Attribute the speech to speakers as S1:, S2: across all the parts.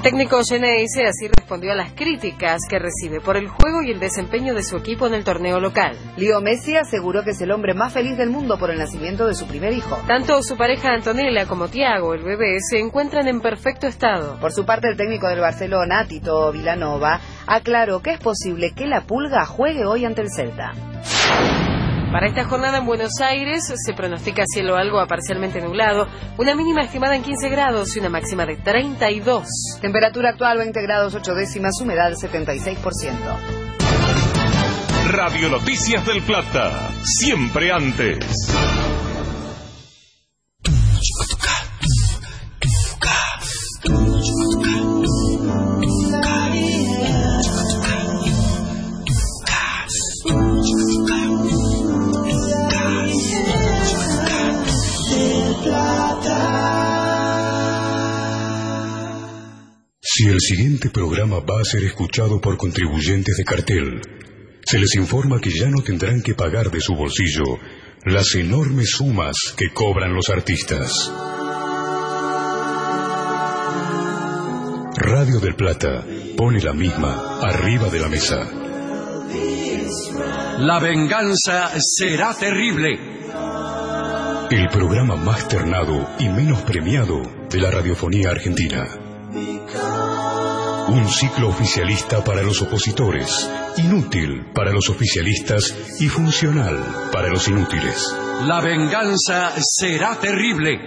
S1: técnico Geneise así respondió a las críticas que recibe por el juego y el desempeño de su equipo en el torneo local.
S2: Leo Messi aseguró que es el hombre más feliz del mundo por el nacimiento de su primer hijo.
S1: Tanto su pareja Antonella como Thiago, el bebé, se encuentran en perfecto estado.
S2: Por su parte, el técnico del Barcelona, Tito Vilanova, aclaró que es posible que la Pulga juegue hoy ante el Celta.
S1: Para esta jornada en Buenos Aires se pronostica cielo algo a parcialmente nublado, una mínima estimada en 15 grados y una máxima de 32.
S2: Temperatura actual 20 grados 8 décimas, humedad 76%.
S3: Radio Noticias del Plata, siempre antes.
S4: Si el siguiente programa va a ser escuchado por contribuyentes de cartel, se les informa que ya no tendrán que pagar de su bolsillo las enormes sumas que cobran los artistas. Radio del Plata pone la misma arriba de la mesa.
S5: La venganza será terrible.
S4: El programa más ternado y menos premiado de la radiofonía argentina. Un ciclo oficialista para los opositores, inútil para los oficialistas y funcional para los inútiles.
S5: La venganza será terrible.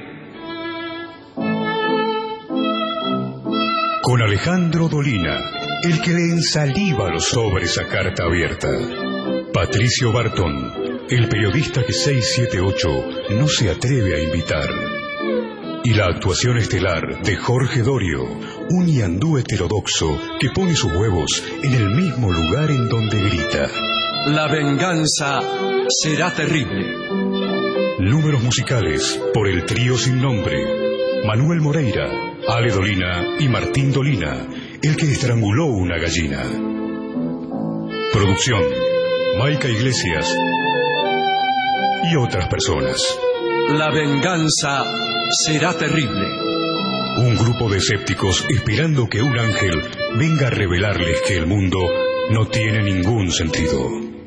S4: Con Alejandro Dolina, el que le ensaliva los sobres a carta abierta. Patricio Bartón, el periodista que 678 no se atreve a invitar. Y la actuación estelar de Jorge Dorio, un ñandú heterodoxo que pone sus huevos en el mismo lugar en donde grita.
S5: La venganza será terrible.
S4: Números musicales por el trío sin nombre. Manuel Moreira, Ale Dolina y Martín Dolina, el que estranguló una gallina. Producción, Maica Iglesias y otras personas.
S5: La venganza será terrible.
S4: Un grupo de escépticos esperando que un ángel venga a revelarles que el mundo no tiene ningún sentido.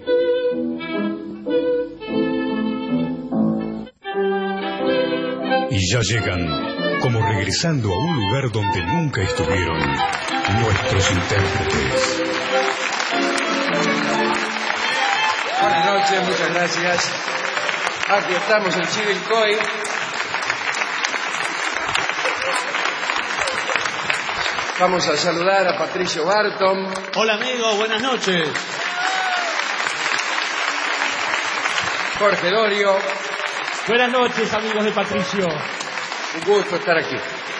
S4: Y ya llegan, como regresando a un lugar donde nunca estuvieron, nuestros intérpretes.
S6: Buenas noches, muchas gracias. Aquí estamos en Chivilcoy. Vamos a saludar a Patricio Barton.
S7: Hola amigos, buenas noches.
S6: Jorge Dorio.
S7: Buenas noches amigos de Patricio.
S6: Un gusto estar aquí.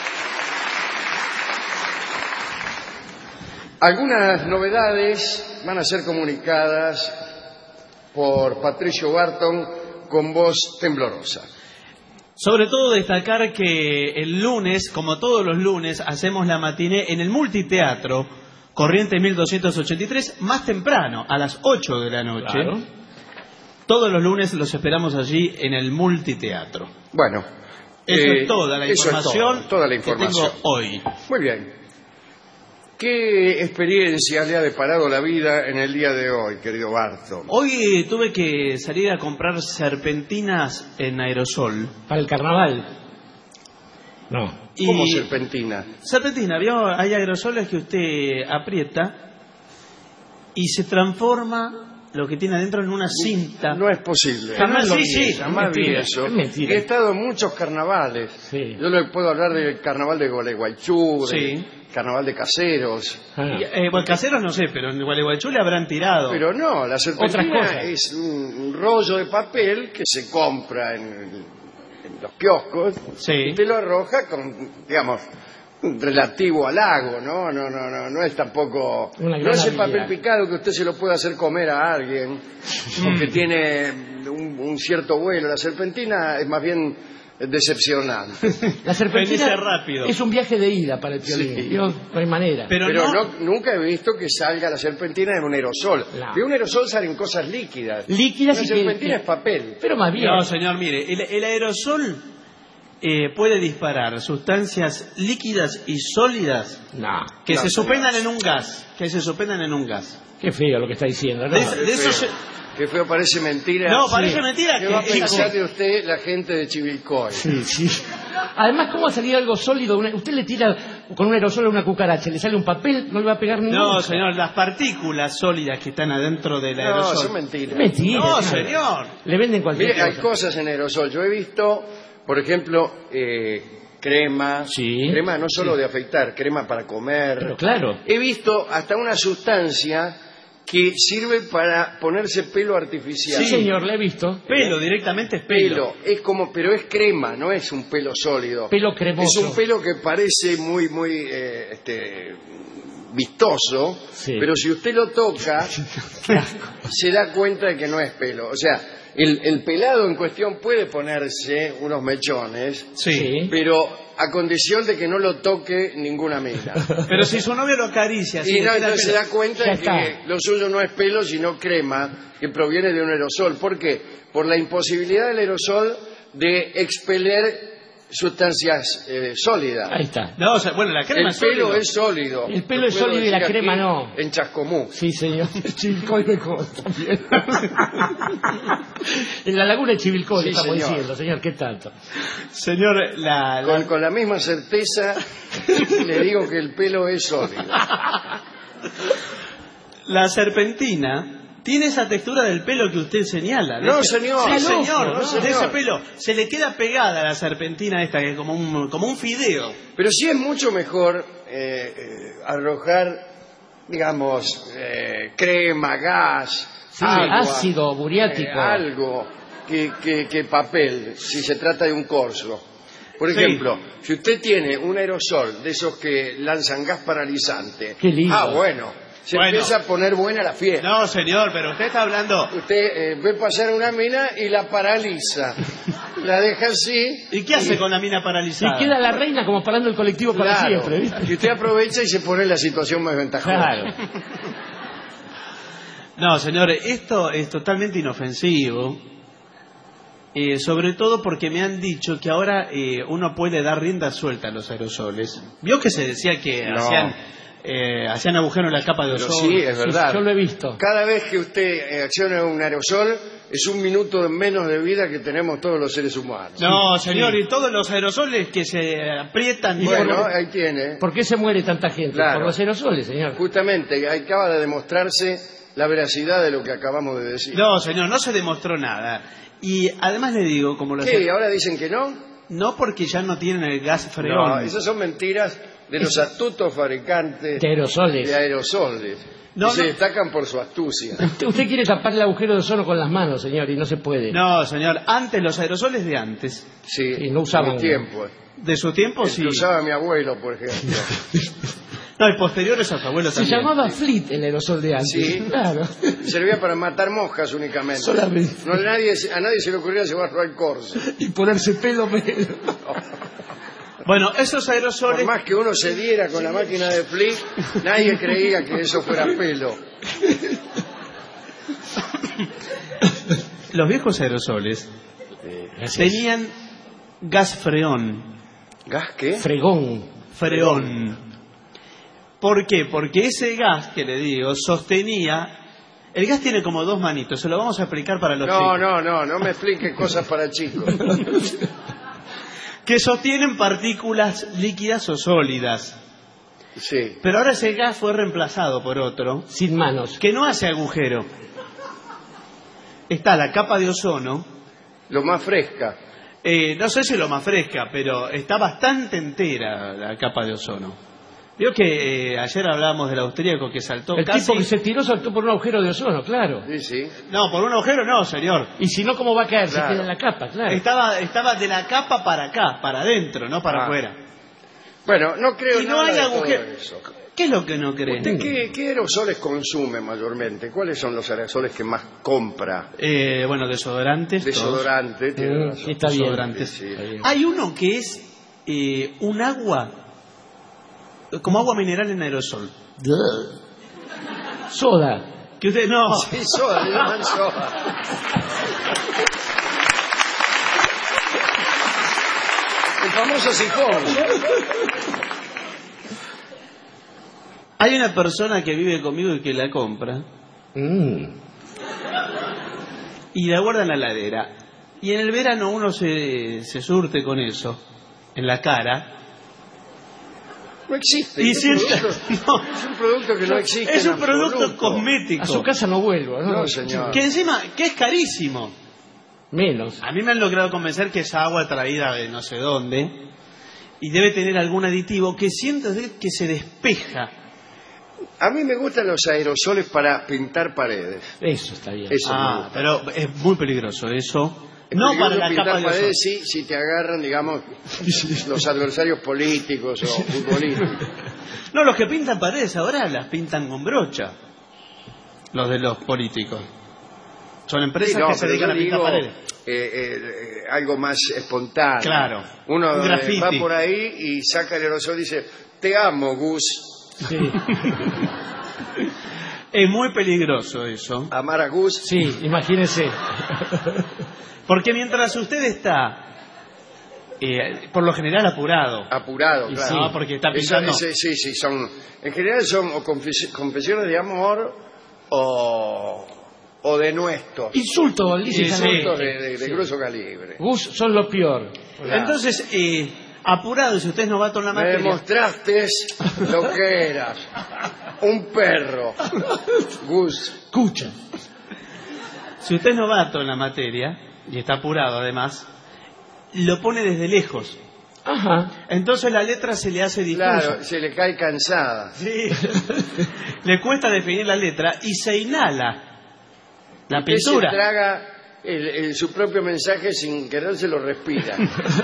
S6: Algunas novedades van a ser comunicadas por Patricio Barton con voz temblorosa.
S7: Sobre todo destacar que el lunes, como todos los lunes, hacemos la matiné en el Multiteatro, Corrientes 1283, más temprano, a las 8 de la noche. Claro. Todos los lunes los esperamos allí en el Multiteatro.
S6: Bueno,
S7: eso es toda la información,
S6: toda la información
S7: que tengo hoy.
S6: Muy bien. ¿Qué experiencia le ha deparado la vida en el día de hoy, querido Barton?
S7: Hoy tuve que salir a comprar serpentinas en aerosol.
S8: ¿Para el carnaval? No.
S6: ¿Cómo serpentina?
S7: Serpentina, ¿vio? Hay aerosoles que usted aprieta y se transforma lo que tiene adentro en una cinta.
S6: No es posible.
S7: Jamás
S6: vi eso. He estado en muchos carnavales. Sí. Yo le puedo hablar del carnaval de Gualeguaychú, sí. Carnaval de Caseros.
S7: Bueno, Caseros no sé, pero en Gualeguaychú le habrán tirado.
S6: Pero no, la serpentina es un rollo de papel que se compra en los kioscos, sí. Y te lo arroja con, digamos, relativo al lago, ¿no? No es tampoco... No es el papel picado que usted se lo puede hacer comer a alguien, porque tiene un cierto vuelo. La serpentina es más bien decepcionante.
S8: La serpentina es un viaje de ida para el Piolín. Sí. No hay manera.
S6: Pero nunca he visto que salga la serpentina en un aerosol. No. De un aerosol salen cosas líquidas.
S8: Líquidas.
S6: La serpentina es papel.
S8: Pero más bien.
S7: No, señor, mire, el aerosol puede disparar sustancias líquidas y sólidas que se suspendan en un gas.
S8: Qué feo lo que está diciendo, ¿no?
S6: Qué feo, parece mentira.
S7: No, parece mentira.
S6: ¿Qué va a pensar de usted la gente de Chivilcoy?
S8: Sí. Además, ¿cómo va a salir algo sólido? Usted le tira con un aerosol a una cucaracha, le sale un papel, no le va a pegar ni
S7: No, señor, las partículas sólidas que están adentro del aerosol.
S6: No, son mentiras.
S8: Mentira.
S7: No, señor.
S8: Le venden cualquier
S6: Mire, hay
S8: cosa.
S6: cosas en aerosol. Yo he visto, por ejemplo, crema.
S8: Sí.
S6: Crema no solo de afeitar, crema para comer.
S8: Pero claro.
S6: He visto hasta una sustancia que sirve para ponerse pelo artificial.
S8: Sí, señor, le he visto.
S7: Pelo, directamente es pelo.
S6: Es como, pero es crema, no es un pelo sólido.
S8: Pelo cremoso.
S6: Es un pelo que parece muy vistoso,
S8: Sí.
S6: pero si usted lo toca, se da cuenta de que no es pelo. O sea, el pelado en cuestión puede ponerse unos mechones,
S8: Sí.
S6: pero a condición de que no lo toque ninguna mina.
S7: Pero si su novio lo acaricia...
S6: Y no, entonces se da cuenta
S8: Ya
S6: de
S8: está.
S6: que lo suyo no es pelo, sino crema, que proviene de un aerosol. ¿Por qué? Por la imposibilidad del aerosol de expeler sustancias sólidas.
S8: Ahí está.
S7: No, o sea, bueno, la crema
S6: El pelo
S7: sólida.
S6: es sólido.
S8: El pelo
S6: Lo
S8: es
S6: puedo
S8: sólido y la
S6: decir
S8: crema
S6: aquí
S8: no.
S6: En Chascomús.
S8: Sí, señor. Chivilcoy mejor también. En la laguna de Chivilcoy
S6: Sí,
S8: estamos
S6: señor.
S8: diciendo, señor, ¿qué tanto?
S7: Señor,
S6: Con la misma certeza le digo que el pelo es sólido.
S7: la serpentina tiene esa textura del pelo que usted señala.
S6: No,
S7: ¿Ves?
S6: señor.
S7: Sí, señor,
S6: No,
S7: de
S6: señor.
S7: ese pelo. Se le queda pegada a la serpentina esta, que es como un fideo.
S6: Pero sí es mucho mejor arrojar, digamos, crema, gas,
S8: Sí,
S6: agua,
S8: ácido muriático.
S6: algo que papel, si se trata de un corso. Por
S7: Sí.
S6: ejemplo, si usted tiene un aerosol de esos que lanzan gas paralizante,
S8: Qué lindo.
S6: bueno, se
S7: Bueno.
S6: empieza a poner buena la fiesta.
S7: No, señor, pero usted está hablando...
S6: Usted ve pasar una mina y la paraliza, la deja así.
S7: ¿Y qué hace con la mina
S8: Se
S7: paralizada?
S8: queda la reina como parando el colectivo para
S6: Claro,
S8: siempre, ¿viste?
S6: y usted aprovecha y se pone en la situación más ventajosa.
S8: Claro.
S7: No, señor, esto es totalmente inofensivo. Sobre todo porque me han dicho que ahora uno puede dar rienda suelta a los aerosoles. ¿Vio que se decía que
S6: No.
S7: hacían agujero en la capa de
S6: Pero
S7: ozono?
S6: sí, es verdad.
S8: Yo lo he visto.
S6: Cada vez que usted acciona un aerosol, es un minuto menos de vida que tenemos todos los seres humanos.
S7: No, señor, y todos los aerosoles que se aprietan...
S6: Bueno, ahí tiene.
S8: ¿Por qué se muere tanta gente?
S6: Claro.
S8: Por los aerosoles, señor.
S6: Justamente, acaba de demostrarse la veracidad de lo que acabamos de decir.
S7: No, señor, no se demostró nada. Y además le digo, como lo
S6: ¿Qué? ¿Ahora dicen que no?
S7: no porque ya no tienen el gas
S6: No,
S7: freón.
S6: esas son mentiras de los astutos fabricantes
S8: De aerosoles.
S6: de aerosoles.
S7: No,
S6: que se
S7: no.
S6: destacan por su astucia.
S8: Usted quiere tapar el agujero de ozono con las manos, señor, y no se puede.
S7: No, señor, antes los aerosoles de antes,
S6: Sí,
S8: Sí, no usaban.
S6: en tiempo.
S7: de su tiempo
S6: El
S7: sí.
S6: que usaba mi abuelo, por ejemplo.
S7: No, y posteriores a su abuelo
S8: Se
S7: también.
S8: llamaba Fleet el aerosol de antes.
S6: Sí.
S8: Claro.
S6: Servía para matar moscas únicamente.
S8: Solamente.
S6: No, a nadie se le ocurría llevarlo al corso.
S8: Y ponerse pelo.
S7: Bueno, esos
S6: Por
S7: aerosoles...
S6: más que uno se diera con la máquina de Flick, nadie creía que eso fuera pelo.
S7: Los viejos aerosoles tenían gas freón.
S6: ¿Gas qué?
S8: Fregón.
S7: Freón. ¿Por qué? Porque ese gas que le digo sostenía... El gas tiene como dos manitos, se lo vamos a explicar para los chicos.
S6: No me explique cosas para chicos.
S7: Que sostienen partículas líquidas o sólidas.
S6: Sí.
S7: Pero ahora ese gas fue reemplazado por otro
S8: Sin manos.
S7: que no hace agujero. Está la capa de ozono,
S6: Lo más fresca.
S7: no sé si lo más fresca, pero está bastante entera la capa de ozono. Vio que ayer hablábamos del austríaco que saltó
S8: El
S7: casi...
S8: tipo que se tiró saltó por un agujero de ozono, claro.
S6: Sí, sí.
S7: No, por un agujero no, señor.
S8: Y si no, ¿cómo va a caer?
S6: Claro.
S8: Se queda en la capa, claro.
S7: Estaba de la capa para acá, para adentro, no para
S6: Ah.
S7: afuera.
S6: Bueno, no creo
S7: Y no
S6: nada
S7: hay
S6: de todo
S7: agujero.
S6: eso.
S7: ¿Qué es lo que no cree?
S6: ¿Usted qué aerosoles consume mayormente? ¿Cuáles son los aerosoles que más compra?
S7: Bueno, desodorantes. todos.
S6: Desodorante, tiene razón.
S8: Está bien.
S7: Desodorantes.
S6: Sí, sí.
S8: Está bien.
S7: Hay uno que es un agua, como agua mineral en aerosol.
S8: Soda.
S7: Que usted, no,
S6: Sí, soda, le llaman soda. famoso sifón.
S7: Hay una persona que vive conmigo y que la compra y la guarda en la heladera. Y en el verano uno se surte con eso en la cara.
S6: No existe.
S7: Y
S6: es un producto que no existe.
S7: Es un producto
S6: absoluto.
S7: cosmético.
S8: A su casa no vuelvo, ¿no?
S6: No, señor.
S7: Que encima, que es carísimo.
S8: Menos.
S7: A mí me han logrado convencer que es agua traída de no sé dónde y debe tener algún aditivo que siento que se despeja.
S6: A mí me gustan los aerosoles para pintar paredes.
S8: Eso está bien.
S6: Eso me gusta.
S7: Pero es muy peligroso eso.
S6: Es
S7: No
S6: peligroso
S7: para la
S6: pintar
S7: capa de
S6: paredes
S7: ozono.
S6: si te agarran, digamos, los adversarios políticos o futbolísticos.
S7: No, los que pintan paredes ahora las pintan con brocha. Los de los políticos. Son empresas
S6: Sí, no,
S7: que se
S6: pero
S7: dedican
S6: yo
S7: a pintar
S6: digo,
S7: paredes.
S6: algo más espontáneo.
S7: Claro.
S6: Uno
S7: Un graffiti.
S6: va por ahí y saca el aerosol y dice, te amo, Gus.
S8: Sí.
S7: Es muy peligroso eso.
S6: Amar a Gus.
S8: Sí, imagínese.
S7: Porque mientras usted está, por lo general, apurado.
S6: Apurado,
S8: Y
S6: claro.
S8: sí.
S7: No, porque está pintando.
S6: Sí, son. En general son o confesiones de amor o denuestos.
S8: Insulto, dice
S7: Sí,
S6: Insultos
S8: Canal.
S6: de grueso calibre.
S8: Gus son lo peor.
S6: Claro.
S7: Entonces, apurado, si usted es novato en la
S6: Me
S7: materia.
S6: demostraste lo que eras. Un perro. Gus.
S8: Escucha.
S7: Si usted es novato en la materia, y está apurado además, lo pone desde lejos.
S8: Ajá.
S7: Entonces la letra se le hace difusa.
S6: Claro, se le cae cansada.
S7: Sí. Le cuesta definir la letra y se inhala la
S6: Usted se
S7: pintura.
S6: traga su propio mensaje sin querer, se lo respira.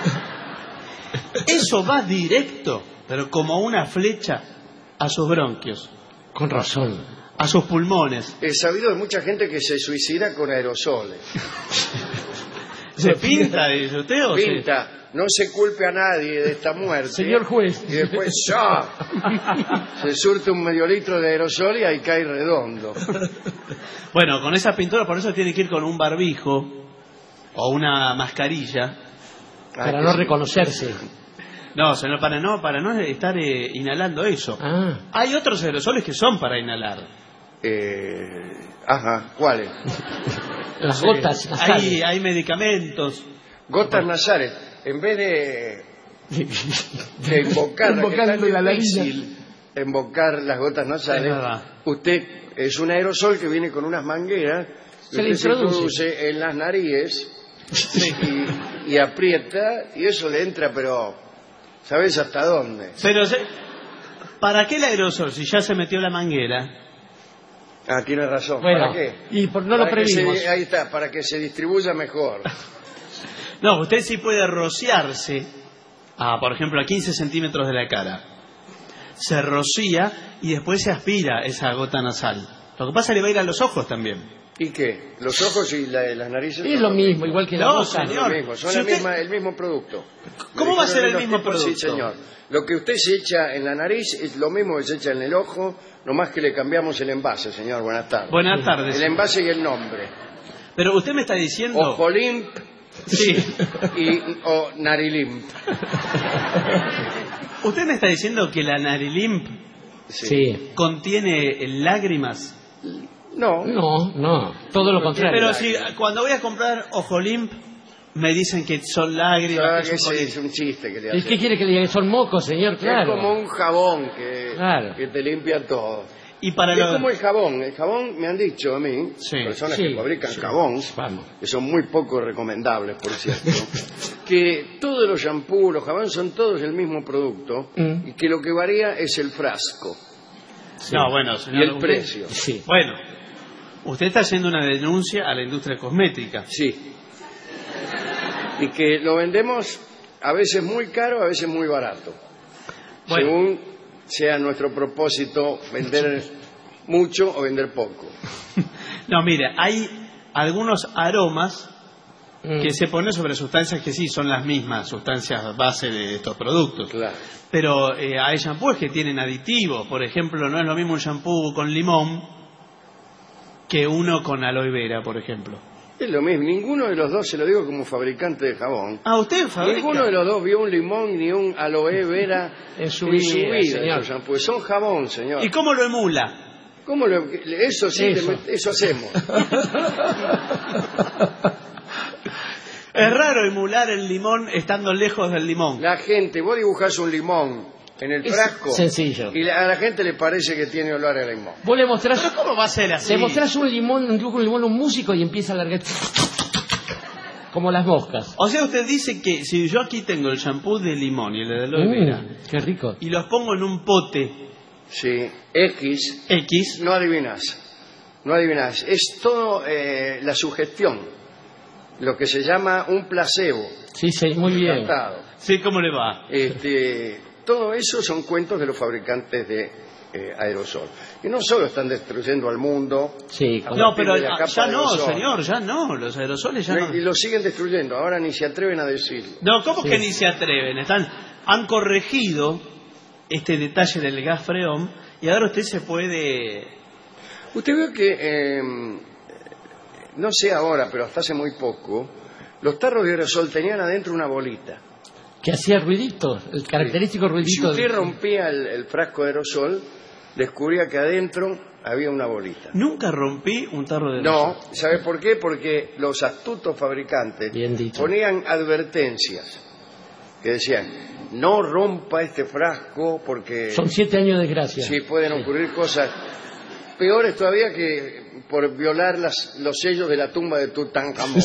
S7: Eso va directo, pero como una flecha, a sus bronquios,
S8: Con razón.
S7: a sus pulmones.
S6: He sabido de mucha gente que se suicida con aerosoles.
S7: ¿Se pinta, dice usted? ¿O
S6: Pinta. No se culpe a nadie de esta muerte.
S8: Señor juez.
S6: Y después se surte un medio litro de aerosol y ahí cae redondo.
S7: Bueno, con esa pintura, por eso tiene que ir con un barbijo o una mascarilla.
S8: Para no reconocerse.
S7: No, señor, para no estar inhalando eso.
S8: Ah.
S7: Hay otros aerosoles que son para inhalar.
S6: Ajá, ¿cuáles?
S8: Las gotas nasales.
S7: Hay medicamentos.
S6: Gotas nasales. En vez de invocar, que
S8: Invocando
S6: es tan
S8: la
S6: difícil invocar las gotas
S7: Es
S6: nasales,
S7: verdad.
S6: usted es un aerosol que viene con unas mangueras,
S8: Se le
S6: usted
S8: introduce.
S6: en las narices y aprieta y eso le entra, pero ¿sabes hasta dónde?
S7: Pero, ¿para qué el aerosol si ya se metió la manguera?
S6: Ah, tiene razón.
S8: Bueno,
S6: ¿Para qué?
S8: y no lo
S6: Para que
S8: previmos.
S6: ahí está, para que se distribuya mejor.
S7: No, usted sí puede rociarse, por ejemplo, a 15 centímetros de la cara. Se rocía y después se aspira esa gota nasal. Lo que pasa es que le va a ir a los ojos también.
S6: ¿Y qué? Los ojos y las narices
S8: Es
S6: son
S8: lo mismo, igual que la
S7: No,
S8: boca.
S7: señor.
S6: lo mismo, son
S7: Si
S6: la
S7: usted-
S6: misma, el mismo producto.
S7: ¿Cómo va a ser el
S6: Los
S7: mismo
S6: tipos,
S7: producto?
S6: Sí, señor. Lo que usted se echa en la nariz es lo mismo que se echa en el ojo, nomás que le cambiamos el envase, señor. Buenas tardes.
S7: Buenas tardes.
S6: El envase y el nombre.
S7: Pero usted me está diciendo...
S6: Ojo limp
S7: Sí.
S6: o narilimp.
S7: Usted me está diciendo que la Narilimp
S8: Sí.
S7: contiene lágrimas.
S6: No,
S8: No, todo lo contrario.
S7: Pero si cuando voy a comprar Ojo Limp me dicen que son lágrimas.
S6: claro
S7: que
S6: que
S7: son
S6: ese es un chiste que le
S8: ¿Y
S6: hace.
S8: qué quiere que le diga? Son mocos, señor,
S6: Es
S8: claro.
S6: como un jabón que
S8: Claro.
S6: te limpia todo.
S7: Y para
S6: Es
S7: los...
S6: como el jabón me han dicho a mí,
S7: Sí.
S6: personas
S8: Sí,
S6: que fabrican jabón,
S8: Vamos.
S6: que son muy poco recomendables, por cierto, que todos los shampoos, los jabones son todos el mismo producto y que lo que varía es el frasco
S7: No, bueno,
S6: y
S7: señor,
S6: el
S7: usted-
S6: precio.
S8: Sí.
S7: Bueno, usted está haciendo una denuncia a la industria cosmética.
S6: Sí. Y que lo vendemos a veces muy caro, a veces muy barato.
S7: Bueno.
S6: Según sea nuestro propósito, vender mucho o vender poco.
S7: No, mire, hay algunos aromas que se ponen sobre sustancias que sí son las mismas sustancias base de estos productos.
S6: Claro.
S7: Pero hay shampoos que tienen aditivos. Por ejemplo, no es lo mismo un shampoo con limón que uno con aloe vera, por ejemplo.
S6: Es lo mismo, ninguno de los dos, se lo digo como fabricante de jabón.
S7: Ah, usted fabrica.
S6: Ninguno de los dos vio un limón ni un aloe vera
S8: en su vida, señor.
S6: Pues son jabón, señor.
S7: ¿Y cómo lo emula?
S6: Eso sí, eso hacemos.
S7: Es raro emular el limón estando lejos del limón.
S6: La gente, vos dibujás un limón en el frasco.
S8: Sencillo.
S6: Y a la gente le parece que tiene olor a limón.
S8: Vos le mostrás.
S7: ¿Pero cómo va a ser así?
S8: Le mostrás un limón a un músico y empieza a largar. Como las moscas.
S7: O sea, usted dice que si yo aquí tengo el shampoo de limón y el de aloe vera.
S8: Qué rico.
S7: Y los pongo en un pote.
S6: Sí, X. No adivinás. Es todo la sugestión. Lo que se llama un placebo.
S8: Sí, muy bien.
S6: Encantado.
S7: Sí, ¿cómo le va?
S6: Todo eso son cuentos de los fabricantes de aerosol. Y no solo están destruyendo al mundo.
S8: Sí,
S7: no, pero ya no, señor, ya no. Los aerosoles ya no.
S6: Y lo siguen destruyendo. Ahora ni se atreven a decirlo.
S7: No, ¿cómo que ni se atreven? Han corregido este detalle del gas freón y ahora usted se puede...
S6: Usted ve que, no sé ahora, pero hasta hace muy poco, los tarros de aerosol tenían adentro una bolita.
S8: Que hacía ruiditos, el característico ruidito.
S6: Si usted rompía el frasco de aerosol, descubría que adentro había una bolita.
S7: Nunca rompí un tarro de aerosol.
S6: No, ¿sabe por qué? Porque los astutos fabricantes ponían advertencias que decían: no rompa este frasco porque...
S8: Son 7 años de desgracia.
S6: Sí, pueden ocurrir cosas peores todavía que por violar los sellos de la tumba de Tutankamón.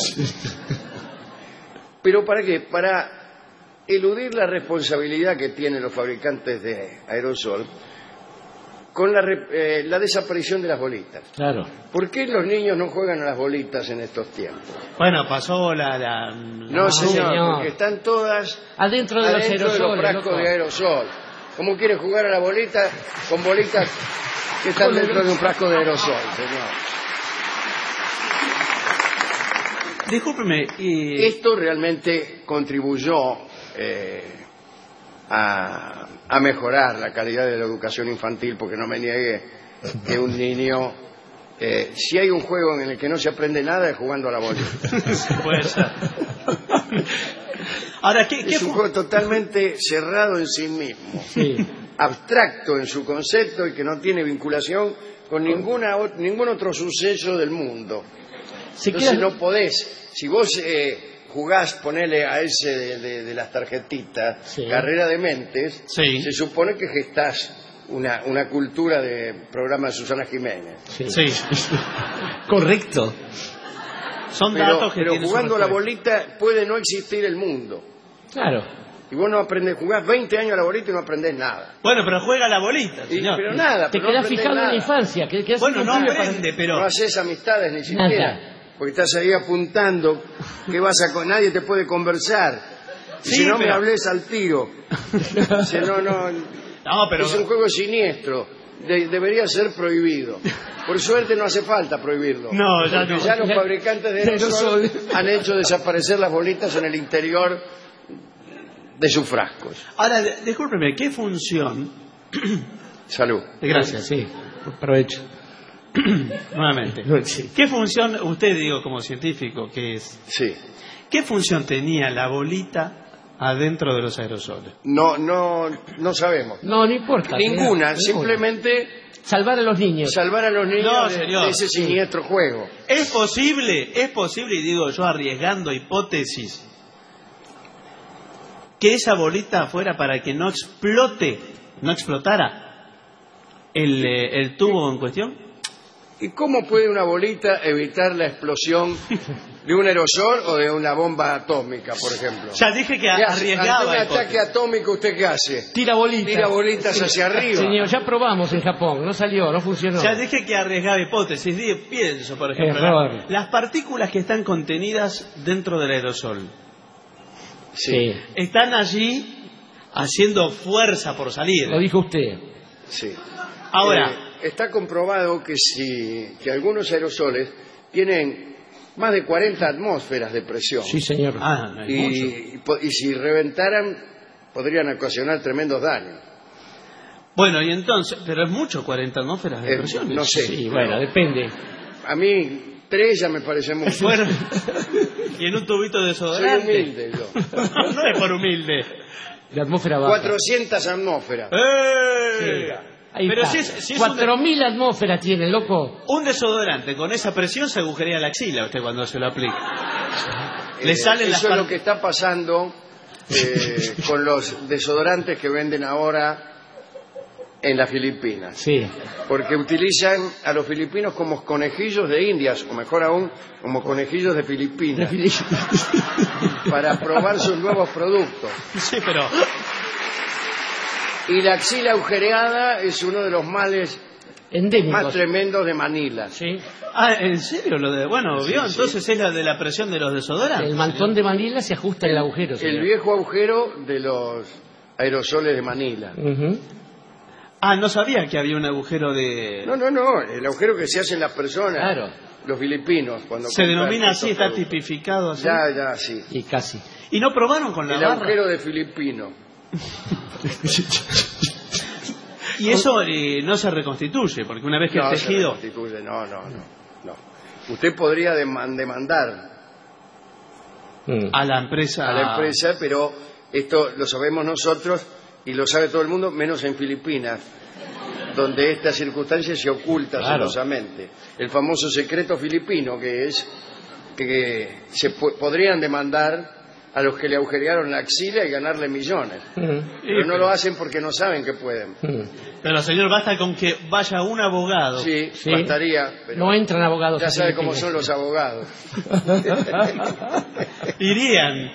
S6: ¿Pero para qué? Para eludir la responsabilidad que tienen los fabricantes de aerosol con la desaparición de las bolitas.
S8: Claro.
S6: ¿Por qué los niños no juegan a las bolitas en estos tiempos?
S7: Bueno, pasó
S6: No, señor, porque están todas
S8: adentro de los
S6: frascos de aerosol. ¿Cómo quiere jugar a la bolita con bolitas que están dentro de un frasco de aerosol, señor?
S7: Discúlpeme.
S6: Esto realmente contribuyó a mejorar la calidad de la educación infantil, porque no me niegue que un niño, si hay un juego en el que no se aprende nada, es jugando a la bolita.
S7: Puede ser. Ahora,
S6: es un juego totalmente cerrado en sí mismo, abstracto en su concepto y que no tiene vinculación con ningún otro suceso del mundo. Entonces no podés, si vos jugás, ponele a ese de las tarjetitas, Carrera de Mentes, se supone que gestás una cultura de programa de Susana Jiménez.
S8: Correcto.
S7: Son datos que
S6: pero jugando a la bolita puede no existir el mundo.
S8: Claro.
S6: Y vos no aprendés, jugás 20 años a la bolita y no aprendés nada.
S7: Bueno, pero juega a la bolita, señor.
S6: Pero nada,
S8: te quedás fijado en la infancia.
S7: Bueno, no aprende, pero...
S6: No haces amistades ni siquiera. Porque estás ahí apuntando que nadie te puede conversar. Si no me hables al tiro.
S7: Pero...
S6: Es un juego siniestro. Debería ser prohibido. Por suerte no hace falta prohibirlo.
S7: No, ya
S6: porque ya los fabricantes de aerosol han hecho desaparecer las bolitas en el interior de sus frascos.
S7: Ahora, discúlpeme, ¿qué función?
S6: Salud.
S7: Gracias.
S8: Sí, provecho.
S7: Nuevamente. ¿Qué función, usted digo como científico que es?
S6: Sí.
S7: ¿Qué función tenía la bolita adentro de los aerosoles?
S6: No sabemos.
S8: No importa.
S6: Ninguna, simplemente
S8: salvar a los niños.
S6: Salvar a los niños de ese siniestro juego.
S7: Es posible, y digo yo arriesgando hipótesis, que esa bolita fuera para que no explotara el tubo en cuestión.
S6: ¿Y cómo puede una bolita evitar la explosión de un aerosol o de una bomba atómica, por ejemplo?
S7: Ya dije que arriesgaba.
S6: Ante un ataque atómico, ¿usted qué hace?
S8: Tira bolitas.
S6: Tira bolitas hacia arriba.
S8: Señor, ya probamos en Japón, no salió, no funcionó.
S7: Ya dije que arriesgaba hipótesis. Pienso, por ejemplo, las partículas que están contenidas dentro del aerosol.
S6: Sí.
S7: Están allí haciendo fuerza por salir.
S8: Lo dijo usted.
S6: Sí.
S7: Ahora...
S6: está comprobado que algunos aerosoles tienen más de 40 atmósferas de presión.
S8: Sí, señor.
S6: Y si reventaran, podrían ocasionar tremendos daños.
S7: Bueno, y entonces, pero es mucho 40 atmósferas de presión.
S6: No sé.
S8: Sí, bueno, depende.
S6: A mí 3 ya me parece mucho.
S7: Bueno, y en un tubito de
S6: Soy
S7: desodorante.
S6: humilde yo.
S7: No es por humilde.
S8: La atmósfera baja.
S6: 400 atmósferas.
S8: Ahí
S7: Pero
S8: está.
S7: si es un
S8: 4.000 atmósferas tiene, loco.
S7: Un desodorante con esa presión se agujerea la axila usted cuando se lo aplica. Le salen las
S6: Eso es lo que está pasando con los desodorantes que venden ahora en las Filipinas.
S8: Sí.
S6: Porque utilizan a los filipinos como conejillos de Indias, o mejor aún, como conejillos de Filipinas, para probar sus nuevos productos.
S7: Sí, pero
S6: Y la axila agujereada es uno de los males
S8: Endémicos.
S6: más tremendos de Manila.
S8: Sí.
S7: ¿en serio lo de? Bueno, vio, entonces es la de la presión de los desodorantes.
S8: El mantón de Manila se ajusta en el agujero.
S6: El
S8: señor.
S6: viejo agujero de los aerosoles de Manila.
S8: Ujú.
S7: No sabía que había un agujero de...
S6: No, el agujero que se hacen las personas,
S8: Claro.
S6: los filipinos. Cuando
S7: Se
S6: compran
S7: denomina
S6: estos
S7: así, está
S6: productos.
S7: tipificado así.
S6: Ya, sí.
S8: Y casi.
S7: ¿Y no probaron con la
S6: El
S7: barra?
S6: agujero de filipino.
S7: Y eso no se reconstituye, porque una vez que
S6: No,
S7: el
S6: se
S7: tejido...
S6: reconstituye, no. Usted podría demandar
S7: A la empresa...
S6: a la empresa, pero esto lo sabemos nosotros y lo sabe todo el mundo, menos en Filipinas, donde esta circunstancia se oculta
S8: Claro.
S6: celosamente. El famoso secreto filipino, que es que podrían demandar a los que le agujerearon la axila y ganarle millones. Pero no lo hacen porque no saben que pueden.
S7: Pero señor, basta con que vaya un abogado.
S6: Sí,
S8: Sí.
S6: bastaría. Pero
S8: No entran abogados.
S6: ya
S8: a
S6: sabe cómo
S8: Filipinas.
S6: son los abogados.
S7: Irían.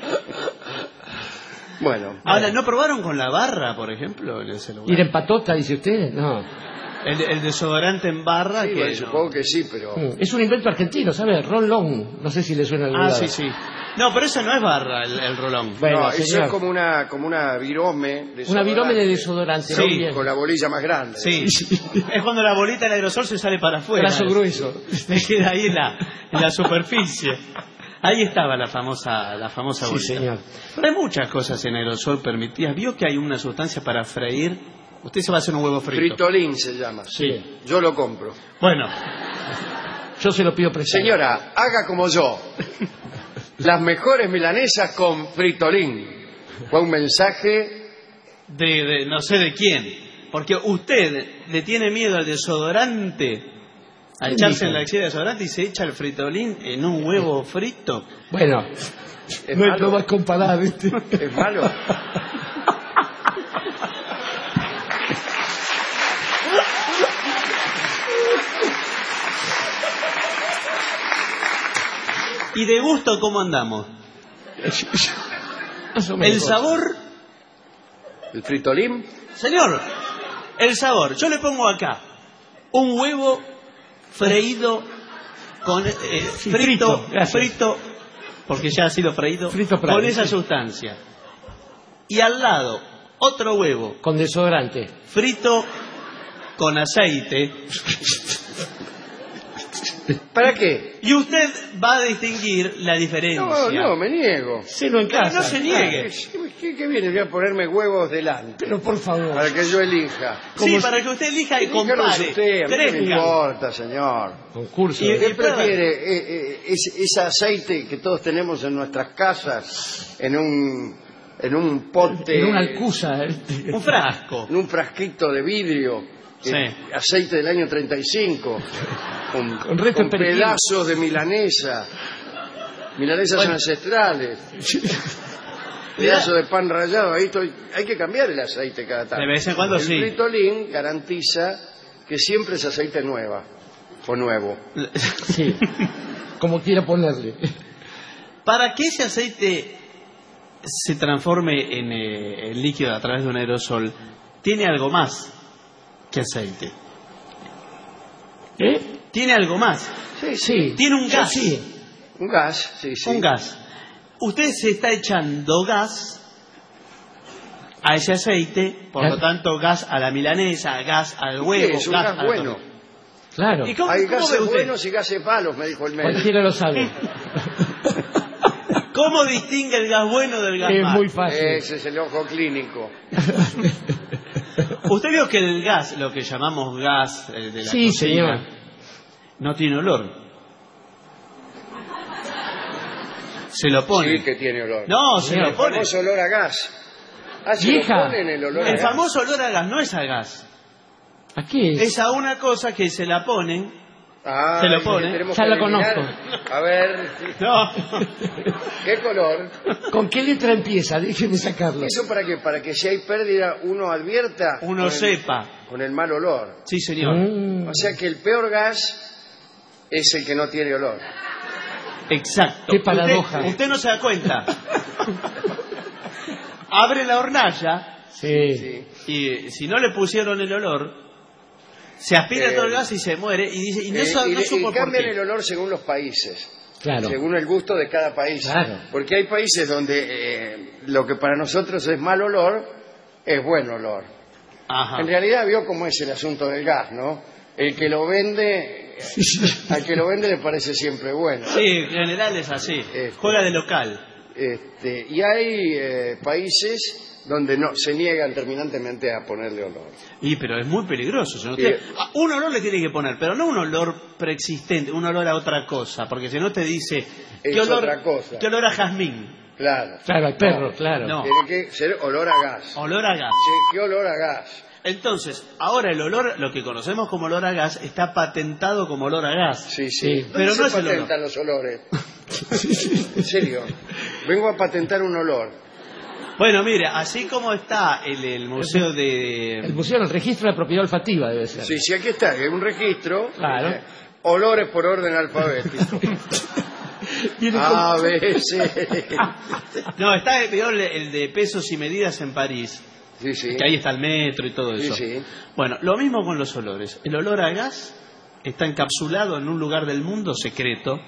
S6: Bueno,
S7: Ahora, ¿no probaron con la barra, por ejemplo, en ese lugar?
S8: Ir en patota, dice usted. No.
S7: El desodorante en barra
S6: sí,
S7: que...
S6: bueno,
S7: no.
S6: supongo que sí, pero...
S8: Es un invento argentino, ¿sabe? Ron Long. No sé si le suena algún lado.
S7: Sí. No, pero eso no es barra, el rolón.
S8: Bueno,
S6: no, eso
S8: señor.
S6: es como una virome.
S8: Una virome de desodorante.
S7: Sí,
S8: muy bien.
S6: Con la bolilla más grande.
S7: Sí. Es cuando la bolita del aerosol se sale para afuera.
S8: Brazo grueso.
S7: Me queda ahí en la superficie. Ahí estaba la famosa
S8: Sí,
S7: bolita.
S8: señor.
S7: Pero hay muchas cosas en aerosol permitidas. ¿Vio que hay una sustancia para freír? Usted se va a hacer un huevo frito.
S6: Fritolín se llama.
S8: Sí.
S6: Yo lo compro.
S7: Bueno,
S8: Yo se lo pido prestado.
S6: Señora, haga como yo. Las mejores milanesas con fritolín. Fue un mensaje...
S7: de no sé de quién. Porque usted le tiene miedo al desodorante, a echarse en la axila de desodorante y se echa el fritolín en un huevo frito.
S8: Bueno,
S6: ¿Es
S8: no
S6: malo?
S8: lo vas a comparar, ¿viste?
S6: ¿Es malo?
S7: ¿Y de gusto cómo andamos?
S8: Más o menos.
S7: El sabor,
S6: ¿El fritolín?
S7: señor, el sabor. Yo le pongo acá un huevo freído con
S8: frito, gracias.
S7: frito, porque ya ha sido freído,
S8: Frito para
S7: con
S8: mí,
S7: esa
S8: sí.
S7: sustancia. Y al lado, otro huevo
S8: Con desodorante.
S7: frito con aceite.
S6: ¿Para qué?
S7: Y usted va a distinguir la diferencia.
S6: No, me niego.
S8: Ceno en
S7: Pero
S8: casa.
S7: no se niegue.
S6: ¿Qué viene? Voy a ponerme huevos delante.
S8: Pero por favor.
S6: Para que yo elija.
S7: Sí, para que usted elija y
S6: Elíjalos
S7: compare.
S6: usted, a mí no me
S7: Crezca.
S6: importa, señor.
S8: Concurso.
S7: Y-
S6: ¿Qué prefiere? Ese aceite que todos tenemos en nuestras casas, en un pote,
S8: En una alcusa.
S7: Un frasco.
S6: en un frasquito de vidrio,
S7: Sí.
S6: aceite del año 35,
S8: Con resto de perejil.
S6: pedazos de milanesas ancestrales, pedazos de pan rallado. Hay que cambiar el aceite cada tanto.
S7: De vez en cuando
S6: el
S7: sí.
S6: fritolín garantiza que siempre es aceite nuevo.
S8: Sí. Como quiera ponerle.
S7: Para que ese aceite se transforme en líquido a través de un aerosol, tiene algo más que aceite.
S8: ¿Eh?
S7: Tiene algo más.
S8: Sí.
S7: Tiene un gas.
S8: Sí.
S6: Un gas, sí.
S7: Un gas. Usted se está echando gas a ese aceite, por lo tanto gas a la milanesa, gas al huevo,
S6: Es un gas
S7: a la
S6: bueno.
S7: torta.
S8: Claro.
S7: ¿Y cómo
S6: Hay
S7: ve
S6: gases
S7: usted?
S6: buenos y gases malos, me dijo el médico.
S8: Cualquiera lo sabe.
S7: ¿Cómo distingue el gas bueno del gas
S8: Es
S7: malo?
S8: muy fácil.
S6: Ese es el ojo clínico.
S7: Usted vio que el gas, lo que llamamos gas de la
S8: Sí,
S7: cocina,
S8: señor.
S7: no tiene olor. Se lo pone.
S6: Sí que tiene olor.
S7: No, se lo
S6: El
S7: pone.
S6: famoso olor a gas. Ah, se lo
S8: Vieja.
S6: ponen el olor a
S7: El
S6: gas.
S7: famoso olor a gas no es a gas.
S8: ¿A qué es?
S7: Es a una cosa que se la ponen.
S6: Ah,
S7: se lo
S6: y
S7: pone.
S6: tenemos
S8: Ya
S6: que
S8: lo
S6: adivinar.
S8: conozco.
S6: A ver,
S7: No.
S6: ¿qué color?
S8: ¿Con qué letra empieza? Déjeme sacarlo.
S6: ¿Eso para qué? Para que si hay pérdida uno advierta.
S7: Uno
S6: con
S7: sepa.
S6: Con el mal olor.
S7: Sí, señor.
S6: O sea que el peor gas es el que no tiene olor.
S7: Exacto.
S8: Qué paradoja.
S7: Usted no se da cuenta. Abre la hornalla
S8: Sí.
S7: y si no le pusieron el olor, se aspira todo el gas y se muere. Y dice, y no, no
S6: y
S7: supo por
S6: cambian
S7: qué.
S6: el olor según los países.
S8: Claro.
S6: Según el gusto de cada país.
S8: Claro.
S6: Porque hay países donde lo que para nosotros es mal olor, es buen olor.
S7: Ajá.
S6: En realidad vio cómo es el asunto del gas, ¿no? El que lo vende, al que lo vende le parece siempre bueno.
S7: Sí, en general es así. Juega de local.
S6: Y hay países donde no se niegan terminantemente a ponerle olor.
S7: Pero es muy peligroso. ¿No? Un olor le tiene que poner, pero no un olor preexistente, un olor a otra cosa, porque si no te dice
S6: Es otra cosa.
S7: ¿qué olor a jazmín?
S6: Claro.
S8: Claro, al perro, claro.
S7: No.
S6: Tiene que ser olor a gas.
S7: Olor a gas.
S6: Che, ¿qué olor a gas?
S7: Entonces, ahora el olor, lo que conocemos como olor a gas, está patentado como olor a gas.
S6: Sí.
S8: Sí.
S6: ¿Dónde
S7: Pero
S6: se
S7: no es el
S6: patentan los olores? En serio. Vengo a patentar un olor.
S7: Bueno, mire, así como está el museo de...
S8: El museo, el registro de propiedad olfativa debe ser.
S6: Sí, aquí está, es un registro.
S8: Claro.
S6: Olores por orden alfabético.
S8: Viene
S6: A,
S8: con-
S6: B, C.
S7: No, está el de pesos y medidas en París,
S6: Sí.
S7: que ahí está el metro y todo eso.
S6: Sí.
S7: Bueno, lo mismo con los olores. El olor a gas está encapsulado en un lugar del mundo secreto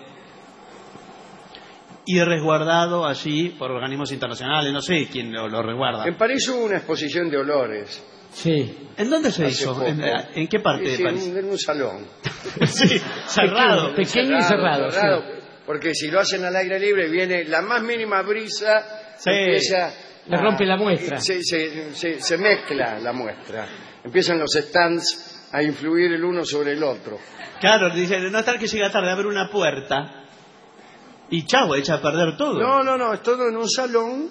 S7: y resguardado allí por organismos internacionales, no sé quién lo resguarda.
S6: En París hubo una exposición de olores.
S8: Sí.
S7: ¿En dónde se
S6: Hace
S7: hizo?
S6: poco.
S7: ¿En qué parte
S6: Sí,
S7: de París?
S6: en un salón.
S7: Sí, cerrado.
S8: Pequeño y cerrado. sí.
S6: Porque si lo hacen al aire libre, viene la más mínima brisa,
S7: Sí.
S6: empieza
S8: Le rompe la muestra.
S6: Se mezcla la muestra. Empiezan los stands a influir el uno sobre el otro.
S7: Claro, dice, no estar que llega tarde, abre una puerta y chavo, echa a perder todo.
S6: No, es todo en un salón.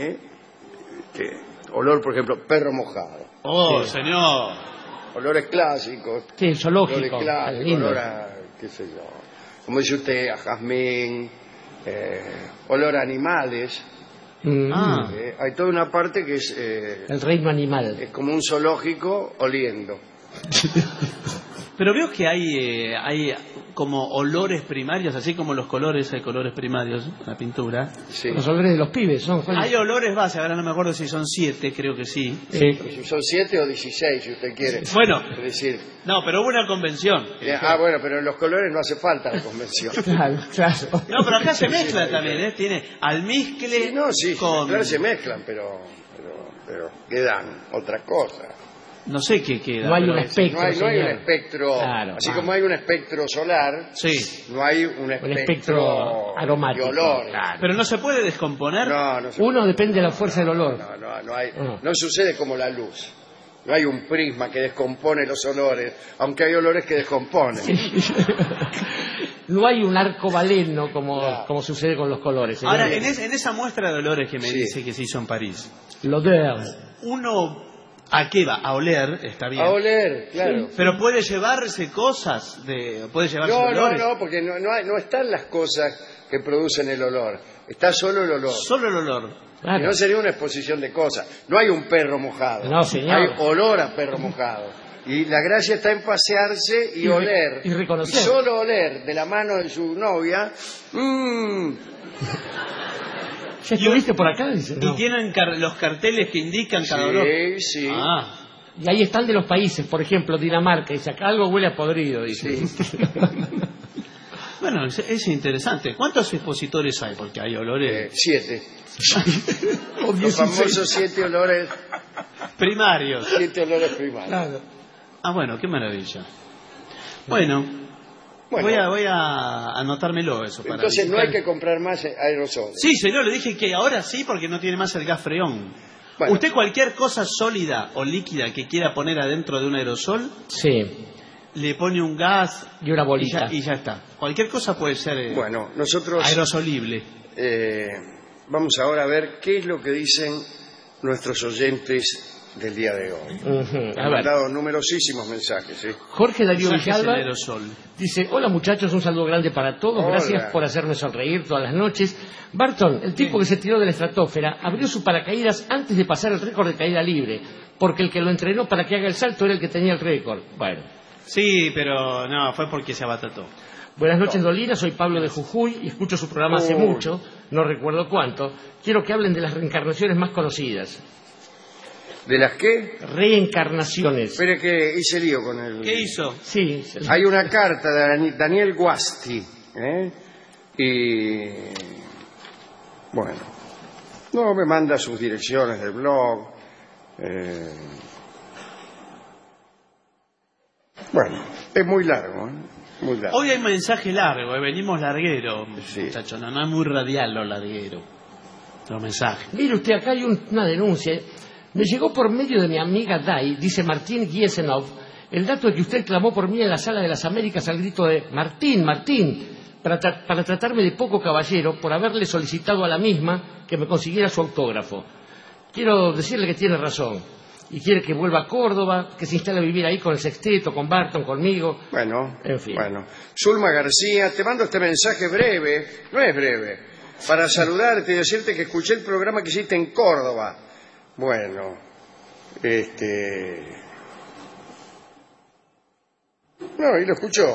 S6: Olor, por ejemplo, perro mojado.
S7: Oh,
S8: Sí.
S7: señor.
S6: Olores clásicos.
S8: Sí, zoológico.
S6: Olores clásicos,
S8: lindo.
S6: olor a, qué sé yo, como dice usted, a jazmín, olor a animales.
S7: Ah.
S6: Hay toda una parte que es
S8: El reino animal.
S6: como un zoológico oliendo.
S7: Pero veo que hay como olores primarios, así como los colores, hay colores primarios en la pintura.
S6: Sí.
S8: Los olores de los pibes son.
S7: Hay olores base, ahora no me acuerdo si son 7, creo que sí.
S8: Sí.
S6: Son 7 o 16, si usted quiere.
S7: Bueno,
S6: Es decir,
S7: no, pero hubo una convención.
S6: bueno, pero en los colores no hace falta la convención.
S8: Claro, claro.
S7: No, pero acá se mezcla también, ¿eh? Tiene almizcle
S6: Sí,
S7: con...
S6: claro, se mezclan, pero quedan otra cosa.
S7: No sé qué queda.
S8: No hay
S7: pero
S8: un
S7: es-
S8: espectro.
S6: No hay un
S8: señor.
S6: espectro,
S8: Claro,
S6: así
S8: claro.
S6: como hay un espectro solar,
S7: Sí,
S6: no hay un espectro,
S8: espectro aromático,
S6: de olor.
S8: claro.
S7: pero no se puede descomponer.
S6: No se
S8: Uno depende de la fuerza del olor.
S6: no sucede como la luz. No hay un prisma que descompone los olores, aunque hay olores que descomponen.
S8: No hay un arcobaleno como sucede con los colores.
S7: Ahora,
S8: señor.
S7: en esa muestra de olores que me
S6: Sí.
S7: dice que se hizo en París,
S8: L'odeur.
S7: uno, ¿a qué va? A oler, está bien.
S6: A oler, claro.
S7: Pero puede llevarse cosas, puede llevarse olores.
S6: No, porque no están las cosas que producen el olor. Está solo el olor.
S7: Solo el olor.
S8: Claro.
S6: Si no sería una exposición de cosas. No hay un perro mojado.
S8: No, señor.
S6: Hay olor a perro mojado. Y la gracia está en pasearse y oler.
S8: y reconocer.
S6: Y solo oler de la mano de su novia.
S8: ¿Ya estuviste por acá? Dice,
S7: Y
S8: no.
S7: tienen los carteles que indican cada olor.
S6: Sí.
S7: Ah,
S8: Y ahí están de los países, por ejemplo, Dinamarca. Dice, acá algo huele a podrido. Dice.
S7: bueno, es interesante. ¿Cuántos expositores hay? Porque hay olores
S6: 7.
S8: O
S6: Los
S8: 16.
S6: famosos 7 olores.
S7: primarios.
S6: 7 olores primarios.
S8: Claro.
S7: Ah, bueno, qué maravilla. Bueno,
S6: Bueno,
S7: voy a anotármelo eso. Para
S6: entonces no
S7: visitar.
S6: hay que comprar más aerosoles.
S7: Sí, señor, le dije que ahora sí porque no tiene más el gas freón.
S6: Bueno.
S7: Usted cualquier cosa sólida o líquida que quiera poner adentro de un aerosol,
S8: Sí.
S7: le pone un gas
S8: Y una bolita.
S7: y ya está. Cualquier cosa puede ser
S6: Bueno, nosotros
S7: aerosolible.
S6: vamos ahora a ver qué es lo que dicen nuestros oyentes del día de hoy. Han mandado numerosísimos mensajes.
S8: Jorge Darío Villalba
S7: Generosol
S8: dice: hola muchachos, un saludo grande para todos.
S6: Hola.
S8: Gracias por hacerme sonreír todas las noches. Barton, el tipo que se tiró de la estratosfera, abrió su paracaídas antes de pasar el récord de caída libre, porque el que lo entrenó para que haga el salto era el que tenía el récord. Bueno.
S7: Sí, pero no, fue porque se abatató.
S8: Buenas noches, Dolina, soy Pablo de Jujuy y escucho su programa hace mucho, no recuerdo cuánto. Quiero que hablen de las reencarnaciones más conocidas.
S6: ¿De las qué?
S8: Reencarnaciones.
S6: Espere que hice lío con el...
S7: ¿Qué hizo?
S8: Sí.
S6: Hay una carta de Daniel Guasti, y bueno, no me manda sus direcciones del blog. Bueno, es muy largo, muy largo.
S7: Hoy hay mensaje largo, venimos larguero,
S6: Sí.
S7: muchachos, no es muy radial lo larguero, los mensajes.
S8: Mire usted, acá hay una denuncia. Me llegó por medio de mi amiga Dai, dice Martín Giesenov, el dato de que usted clamó por mí en la Sala de las Américas al grito de Martín, Martín, para tratarme de poco caballero por haberle solicitado a la misma que me consiguiera su autógrafo. Quiero decirle que tiene razón. Y quiere que vuelva a Córdoba, que se instale a vivir ahí con el sexteto, con Barton, conmigo.
S6: Bueno,
S8: en fin.
S6: Bueno. Zulma García, te mando este mensaje breve, no es breve, para saludarte y decirte que escuché el programa que hiciste en Córdoba. Bueno, no, y lo escuchó.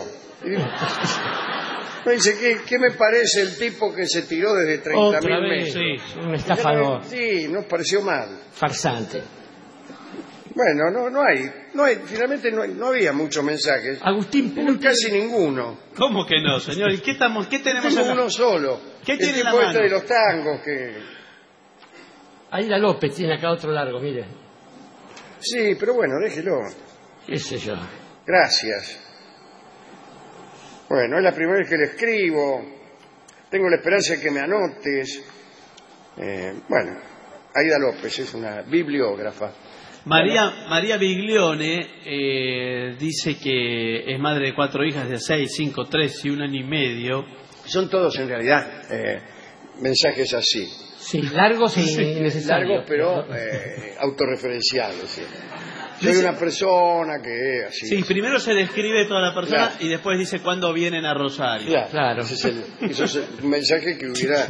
S6: Me dice, ¿qué me parece el tipo que se tiró desde 30.000 metros?
S8: Sí, un estafador.
S6: Sí, nos pareció mal.
S8: Farsante.
S6: Bueno, no hay, finalmente no había muchos mensajes.
S8: Agustín Punti.
S6: Casi ninguno.
S7: ¿Cómo que no, señor? ¿Y qué tenemos
S6: Tengo
S7: en la-
S6: uno solo.
S7: ¿Qué
S6: el
S7: tiene en la
S6: tipo
S7: mano?
S6: de los tangos que...
S8: Aida López tiene acá otro largo, mire.
S6: Sí, pero bueno, déjelo.
S8: ¿Qué sé yo?
S6: Gracias. Bueno, es la primera vez que le escribo. Tengo la esperanza de que me anotes. Bueno, Aida López es una bibliógrafa.
S7: María Biglione dice que es madre de 4 hijas de 6, 5, 3 y 1 año y medio.
S6: Son todos en realidad mensajes así.
S8: Sí, largos e innecesarios.
S6: Largos pero autorreferenciales. ¿Sí? Soy una persona que es así.
S7: Sí, primero se describe toda la persona
S6: Claro.
S7: y después dice cuándo vienen a Rosario.
S8: Claro.
S6: Ese es un mensaje que hubiera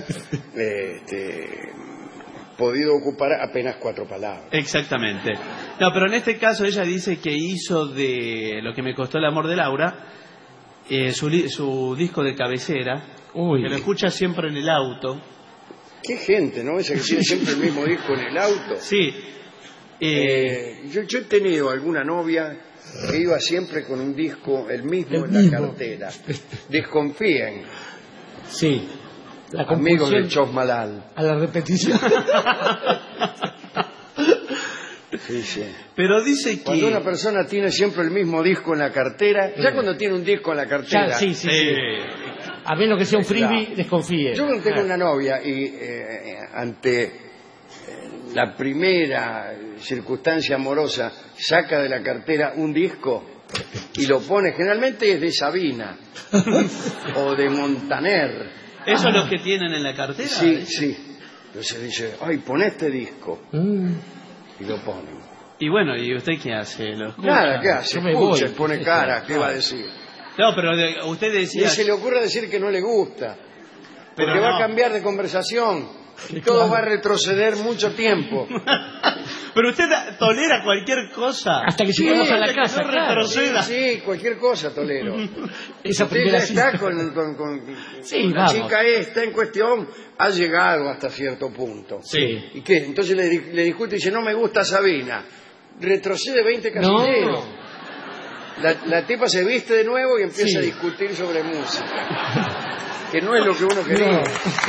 S6: podido ocupar apenas 4 palabras.
S7: Exactamente. No, pero en este caso ella dice que hizo de Lo que me costó el amor de Laura su disco de cabecera,
S8: Uy.
S7: que lo escucha siempre en el auto.
S6: Qué gente, ¿no? Esa que tiene siempre el mismo disco en el auto.
S7: Sí.
S6: Yo he tenido alguna novia que iba siempre con un disco, el mismo en la cartera. Desconfíen,
S8: Sí. La
S6: amigos
S8: compulsión
S6: de Chosmalal.
S8: a la repetición.
S6: Sí.
S7: Pero dice
S6: Cuando
S7: que...
S6: una persona tiene siempre el mismo disco en la cartera, ya cuando tiene un disco en la cartera...
S8: Ya, sí. A menos que sea un freebie,
S6: Claro.
S8: desconfíe.
S6: Yo tengo una novia y ante la primera circunstancia amorosa saca de la cartera un disco y lo pone, generalmente es de Sabina o de Montaner.
S7: ¿Eso es lo que tienen en la cartera?
S6: Sí. Entonces dice, ay, pon este disco y lo ponen.
S7: Y bueno, ¿y usted qué hace? ¿Lo escucha?
S6: Nada, ¿qué hace?
S8: Yo me
S6: Escucha,
S8: voy.
S6: pone cara, ¿qué va a decir?
S7: No, pero usted
S6: Y
S7: decía...
S6: se le ocurre decir que no le gusta,
S7: Pero
S6: porque va
S7: no.
S6: a cambiar de conversación y todo va a retroceder mucho tiempo.
S7: Pero usted tolera cualquier cosa.
S8: Hasta que llegamos a la
S7: hasta que
S8: casa.
S7: no
S8: claro.
S7: retroceda.
S6: Sí, cualquier cosa tolero.
S8: Esa
S6: Usted
S8: primera
S6: ya está
S8: cita.
S6: con
S8: Sí,
S6: la
S8: vamos.
S6: chica esta en cuestión, ha llegado hasta cierto punto.
S8: Sí.
S6: ¿Y qué? Entonces le discute y dice, no me gusta Sabina. Retrocede 20 casilleros.
S8: No.
S6: La tipa se viste de nuevo y empieza
S8: Sí.
S6: a discutir sobre música. Que no es lo que uno quería.
S8: No.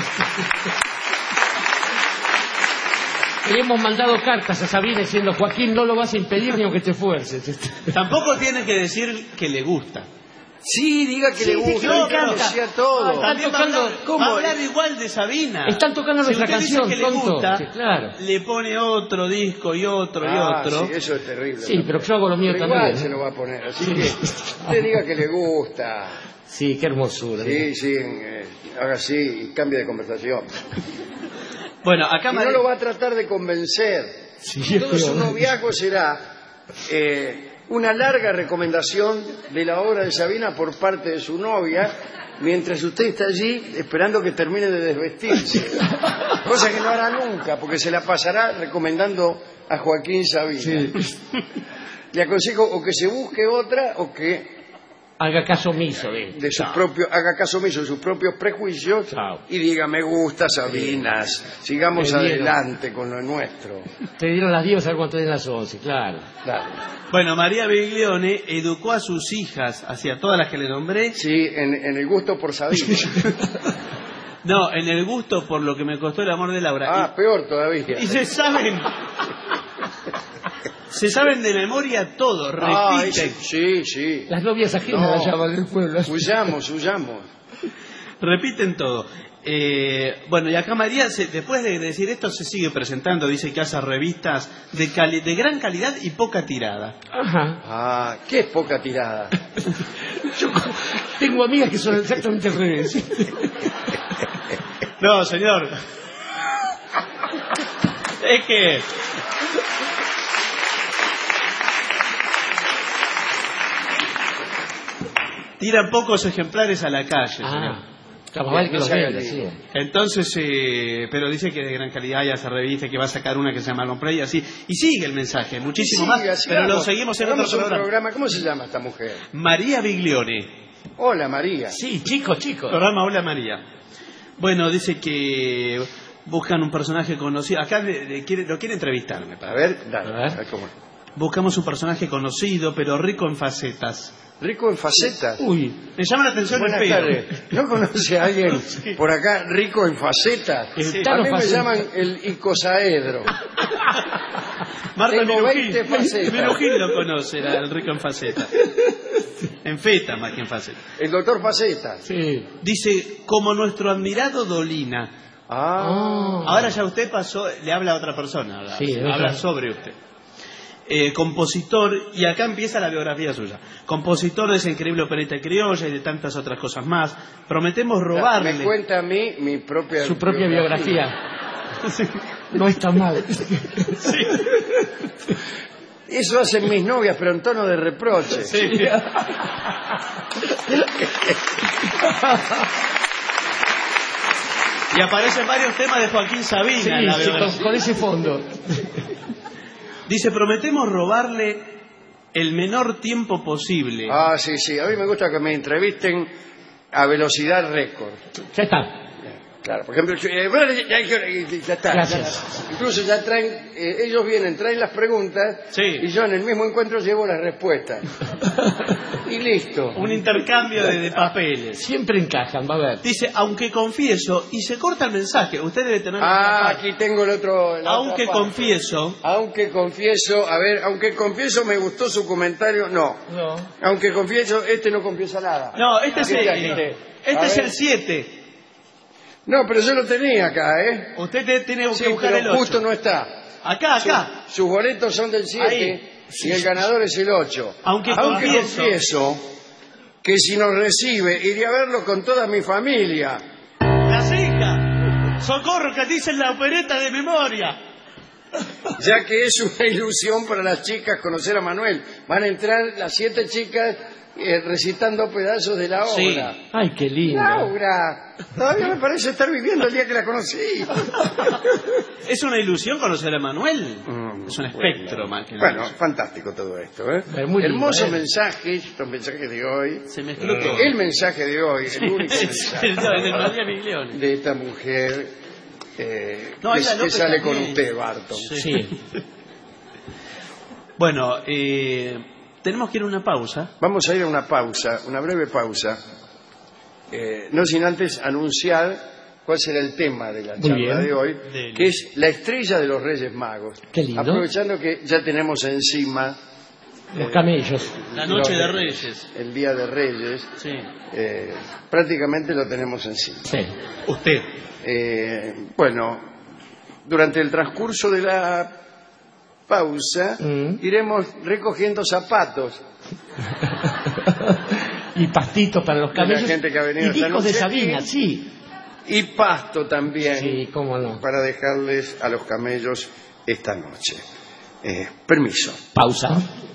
S8: Le hemos mandado cartas a Sabina diciendo, Joaquín, no lo vas a impedir ni aunque te esfuerces.
S7: Tampoco tiene que decir que le gusta.
S6: Sí, diga que
S8: Sí,
S6: le gusta,
S8: no,
S6: que
S8: canta.
S6: conocía todo.
S8: Están
S7: También
S8: tocando-
S7: va a hablar igual de Sabina.
S8: Están tocando
S7: Si
S8: nuestra
S7: usted dice
S8: canción,
S7: que le
S8: tonto.
S7: gusta,
S8: Sí, claro.
S7: le pone otro disco y otro y otro.
S6: Sí, eso es terrible.
S8: Sí, pero yo hago lo mío
S6: Pero
S8: también.
S6: igual se lo va a poner, así que usted diga que le gusta.
S8: Sí, qué hermosura.
S6: Sí, sí, haga así y cambie de conversación.
S7: Bueno, acá
S6: Y no
S7: María-
S6: lo va a tratar de convencer.
S8: Sí,
S6: Todo su
S8: pero-
S6: noviazgo será una larga recomendación de la obra de Sabina por parte de su novia, mientras usted está allí esperando que termine de desvestirse. Cosa que no hará nunca, porque se la pasará recomendando a Joaquín Sabina. Le aconsejo o que se busque otra o que
S8: Haga caso omiso de
S6: sus propios, haga caso omiso de sus propios prejuicios
S8: Chao.
S6: y diga me gusta Sabinas, sigamos
S8: Me dieron.
S6: adelante con lo nuestro.
S8: Te dieron las 10, vas a ver cuánto den las 11, claro.
S6: Claro.
S7: Bueno, María Biglione educó a sus hijas, hacia todas las que le nombré.
S6: Sí, en el gusto por Sabinas.
S7: No, en el gusto por lo que me costó el amor de Laura.
S6: Ah, peor todavía.
S7: Y se saben. Se saben de memoria todo,
S6: Ah,
S7: repiten.
S6: sí, sí.
S8: Las novias ajenas
S6: No.
S8: las llaman del pueblo.
S6: Huyamos.
S7: Repiten todo. Bueno, y acá María, después de decir esto, se sigue presentando. Dice que hace revistas de gran calidad y poca tirada.
S8: Ajá.
S6: Ah, qué poca tirada.
S8: Yo tengo amigas que son exactamente al revés.
S7: No, señor. Es que... tiran pocos ejemplares a la calle, señor.
S8: Más vale que
S6: No
S8: los
S6: se haga
S8: venda,
S6: el
S8: sí.
S6: vivo.
S7: Entonces, pero dice que de gran calidad y hace revista, que va a sacar una que se llama Compré y así. Y sigue el mensaje, muchísimo
S6: Sí,
S7: más,
S6: así
S7: pero lo
S6: vamos.
S7: seguimos en otro
S6: Hagamos un
S7: programa.
S6: ¿Cómo se llama esta mujer?
S7: María Biglione.
S6: Hola, María.
S8: Sí, chicos.
S7: Programa Hola María. Bueno, dice que buscan un personaje conocido. Acá lo quiere entrevistar, me
S6: A
S7: parece.
S6: ver, dale.
S8: A ver.
S6: a ver cómo.
S7: Buscamos un personaje conocido, pero rico en facetas.
S6: Rico en facetas.
S8: Uy,
S7: Me llama la atención
S6: Buenas
S7: el pelo.
S6: tardes. ¿No conoce a alguien por acá rico en facetas?
S8: El
S6: A
S8: Tano
S6: mí me
S8: Faceta.
S6: llaman el icosaedro.
S7: Marta
S6: Tengo
S7: Minujín.
S6: 20 facetas.
S7: Minujín lo conoce, era el rico en facetas. En feta más que en facetas.
S6: El doctor Facetas.
S8: sí.
S7: Dice, como nuestro admirado Dolina.
S6: Ah.
S7: Ahora ya usted pasó, le habla a otra persona, habla,
S8: Sí,
S7: habla
S8: otra.
S7: sobre usted. Compositor, y acá empieza la biografía suya. Compositor de esa increíble opereta criolla y de tantas otras cosas más. Prometemos robarle.
S6: Me cuenta a mí mi propia
S8: Su propia biografía. No está mal.
S6: Eso hacen mis novias, pero en tono de reproche.
S7: Sí. Y aparecen varios temas de Joaquín Sabina
S8: Sí,
S7: en la
S8: sí,
S7: biografía.
S8: con ese fondo.
S7: Dice, prometemos robarle el menor tiempo posible.
S6: Ah, sí, sí. A mí me gusta que me entrevisten a velocidad récord.
S8: Ya está.
S6: Claro, por ejemplo, ya está.
S8: Gracias.
S6: Incluso ya traen, ellos vienen, traen las preguntas
S7: Sí.
S6: y yo en el mismo encuentro llevo las respuestas. Y listo.
S7: Un intercambio de papeles.
S8: Siempre encajan, va a ver.
S7: Dice, aunque confieso, y se corta el mensaje. Usted debe tener...
S6: Ah, aquí tengo el otro. la
S7: Aunque
S6: otra parte.
S7: confieso...
S6: Aunque confieso, a ver, aunque confieso me gustó su comentario, no. Aunque confieso, este no confiesa nada.
S7: No, este es
S6: ¿Qué tal,
S7: el...
S6: este?
S7: Este
S6: A
S7: es
S6: ver.
S7: el 7.
S6: No, pero yo lo tenía acá, ¿eh?
S7: Usted tiene que
S6: Sí,
S7: buscar el
S6: pero
S7: 8.
S6: justo no está.
S7: Acá.
S6: Sus boletos son del 7
S7: Ahí.
S6: y el ganador es el 8.
S7: Aunque confieso.
S6: confieso que si nos recibe, iré a verlo con toda mi familia.
S7: Las hijas. Socorro, que dicen la opereta de memoria.
S6: Ya que es una ilusión para las chicas conocer a Manuel. Van a entrar las 7 chicas recitando pedazos de la
S7: Sí.
S6: obra.
S8: Ay, qué lindo.
S6: Laura, todavía me parece estar viviendo el día que la conocí.
S7: ¿Es una ilusión conocer a Manuel? Es un espectro más que una
S6: Bueno,
S7: ilusión.
S6: fantástico todo esto, ¿eh?
S8: Pero muy lindo,
S6: Hermosos
S8: ¿eh?
S6: mensajes, estos mensajes de hoy.
S7: Se mezcló todo.
S6: El mensaje de hoy, el único
S7: El
S6: mensaje
S7: de María Biglione.
S6: de esta mujer
S7: No, ahí la
S6: que
S7: López
S6: sale con
S7: también.
S6: usted, Barton.
S8: Sí.
S7: Bueno, tenemos que ir a una pausa.
S6: Vamos a ir a una pausa, una breve pausa, no sin antes anunciar cuál será el tema de la
S8: Muy
S6: charla
S8: bien.
S6: de hoy, que es la estrella de los Reyes Magos.
S8: Qué lindo.
S6: Aprovechando que ya tenemos encima
S8: Los camellos.
S7: La noche de Reyes.
S6: El Día de Reyes.
S7: Sí.
S6: Prácticamente lo tenemos encima.
S8: Sí.
S7: Usted.
S6: Bueno, durante el transcurso de la pausa iremos recogiendo zapatos.
S8: Y pastitos para los camellos.
S6: La gente que ha venido
S8: y discos de
S6: esta
S8: Sabina,
S6: noche,
S8: sí.
S6: Y pasto también.
S8: Sí, cómo no.
S6: Para dejarles a los camellos esta noche. Permiso.
S8: Pausa.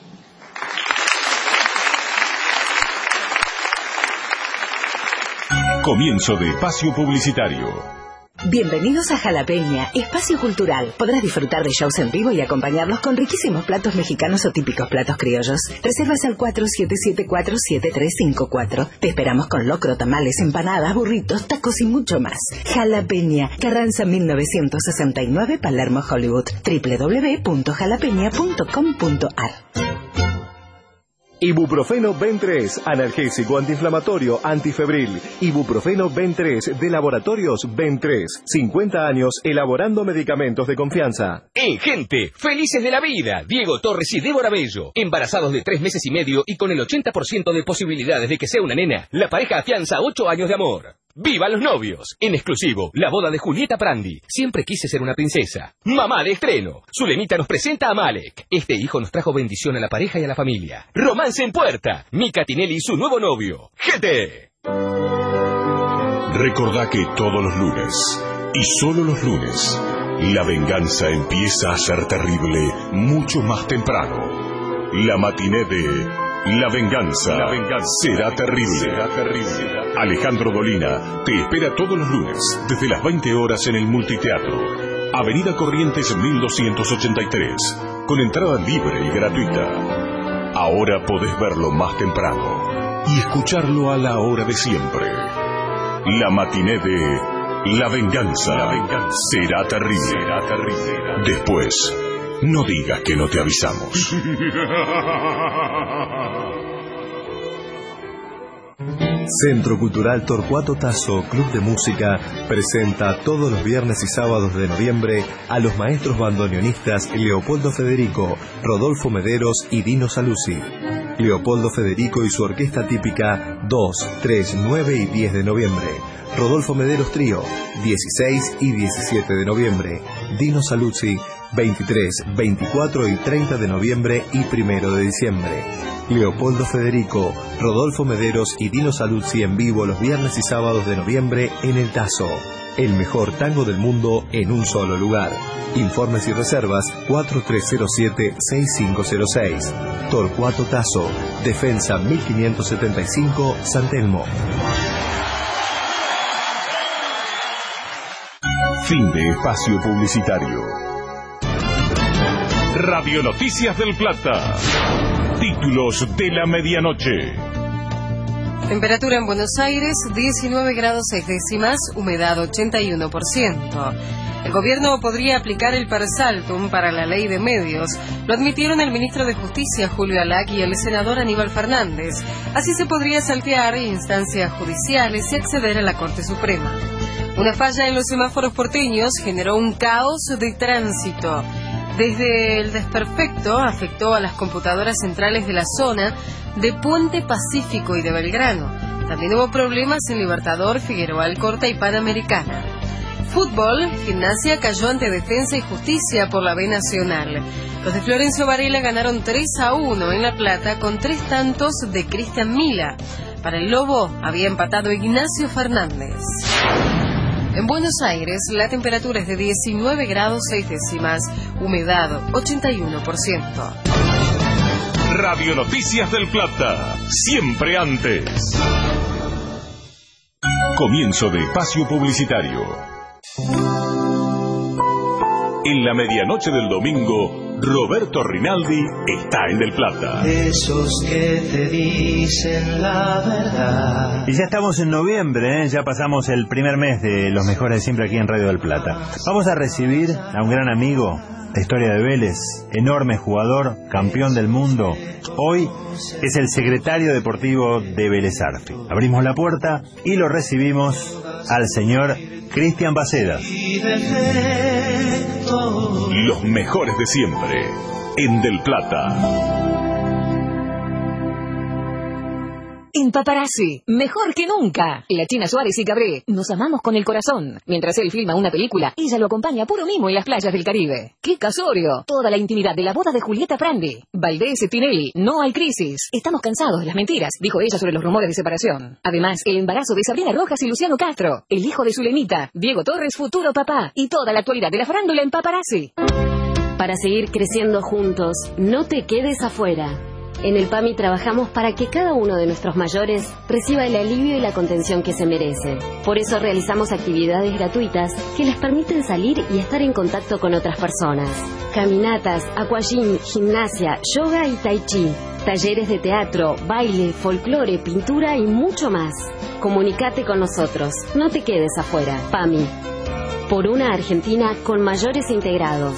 S3: Comienzo de espacio publicitario.
S9: Bienvenidos a Jalapeña, espacio cultural. Podrás disfrutar de shows en vivo y acompañarlos con riquísimos platos mexicanos o típicos platos criollos. Reservas al 4774-7354. Te esperamos con locro, tamales, empanadas, burritos, tacos y mucho más. Jalapeña, Carranza 1969, Palermo, Hollywood. www.jalapeña.com.ar.
S10: Ibuprofeno Ben 3, analgésico, antiinflamatorio, antifebril. Ibuprofeno Ben 3 de Laboratorios Ben 3. 50 años elaborando medicamentos de confianza.
S11: Gente, felices de la vida. Diego Torres y Débora Bello, embarazados de 3 meses y medio y con el 80% de posibilidades de que sea una nena. La pareja afianza 8 años de amor. ¡Viva los novios! En exclusivo, la boda de Julieta Prandi. Siempre quise ser una princesa. Mamá de estreno. Zulemita nos presenta a Malek. Este hijo nos trajo bendición a la pareja y a la familia. Romance en puerta. Mica Tinelli y su nuevo novio. ¡Gente!
S3: Recordá que todos los lunes, y solo los lunes, la venganza empieza a ser terrible mucho más temprano. La matiné de La Venganza será terrible. Alejandro Dolina te espera todos los lunes desde las 20 horas en el Multiteatro, Avenida Corrientes 1283, con entrada libre y gratuita. Ahora podés verlo más temprano y escucharlo a la hora de siempre. La matiné de La Venganza será terrible. Después, no digas que no te avisamos.
S10: Centro Cultural Torcuato Tasso, Club de Música, presenta todos los viernes y sábados de noviembre a los maestros bandoneonistas Leopoldo Federico, Rodolfo Mederos y Dino Saluzzi. Leopoldo Federico y su orquesta típica 2, 3, 9 y 10 de noviembre. Rodolfo Mederos Trío, 16 y 17 de noviembre. Dino Saluzzi, 23, 24 y 30 de noviembre y 1 de diciembre. Leopoldo Federico, Rodolfo Mederos y Dino Saluzzi en vivo los viernes y sábados de noviembre en el Tasso. El mejor tango del mundo en un solo lugar. Informes y reservas 4307-6506. Torcuato Tasso, Defensa 1575, San Telmo.
S3: Fin de espacio publicitario. Radio Noticias del Plata. Títulos de la medianoche.
S1: Temperatura en Buenos Aires, 19 grados 6 décimas, humedad 81%. El gobierno podría aplicar el per saltum para la ley de medios. Lo admitieron el ministro de Justicia, Julio Alac, y el senador Aníbal Fernández. Así se podría saltear instancias judiciales y acceder a la Corte Suprema. Una falla en los semáforos porteños generó un caos de tránsito. Desde el desperfecto afectó a las computadoras centrales de la zona de Puente Pacífico y de Belgrano. También hubo problemas en Libertador, Figueroa Alcorta y Panamericana. Fútbol, Gimnasia cayó ante Defensa y Justicia por la B Nacional. Los de Florencio Varela ganaron 3-1 en La Plata con 3 tantos de Cristian Mila. Para el Lobo había empatado Ignacio Fernández. En Buenos Aires, la temperatura es de 19 grados 6 décimas, humedad 81%.
S3: Radio Noticias del Plata, siempre antes. Comienzo de espacio publicitario. En la medianoche del domingo, Roberto Rinaldi está en Del Plata.
S12: Esos que te dicen la verdad.
S13: Y ya estamos en noviembre, ya pasamos el primer mes de los mejores de siempre aquí en Radio Del Plata. Vamos a recibir a un gran amigo, la historia de Vélez, enorme jugador, campeón del mundo. Hoy es el secretario deportivo de Vélez Arfi. Abrimos la puerta y lo recibimos al señor Cristian Bacedas.
S3: Los mejores de siempre en Del Plata.
S9: En Paparazzi, mejor que nunca. La China Suárez y Cabré, nos amamos con el corazón. Mientras él filma una película, ella lo acompaña a puro mimo en las playas del Caribe. ¡Qué casorio! Toda la intimidad de la boda de Julieta Prandi. Valdés y Tinelli, no hay crisis. Estamos cansados de las mentiras, dijo ella sobre los rumores de separación. Además, el embarazo de Sabrina Rojas y Luciano Castro, el hijo de Zulemita, Diego Torres, futuro papá, y toda la actualidad de la farándula en Paparazzi.
S14: Para seguir creciendo juntos, no te quedes afuera. En el PAMI trabajamos para que cada uno de nuestros mayores reciba el alivio y la contención que se merece. Por eso realizamos actividades gratuitas que les permiten salir y estar en contacto con otras personas. Caminatas, aquagym, gimnasia, yoga y tai chi. Talleres de teatro, baile, folclore, pintura y mucho más. Comunicate con nosotros. No te quedes afuera. PAMI. Por una Argentina con mayores integrados.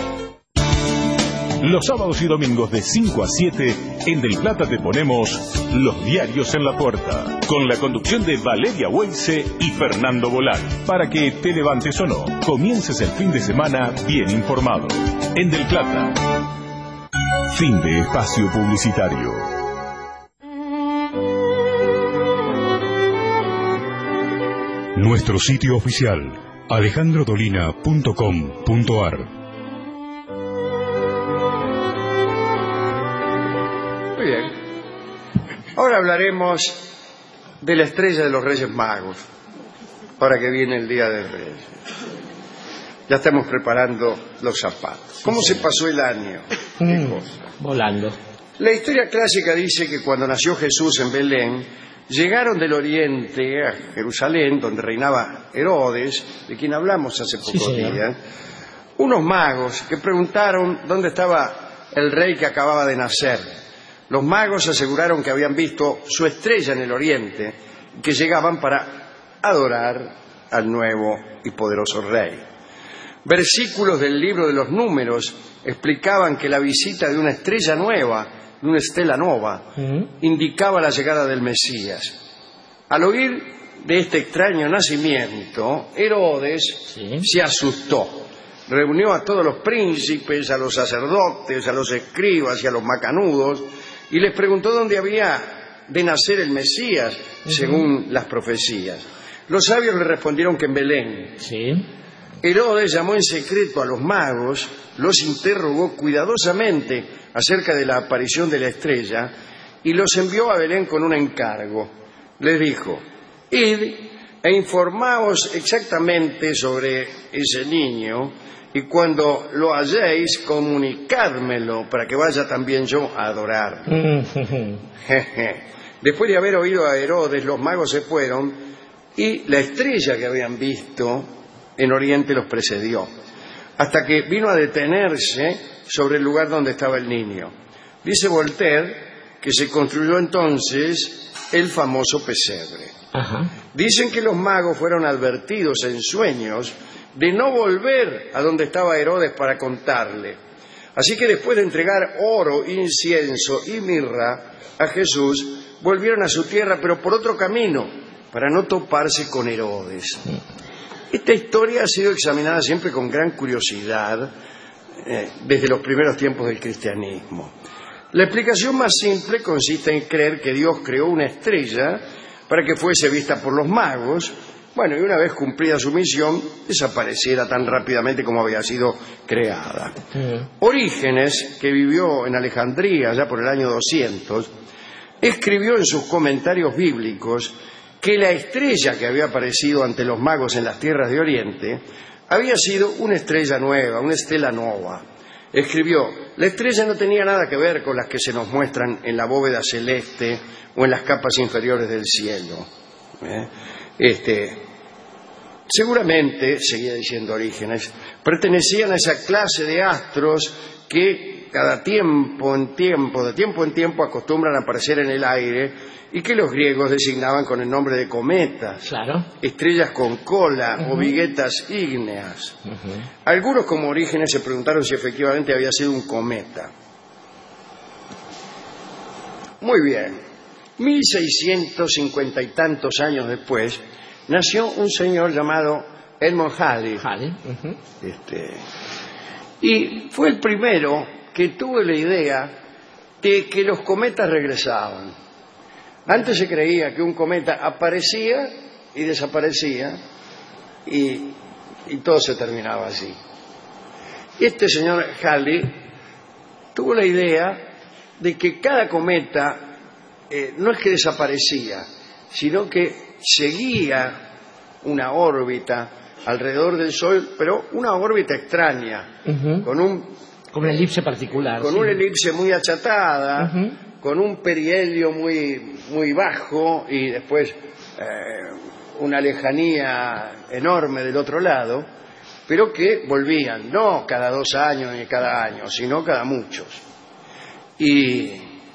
S3: Los sábados y domingos de 5 a 7, en Del Plata te ponemos Los Diarios en la Puerta, con la conducción de Valeria Weise y Fernando Bolán, para que te levantes o no, comiences el fin de semana bien informado. En Del Plata. Fin de espacio publicitario.
S4: Nuestro sitio oficial, alejandrodolina.com.ar.
S6: Muy bien. Ahora hablaremos de la estrella de los Reyes Magos, ahora que viene el Día de Reyes. Ya estamos preparando los zapatos. ¿Cómo se pasó el año? ¿Qué cosa?
S8: Volando.
S6: La historia clásica dice que cuando nació Jesús en Belén, llegaron del oriente a Jerusalén, donde reinaba Herodes, de quien hablamos hace pocos días, unos magos que preguntaron dónde estaba el rey que acababa de nacer. Los magos aseguraron que habían visto su estrella en el oriente y que llegaban para adorar al nuevo y poderoso rey. Versículos del libro de los Números explicaban que la visita de una estrella nueva, de una stella nova, indicaba la llegada del Mesías. Al oír de este extraño nacimiento, Herodes se asustó. Reunió a todos los príncipes, a los sacerdotes, a los escribas y a los macanudos, y les preguntó dónde había de nacer el Mesías, según las profecías. Los sabios le respondieron que en Belén. Herodes llamó en secreto a los magos, los interrogó cuidadosamente acerca de la aparición de la estrella y los envió a Belén con un encargo. Les dijo: id e informaos exactamente sobre ese niño, y cuando lo halléis, comunicádmelo para que vaya también yo a adorar. Después de haber oído a Herodes, los magos se fueron y la estrella que habían visto en Oriente los precedió, hasta que vino a detenerse sobre el lugar donde estaba el niño. Dice Voltaire que se construyó entonces el famoso pesebre. Dicen que los magos fueron advertidos en sueños de no volver a donde estaba Herodes para contarle. Así que después de entregar oro, incienso y mirra a Jesús, volvieron a su tierra, pero por otro camino, para no toparse con Herodes. Esta historia ha sido examinada siempre con gran curiosidad desde los primeros tiempos del cristianismo. La explicación más simple consiste en creer que Dios creó una estrella para que fuese vista por los magos, y una vez cumplida su misión, desapareciera tan rápidamente como había sido creada. Orígenes, que vivió en Alejandría ya por el año 200, escribió en sus comentarios bíblicos que la estrella que había aparecido ante los magos en las tierras de Oriente había sido una estrella nueva, una stella nova. Escribió: la estrella no tenía nada que ver con las que se nos muestran en la bóveda celeste o en las capas inferiores del cielo. Seguramente, seguía diciendo Orígenes, pertenecían a esa clase de astros que de tiempo en tiempo acostumbran a aparecer en el aire y que los griegos designaban con el nombre de cometas, estrellas con cola o viguetas ígneas. Algunos, como Orígenes, se preguntaron si efectivamente había sido un cometa. Muy bien, 1650 y tantos años después, nació un señor llamado Edmund Halley. Y fue el primero que tuvo la idea de que los cometas regresaban. Antes se creía que un cometa aparecía y desaparecía y todo se terminaba así. Y este señor Halley tuvo la idea de que cada cometa no es que desaparecía, sino que seguía una órbita alrededor del Sol, pero una órbita extraña, con una elipse particular. Con una elipse muy achatada, con un perihelio muy bajo y después una lejanía enorme del otro lado, pero que volvían, no cada 2 años ni cada año, sino cada muchos. Y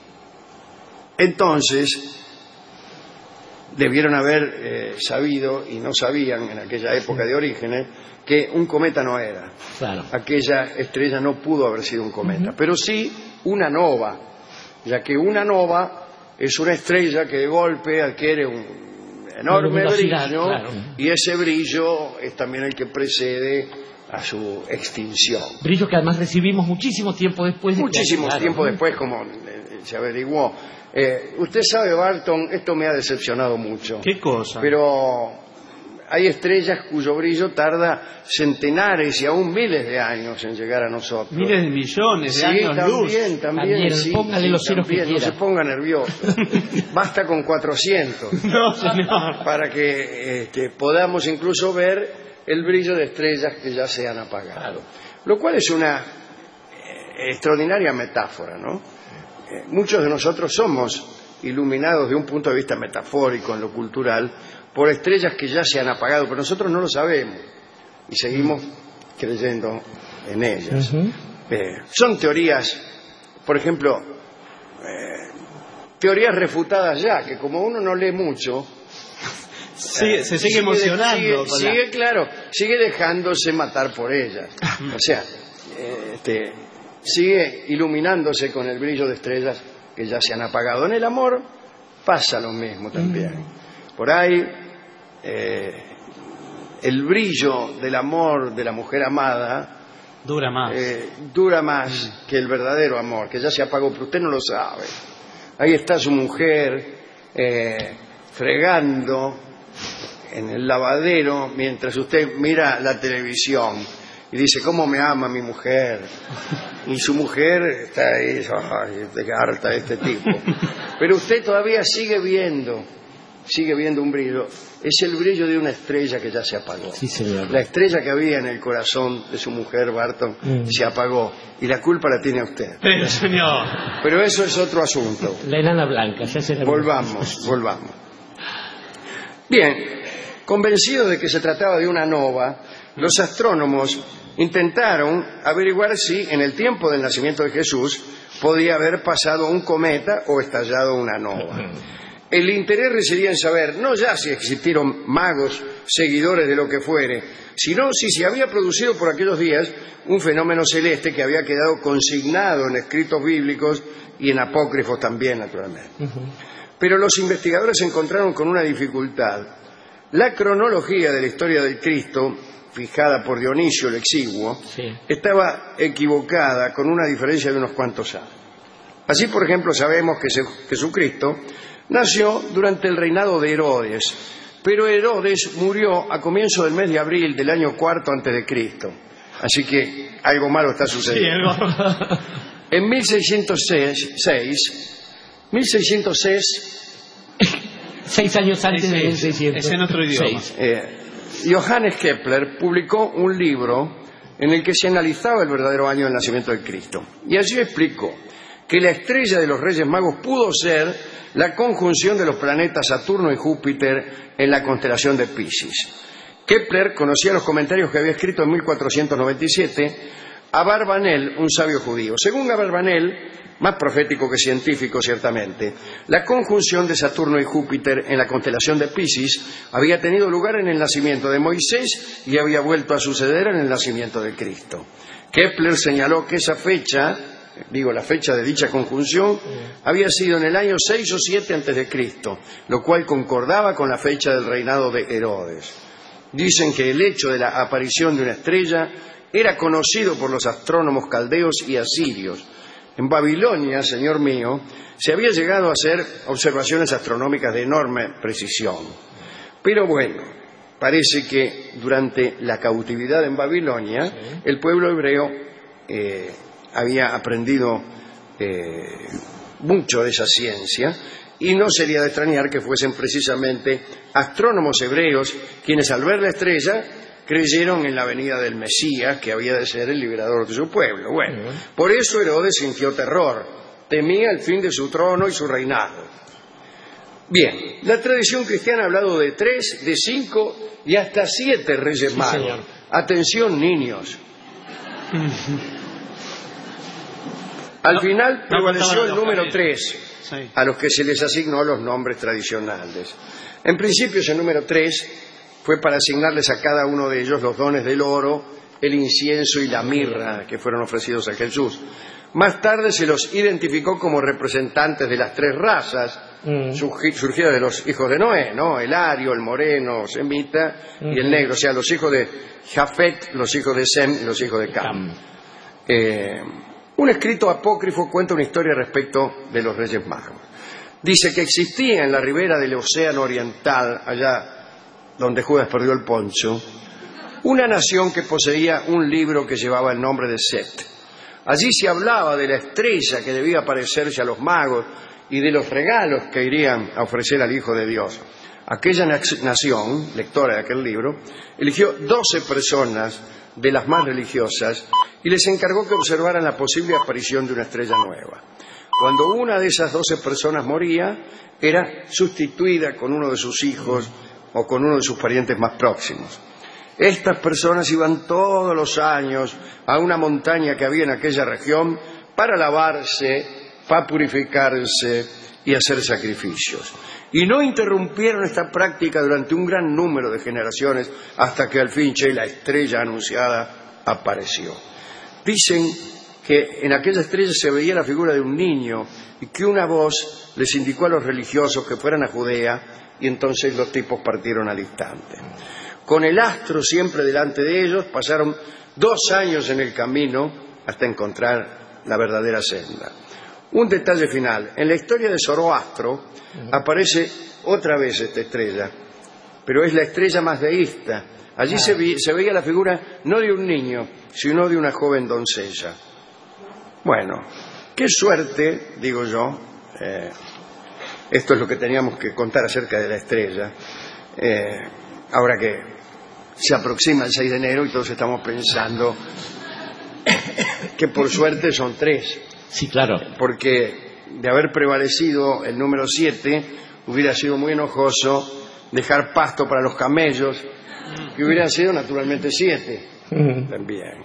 S6: entonces debieron haber sabido, y no sabían en aquella época de Orígenes, que un cometa no era. Claro. Aquella estrella no pudo haber sido un cometa, pero sí una nova, ya que una nova es una estrella que de golpe adquiere un enorme brillo, claro. Y ese brillo es también el que precede a su extinción.
S8: Brillo que además recibimos muchísimo tiempo después.
S6: Después, como se averiguó. Usted sabe, Barton, esto me ha decepcionado mucho.
S7: ¿Qué cosa?
S6: Pero hay estrellas cuyo brillo tarda centenares y aún miles de años en llegar a nosotros.
S7: Miles de millones de años luz.
S6: También, sí, póngale los ceros que quiera. No se ponga nervioso. Basta con 400.
S7: No, señor.
S6: Para que podamos incluso ver el brillo de estrellas que ya se han apagado. Claro. Lo cual es una extraordinaria metáfora, ¿no? Muchos de nosotros somos iluminados de un punto de vista metafórico en lo cultural por estrellas que ya se han apagado, pero nosotros no lo sabemos y seguimos creyendo en ellas. Son teorías, por ejemplo, teorías refutadas ya, que como uno no lee mucho,
S7: se sigue emocionando.
S6: Sigue dejándose matar por ellas. O sea, sigue iluminándose con el brillo de estrellas que ya se han apagado. En el amor pasa lo mismo también. Por ahí el brillo del amor de la mujer amada
S7: dura más
S6: que el verdadero amor, que ya se apagó, pero usted no lo sabe. Ahí está su mujer fregando en el lavadero mientras usted mira la televisión y dice, ¿cómo me ama mi mujer? Y su mujer está ahí, de harta de este tipo. Pero usted todavía sigue viendo un brillo. Es el brillo de una estrella que ya se apagó.
S8: Sí, señor.
S6: La estrella que había en el corazón de su mujer, Barton, se apagó. Y la culpa la tiene usted.
S7: Pero, señor.
S6: Pero eso es otro asunto.
S8: La enana blanca. Ya se
S6: Volvamos. Bien, convencidos de que se trataba de una nova, los astrónomos intentaron averiguar si en el tiempo del nacimiento de Jesús podía haber pasado un cometa o estallado una nova. El interés residía en saber no ya si existieron magos, seguidores de lo que fuere, sino si se había producido por aquellos días un fenómeno celeste que había quedado consignado en escritos bíblicos y en apócrifos también, naturalmente. Pero los investigadores se encontraron con una dificultad. La cronología de la historia del Cristo, fijada por Dionisio el Exiguo, estaba equivocada con una diferencia de unos cuantos años. Así, por ejemplo, sabemos que Jesucristo nació durante el reinado de Herodes, pero Herodes murió a comienzo del mes de abril del año 4 antes de Cristo. Así que algo malo está sucediendo. En 1606,
S8: 6 años antes de 1600.
S7: Es en otro idioma.
S6: Johannes Kepler publicó un libro en el que se analizaba el verdadero año del nacimiento de Cristo. Y allí explicó que la estrella de los Reyes Magos pudo ser la conjunción de los planetas Saturno y Júpiter en la constelación de Piscis. Kepler conocía los comentarios que había escrito en 1497 Abarbanel, un sabio judío. Según Abarbanel, más profético que científico ciertamente, la conjunción de Saturno y Júpiter en la constelación de Piscis había tenido lugar en el nacimiento de Moisés y había vuelto a suceder en el nacimiento de Cristo. Kepler señaló que esa fecha, la fecha de dicha conjunción, había sido en el año 6 o 7 antes de Cristo, lo cual concordaba con la fecha del reinado de Herodes. Dicen que el hecho de la aparición de una estrella era conocido por los astrónomos caldeos y asirios, En Babilonia, señor mío, se había llegado a hacer observaciones astronómicas de enorme precisión. Pero bueno, parece que durante la cautividad en Babilonia, el pueblo hebreo había aprendido mucho de esa ciencia, y no sería de extrañar que fuesen precisamente astrónomos hebreos quienes, al ver la estrella, creyeron en la venida del Mesías, que había de ser el liberador de su pueblo. Bueno, por eso Herodes sintió terror, temía el fin de su trono y su reinado. Bien, la tradición cristiana ha hablado de 3, de 5 y hasta 7 reyes magos.
S8: Señor.
S6: Atención, niños. Al final prevaleció el número 3, a los que se les asignó los nombres tradicionales. En principio, ese número 3 fue para asignarles a cada uno de ellos los dones del oro, el incienso y la mirra que fueron ofrecidos a Jesús. Más tarde se los identificó como representantes de las 3 razas surgidas de los hijos de Noé, ¿no? El ario, el moreno, semita y el negro, o sea, los hijos de Jafet, los hijos de Sem y los hijos de Cam. Un escrito apócrifo cuenta una historia respecto de los Reyes Magos. Dice que existía en la ribera del Océano Oriental, allá donde Judas perdió el poncho, una nación que poseía un libro que llevaba el nombre de Set. Allí se hablaba de la estrella que debía aparecerse a los magos y de los regalos que irían a ofrecer al Hijo de Dios. Aquella nación, lectora de aquel libro, eligió 12 personas de las más religiosas y les encargó que observaran la posible aparición de una estrella nueva. Cuando una de esas 12 personas moría, era sustituida con uno de sus hijos o con uno de sus parientes más próximos. Estas personas iban todos los años a una montaña que había en aquella región para lavarse, para purificarse y hacer sacrificios. Y no interrumpieron esta práctica durante un gran número de generaciones hasta que al fin la estrella anunciada apareció. Dicen que en aquella estrella se veía la figura de un niño y que una voz les indicó a los religiosos que fueran a Judea, y entonces los tipos partieron al instante. Con el astro siempre delante de ellos, pasaron 2 años en el camino hasta encontrar la verdadera senda. Un detalle final: en la historia de Zoroastro aparece otra vez esta estrella, pero es la estrella más deísta. Allí se veía la figura no de un niño, sino de una joven doncella. Bueno, qué suerte, digo yo. Esto es lo que teníamos que contar acerca de la estrella. Ahora que se aproxima el 6 de enero y todos estamos pensando que por suerte son 3.
S8: Sí, claro.
S6: Porque de haber prevalecido el número 7, hubiera sido muy enojoso dejar pasto para los camellos, que hubieran sido naturalmente 7. También.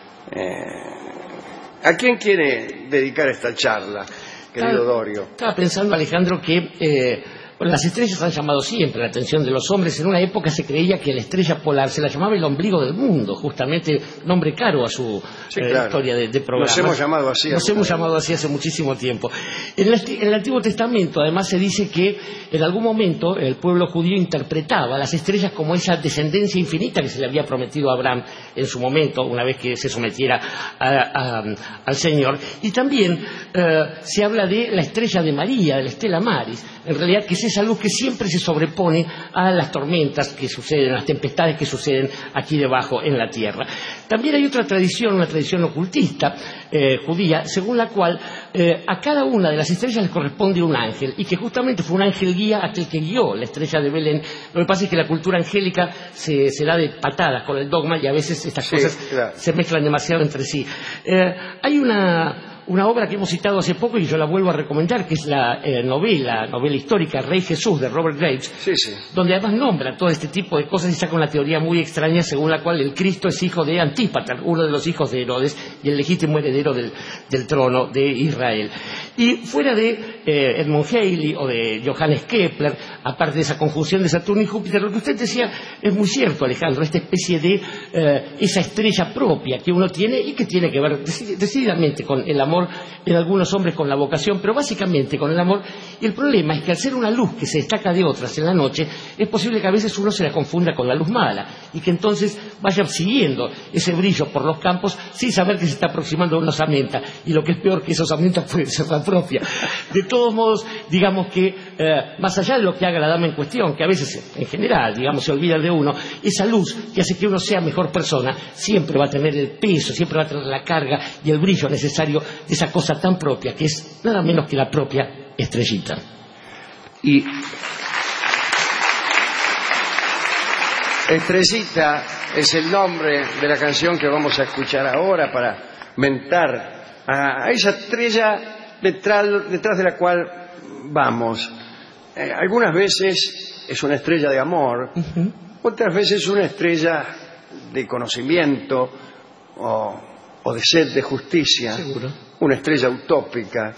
S6: ¿A quién quiere dedicar esta charla, querido Dorio?
S8: Estaba pensando, Alejandro, que las estrellas han llamado siempre la atención de los hombres. En una época se creía que la estrella polar se la llamaba el ombligo del mundo, justamente nombre caro a su historia de programa.
S6: Nos hemos llamado así.
S8: Nos hemos llamado así hace muchísimo tiempo. En el Antiguo Testamento, además, se dice que en algún momento el pueblo judío interpretaba las estrellas como esa descendencia infinita que se le había prometido a Abraham en su momento, una vez que se sometiera al Señor. Y también se habla de la estrella de María, de la Stella Maris, en realidad, que es esa luz que siempre se sobrepone a las tormentas que suceden, a las tempestades que suceden aquí debajo en la tierra. También hay otra tradición, una tradición ocultista judía, según la cual a cada una de las estrellas les corresponde un ángel, y que justamente fue un ángel guía aquel que guió la estrella de Belén. Lo que pasa es que la cultura angélica se da de patadas con el dogma, y a veces estas cosas se mezclan demasiado entre sí. Hay una obra que hemos citado hace poco y yo la vuelvo a recomendar, que es la novela histórica Rey Jesús, de Robert Graves, donde además nombra todo este tipo de cosas y saca una teoría muy extraña según la cual el Cristo es hijo de Antípatro, uno de los hijos de Herodes y el legítimo heredero del trono de Israel. Y fuera de Edmund Halley o de Johannes Kepler, aparte de esa conjunción de Saturno y Júpiter, lo que usted decía es muy cierto, Alejandro, esta especie de esa estrella propia que uno tiene y que tiene que ver decididamente con el amor, en algunos hombres con la vocación, pero básicamente con el amor. Y el problema es que al ser una luz que se destaca de otras en la noche, es posible que a veces uno se la confunda con la luz mala y que entonces vaya siguiendo ese brillo por los campos sin saber que se está aproximando a una osamenta, y lo que es peor, que esa osamenta puede ser la propia. De todos modos, digamos que más allá de lo que haga la dama en cuestión, que a veces en general, digamos, se olvida de uno, esa luz que hace que uno sea mejor persona siempre va a tener el peso, siempre va a tener la carga y el brillo necesario de esa cosa tan propia que es nada menos que la propia estrellita.
S6: Y Estrellita es el nombre de la canción que vamos a escuchar ahora para mentar a esa estrella detrás de la cual vamos. Algunas veces es una estrella de amor, otras veces una estrella de conocimiento o de sed de justicia. Seguro. Una estrella utópica.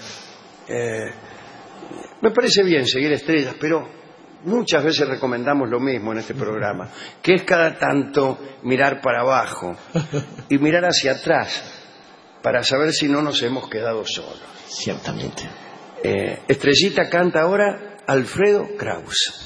S6: Me parece bien seguir estrellas, pero muchas veces recomendamos lo mismo en este programa, que es cada tanto mirar para abajo y mirar hacia atrás para saber si no nos hemos quedado solos.
S8: Ciertamente.
S6: Estrellita canta ahora Alfredo Kraus.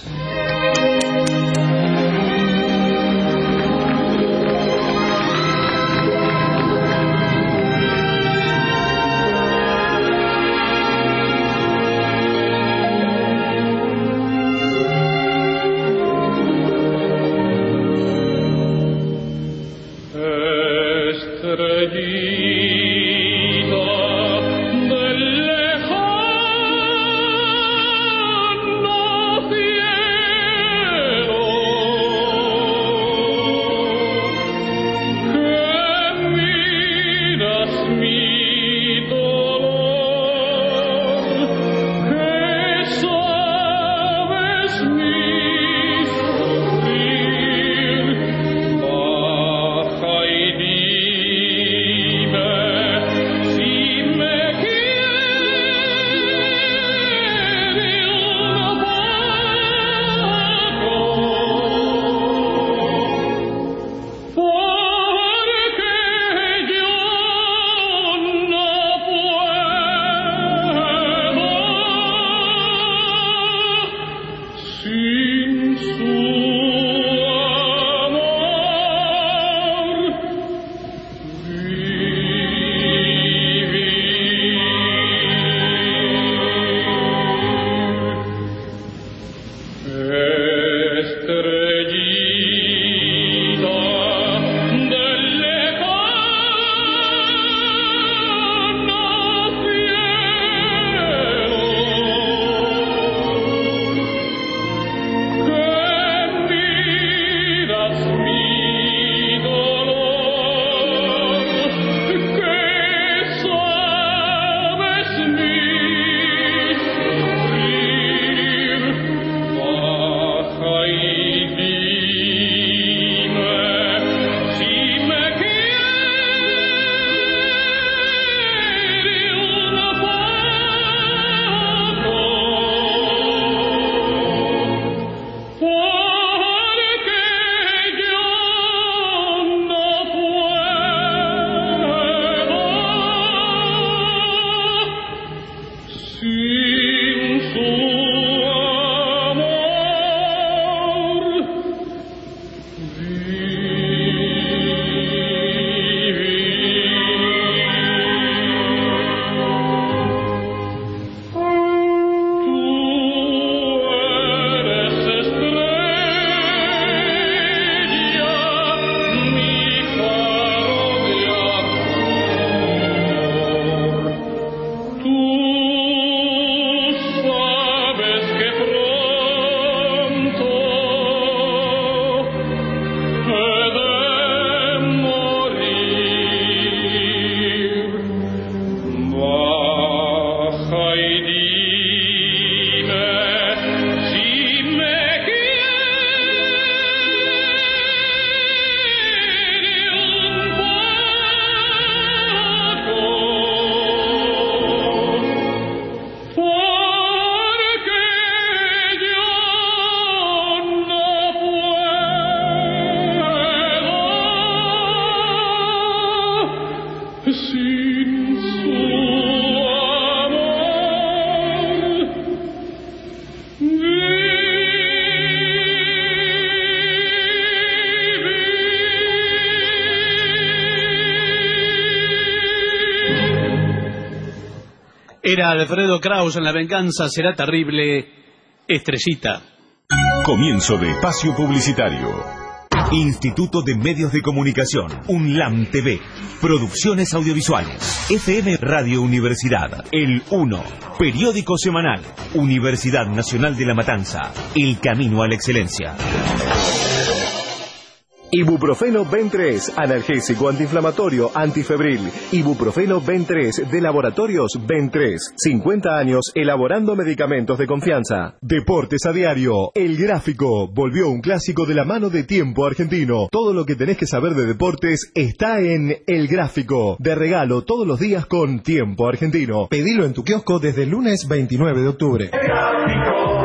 S7: Era Alfredo Kraus en La venganza será terrible, Estrellita.
S3: Comienzo de espacio publicitario. Instituto de Medios de Comunicación, UNLAM TV, Producciones Audiovisuales, FM Radio Universidad, El 1, Periódico Semanal, Universidad Nacional de La Matanza, El Camino a la Excelencia.
S10: Ibuprofeno Ben 3, analgésico, antiinflamatorio, antifebril. Ibuprofeno Ben 3 de Laboratorios Ben 3. 50 años elaborando medicamentos de confianza. Deportes a diario. El Gráfico volvió un clásico de la mano de Tiempo Argentino. Todo lo que tenés que saber de deportes está en El Gráfico. De regalo todos los días con Tiempo Argentino. Pedilo en tu kiosco desde el lunes 29 de octubre.
S3: El Gráfico.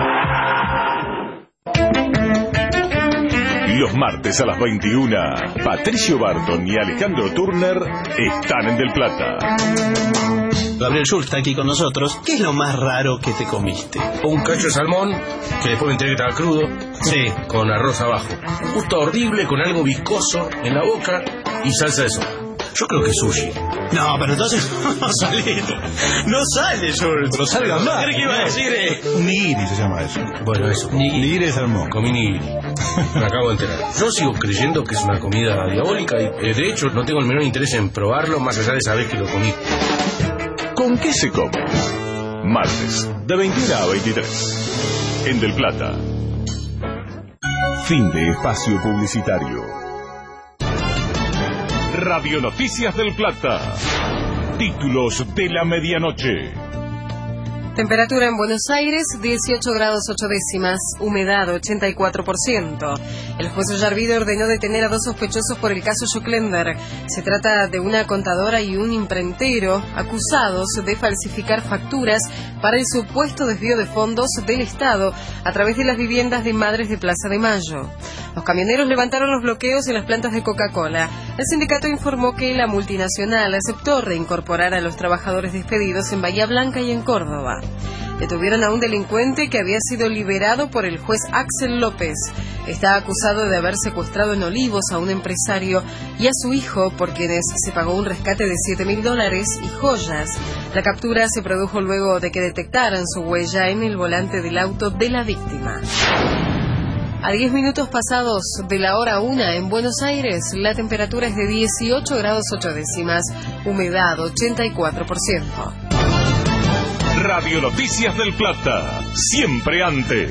S3: Los martes a las 21, Patricio Barton y Alejandro Turner están en Del Plata.
S7: Gabriel Schultz está aquí con nosotros. ¿Qué es lo más raro que te comiste?
S15: Un cacho de salmón, que después me enteré que estaba crudo.
S7: Sí.
S15: Con arroz abajo. Gusto horrible, con algo viscoso en la boca y salsa de soja. Yo creo que es sushi.
S7: No, pero entonces no sale. No sale, Schultz. No salga más. ¿Qué iba a decir?
S16: Nigiri se llama eso.
S15: Bueno, eso.
S16: Nigiri de salmón.
S15: Comí nigiri. Me acabo de enterar. Yo sigo creyendo que es una comida diabólica y de hecho no tengo el menor interés en probarlo más allá de saber que lo comí.
S3: ¿Con qué se come? Martes, de 21 a 23. En Del Plata. Fin de espacio publicitario. Radio Noticias del Plata. Títulos de la medianoche.
S1: Temperatura en Buenos Aires, 18 grados 8 décimas, humedad 84%. El juez Ollarvide ordenó detener a 2 sospechosos por el caso Joclender. Se trata de una contadora y un imprentero acusados de falsificar facturas para el supuesto desvío de fondos del Estado a través de las viviendas de madres de Plaza de Mayo. Los camioneros levantaron los bloqueos en las plantas de Coca-Cola. El sindicato informó que la multinacional aceptó reincorporar a los trabajadores despedidos en Bahía Blanca y en Córdoba. Detuvieron a un delincuente que había sido liberado por el juez Axel López. Está acusado de haber secuestrado en Olivos a un empresario y a su hijo, por quienes se pagó un rescate de $7.000 y joyas. La captura se produjo luego de que detectaran su huella en el volante del auto de la víctima. A 10 minutos pasados de la hora 1 en Buenos Aires, la temperatura es de 18 grados 8 décimas, humedad 84%.
S3: Radio Noticias del Plata, siempre antes.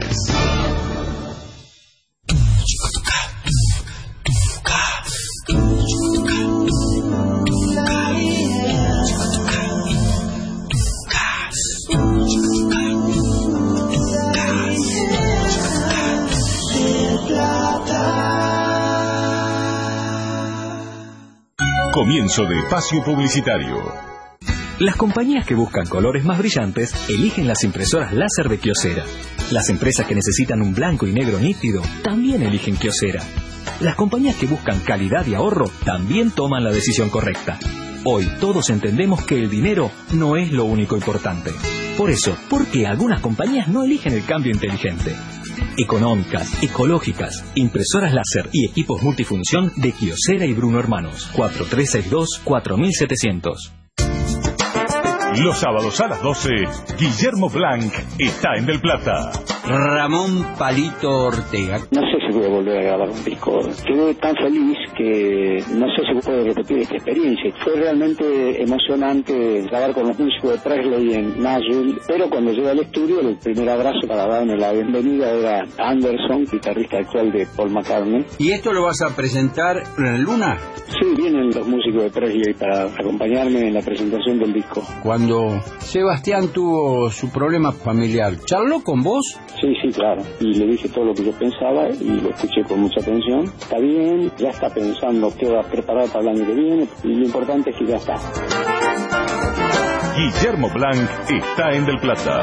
S3: Comienzo de espacio publicitario.
S17: Las compañías que buscan colores más brillantes eligen las impresoras láser de Kyocera. Las empresas que necesitan un blanco y negro nítido también eligen Kyocera. Las compañías que buscan calidad y ahorro también toman la decisión correcta. Hoy todos entendemos que el dinero no es lo único importante. Por eso, ¿por qué algunas compañías no eligen el cambio inteligente? Económicas, ecológicas, impresoras láser y equipos multifunción de Kyocera y Bruno Hermanos. 4362-4700.
S3: Los sábados a las 12, Guillermo Blanc está en Del Plata.
S18: Ramón Palito Ortega.
S19: No sé si voy a volver a grabar un disco. Quedé tan feliz que no sé si puedo repetir esta experiencia. Fue realmente emocionante grabar con los músicos de Presley en Nashville, pero cuando llegué al estudio, el primer abrazo para darme la bienvenida era Anderson, guitarrista actual de Paul McCartney.
S18: ¿Y esto lo vas a presentar en el Luna?
S19: Sí, vienen los músicos de Presley para acompañarme en la presentación del disco.
S18: Cuando Sebastián tuvo su problema familiar, ¿charló con vos?
S19: Sí, claro. Y le dije todo lo que yo pensaba y lo escuché con mucha atención. Está bien, ya está pensando qué va a preparar para el año que viene y lo importante es que ya está.
S3: Guillermo Blanc está en Del Plata.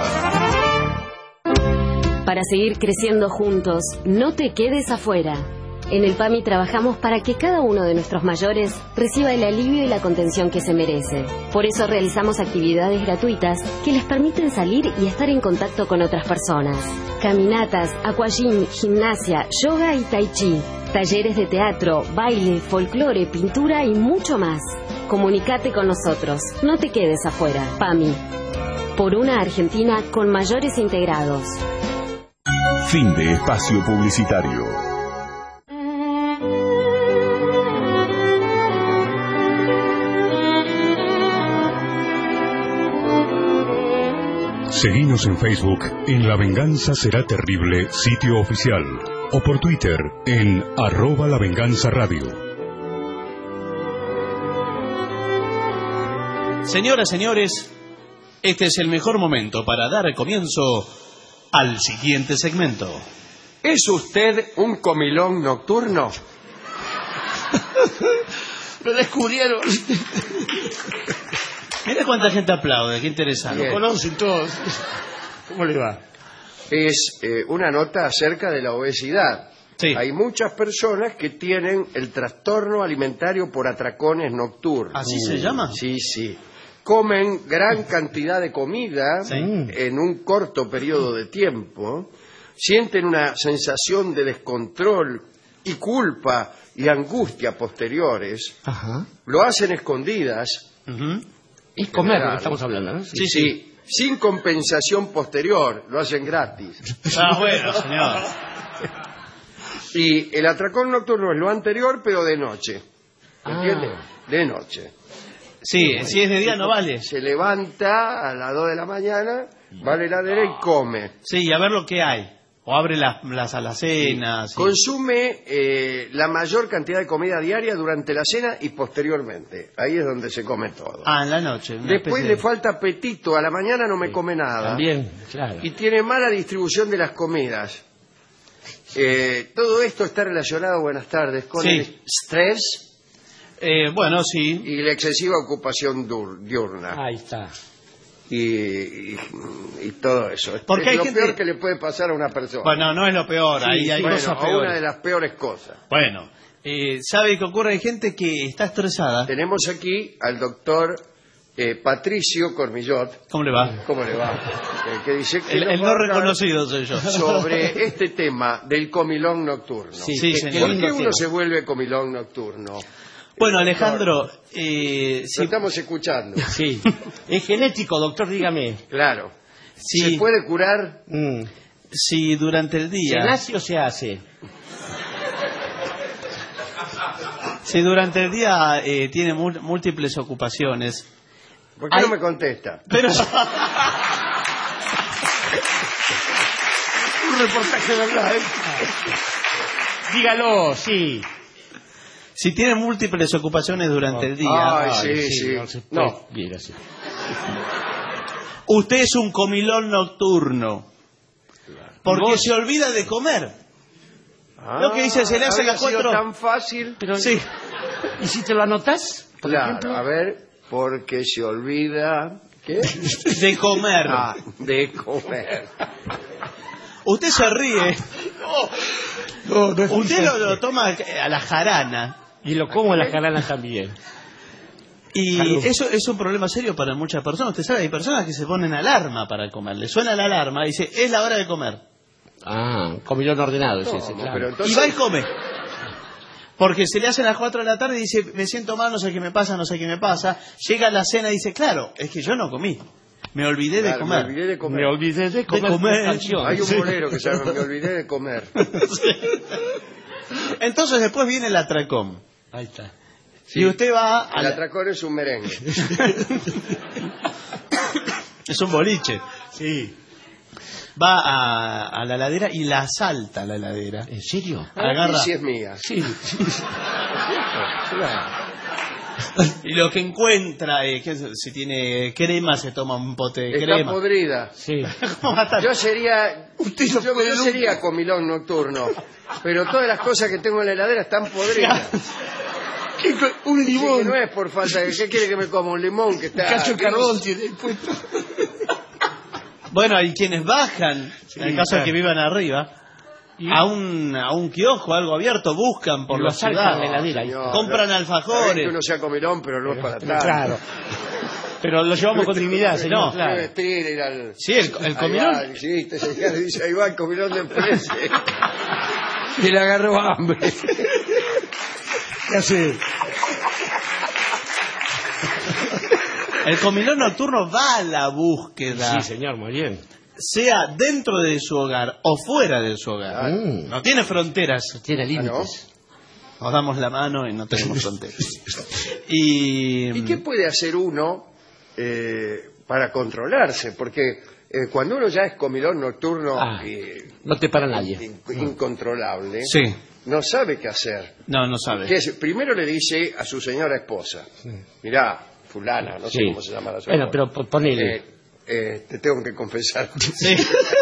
S14: Para seguir creciendo juntos, no te quedes afuera. En el PAMI trabajamos para que cada uno de nuestros mayores reciba el alivio y la contención que se merece. Por eso realizamos actividades gratuitas que les permiten salir y estar en contacto con otras personas. Caminatas, aquagym, gimnasia, yoga y tai chi. Talleres de teatro, baile, folclore, pintura y mucho más. Comunicate con nosotros. No te quedes afuera. PAMI. por una Argentina con mayores integrados.
S3: Fin de espacio publicitario.
S4: Seguinos en Facebook en La Venganza Será Terrible, sitio oficial, o por Twitter en @lavenganzaradio.
S7: Señoras, señores, este es el mejor momento para dar comienzo al siguiente segmento.
S6: ¿Es usted un comilón nocturno?
S8: Lo descubrieron.
S7: Mira cuánta gente aplaude, qué interesante.
S8: Lo conocen todos. ¿Cómo le va?
S6: Es una nota acerca de la obesidad. Sí. Hay muchas personas que tienen el trastorno alimentario por atracones nocturnos.
S7: ¿Así se llama?
S6: Sí, sí. Comen gran cantidad de comida en un corto periodo de tiempo, sienten una sensación de descontrol y culpa y angustia posteriores, lo hacen escondidas.
S8: Y comer, lo que estamos hablando, ¿no?
S6: Sí, sí. Sin compensación posterior, lo hacen gratis.
S7: Ah, bueno, señor.
S6: Y el atracón nocturno es lo anterior, pero de noche. ¿Entiende? De noche.
S7: Sí, si es de día no vale.
S6: Se levanta a las 2 de la mañana, va a la heladera y come.
S7: Sí, y a ver lo que hay. O abre las alacenas.
S6: Sí. Consume la mayor cantidad de comida diaria durante la cena y posteriormente. Ahí es donde se come todo.
S7: Ah, en la noche.
S6: Después le falta apetito. A la mañana no me come nada.
S8: También, claro.
S6: Y tiene mala distribución de las comidas. Todo esto está relacionado, buenas tardes, con el estrés.
S7: Bueno, sí.
S6: Y la excesiva ocupación diurna.
S8: Ahí está.
S6: Y todo eso.
S7: Porque
S6: es lo peor que le puede pasar a una persona.
S7: Bueno, no es lo peor.
S6: Sí,
S7: ahí hay cosas peores.
S6: Una de las peores cosas.
S7: Bueno, ¿sabe qué ocurre? Hay gente que está estresada.
S6: Tenemos aquí al doctor Patricio Cormillot.
S7: ¿Cómo le va?
S6: ¿Cómo le va? Que dice que
S7: el no reconocido soy yo.
S6: Sobre este tema del comilón nocturno.
S7: Sí, señor.
S6: ¿Por qué uno se vuelve comilón nocturno?
S7: Bueno, Alejandro,
S6: lo estamos escuchando.
S8: Sí. Es genético, doctor, dígame.
S6: Claro.
S7: Sí.
S6: ¿Se puede curar?
S7: Si durante el día...
S8: ¿Se nace o se hace?
S7: Si durante el día tiene múltiples ocupaciones...
S6: ¿Por qué no me contesta?
S7: Pero...
S8: Un reportaje de verdad, Dígalo, sí.
S7: Si tiene múltiples ocupaciones durante el día...
S6: sí.
S8: No.
S7: Usted es un comilón nocturno. Porque se olvida de comer. Lo que dice, se le hace las 4...
S6: tan fácil.
S8: Pero,
S7: sí.
S8: ¿Y si te lo anotás?
S6: Claro, a ver, porque se olvida... ¿Qué?
S7: De comer.
S6: De comer.
S7: Usted se ríe.
S8: No
S7: Usted lo toma a la jarana.
S8: Y lo como a la jarana también.
S7: Y eso es un problema serio para muchas personas. Usted sabe, hay personas que se ponen alarma para comer. Le suena la alarma y dice, es la hora de comer.
S8: Comilón ordenado, sí, claro.
S6: Pero entonces...
S7: Y va y come. Porque se le hacen las 4 de la tarde y dice, me siento mal, no sé qué me pasa. Llega a la cena y dice, claro, es que yo no comí. Me olvidé de comer.
S8: Me olvidé de comer.
S6: Hay un bolero que se llama Me olvidé de comer.
S7: Entonces después viene el atracón.
S8: Ahí está.
S7: Sí. Y usted va...
S6: El atracón es un merengue.
S7: Es un boliche.
S8: Sí.
S7: Va a la heladera y la asalta la heladera.
S8: ¿En serio?
S7: Agarra...
S6: Sí, es mía.
S8: Sí.
S7: Y lo que encuentra, si tiene crema, se toma un pote de crema.
S6: Está podrida.
S8: Sí.
S6: Yo sería comilón nocturno, pero todas las cosas que tengo en la heladera están podridas.
S8: Un limón.
S6: Sí, no es por falta de... ¿Qué quiere que me coma? Un limón que está...
S8: Cacho carbón tiene puesto.
S7: Bueno, hay quienes bajan, en el caso de que vivan arriba, a un kiosco, algo abierto, buscan por la ciudad, compran alfajores.
S6: Que uno sea comilón, pero no es para tanto.
S8: Claro. Pero lo llevamos con dignidad, señor.
S6: No, claro.
S7: Sí, el comilón.
S6: Sí, dice, ahí va el comilón de empresa.
S8: Y le agarró hambre. ¿Qué hace?
S7: El comilón nocturno va a la búsqueda.
S8: Sí, señor, muy bien.
S7: Sea dentro de su hogar o fuera de su hogar. No tiene fronteras.
S8: No tiene límites.
S7: Nos damos la mano y no tenemos fronteras. ¿Y
S6: qué puede hacer uno para controlarse? Porque cuando uno ya es comilón nocturno
S8: no te para nadie.
S6: Incontrolable,
S7: sí,
S6: no sabe qué hacer.
S7: No sabe.
S6: Primero le dice a su señora esposa, mirá, fulana, no sé cómo se llama la señora.
S8: Bueno, pero ponele.
S6: Te tengo que confesar.
S7: Sí.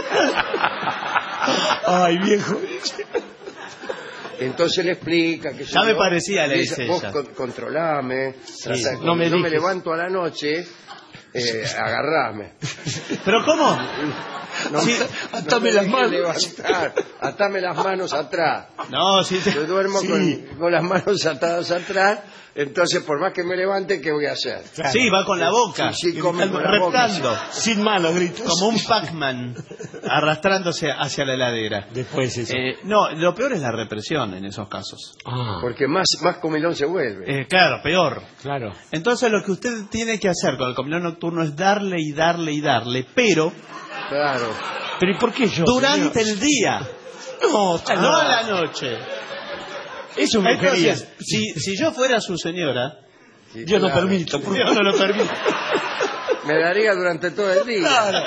S8: Ay, viejo.
S6: Entonces le explica que
S7: ya me parecía, le dice
S6: vos
S7: ella.
S6: Controlame, no me levanto a la noche, agarrame.
S7: ¿Pero cómo?
S6: Atame las manos. Atame las manos atrás.
S7: No, sí.
S6: Yo duermo con las manos atadas atrás, entonces por más que me levante, ¿qué voy a hacer?
S7: Claro. Sí, va con la boca.
S6: Sí, come con la boca.
S8: Sin manos, gritos.
S7: Como un Pac-Man, arrastrándose hacia la heladera.
S8: Después eso.
S7: No, lo peor es la represión en esos casos.
S6: Porque más comilón se vuelve.
S7: Claro, peor.
S8: Claro.
S7: Entonces lo que usted tiene que hacer con el comilón nocturno es darle y darle y darle, pero...
S6: Claro.
S8: ¿Pero y por qué yo?
S7: Durante el día. No a la noche.
S8: Eso me quería.
S7: Si yo fuera su señora...
S8: Yo no permito.
S7: Yo no lo permito.
S6: Me daría durante todo el día.
S7: Claro.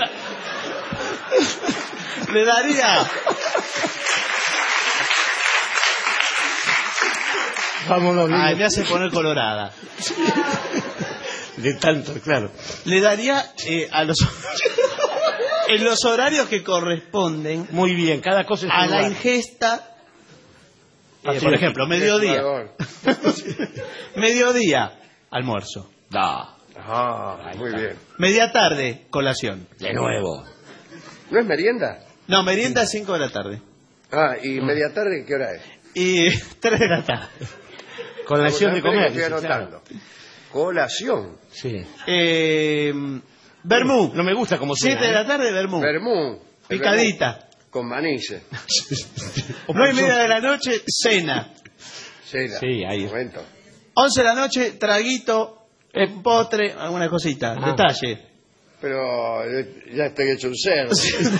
S7: Le daría...
S8: Vámonos.
S7: Ay, me hace poner colorada.
S8: De tanto, claro.
S7: Le daría a los... en los horarios que corresponden.
S8: Muy bien, cada cosa es
S7: a
S8: igual.
S7: la ingesta. Por ejemplo, mediodía. Mediodía, almuerzo.
S6: Muy bien.
S7: Media tarde, colación.
S8: De nuevo.
S6: ¿No es merienda?
S7: No, merienda a 5 de la tarde.
S6: ¿Y media tarde qué hora es?
S7: Y 3 de la tarde.
S8: Colación de comer.
S6: Estoy anotando. Colación.
S8: Sí.
S7: Vermú.
S8: No me gusta como
S7: 7 de la tarde, vermú.
S6: Vermú.
S7: Picadita.
S6: Con manices.
S7: 9:30 de la noche, cena.
S6: Cena.
S8: Sí, ahí.
S6: Momento.
S7: 11 de la noche, traguito, postre, alguna cosita, detalle.
S6: Pero ya estoy hecho un cerdo.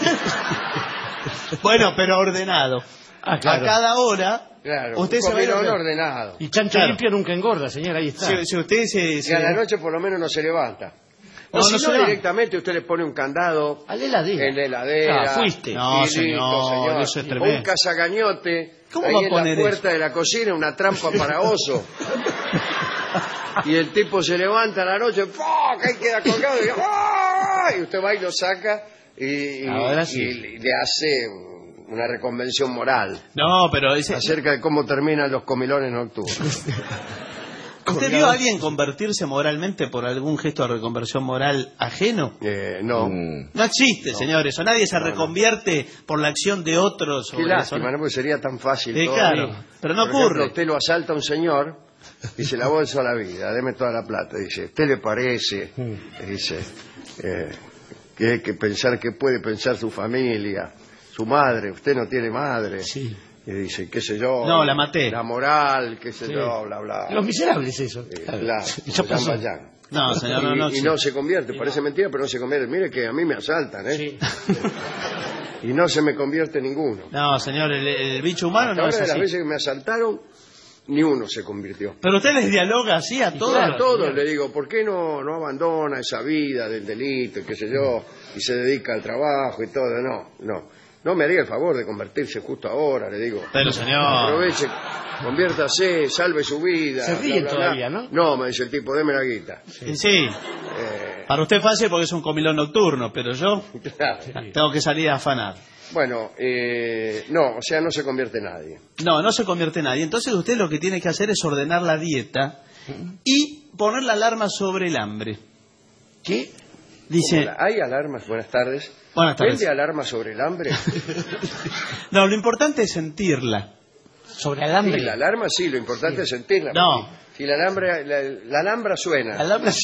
S7: Bueno, pero ordenado.
S8: Claro.
S7: A cada hora.
S6: Claro,
S7: usted se va a ir
S6: ordenado.
S8: Y chancho limpio nunca engorda, señora, ahí está.
S7: Si usted
S6: Y a la noche por lo menos no se levanta. O si no, directamente usted le pone un candado
S8: a la heladera.
S6: En la heladera.
S8: Fuiste.
S7: No, señor, eso es tremendo.
S6: O un cazagañote
S7: ¿Cómo
S6: ahí
S7: va a
S6: en
S7: poner
S6: la puerta de la cocina, una trampa para oso. Y el tipo se levanta a la noche, ¡que ahí queda colgado! Y usted va y lo saca y le hace una reconvención moral.
S7: No, pero
S6: acerca de cómo terminan los comilones nocturnos.
S7: ¿Usted vio a alguien convertirse moralmente por algún gesto de reconversión moral ajeno?
S6: No.
S7: No existe, señores. O nadie se reconvierte por la acción de otros.
S6: Qué lástima, ¿no? Porque sería tan fácil todo.
S7: Claro, pero no
S6: por
S7: ocurre.
S6: Ejemplo, usted lo asalta a un señor y dice, la bolsa a la vida, deme toda la plata. Dice, ¿usted le parece? Dice, que hay que pensar, que puede pensar su familia, su madre, usted no tiene madre.
S8: Sí.
S6: Y dice, qué sé yo.
S7: No, la maté.
S6: La moral, qué sé yo, bla, bla.
S8: Los Miserables, eso.
S6: Claro,
S7: No, señor, no.
S6: Y no se convierte, parece mentira, pero no se convierte. Mire que a mí me asaltan, ¿eh?
S8: Sí.
S6: Y no se me convierte ninguno.
S7: No, señor, el bicho humano no es así.
S6: Las veces que me asaltaron, ni uno se convirtió.
S7: Pero usted les dialoga así a todos.
S6: A todos le digo, ¿por qué no abandona esa vida del delito y qué sé yo, y se dedica al trabajo y todo? No me haría el favor de convertirse justo ahora, le digo.
S7: Pero señor...
S6: Aproveche, conviértase, salve su vida.
S8: Se ríen todavía, ¿no?
S6: No, me dice el tipo, deme la guita.
S7: Sí. Para usted es fácil porque es un comilón nocturno, pero yo tengo que salir a afanar.
S6: Bueno, no se convierte nadie.
S7: No se convierte nadie. Entonces usted lo que tiene que hacer es ordenar la dieta y poner la alarma sobre el hambre.
S6: ¿Qué?
S7: Dice...
S6: ¿Hay alarmas? Buenas tardes.
S7: Buenas tardes.
S6: ¿Vende alarma sobre el hambre?
S7: No, lo importante es sentirla.
S8: ¿Sobre el hambre?
S6: Sí, la alarma sí, lo importante es sentirla.
S7: No.
S6: Si la alhambra suena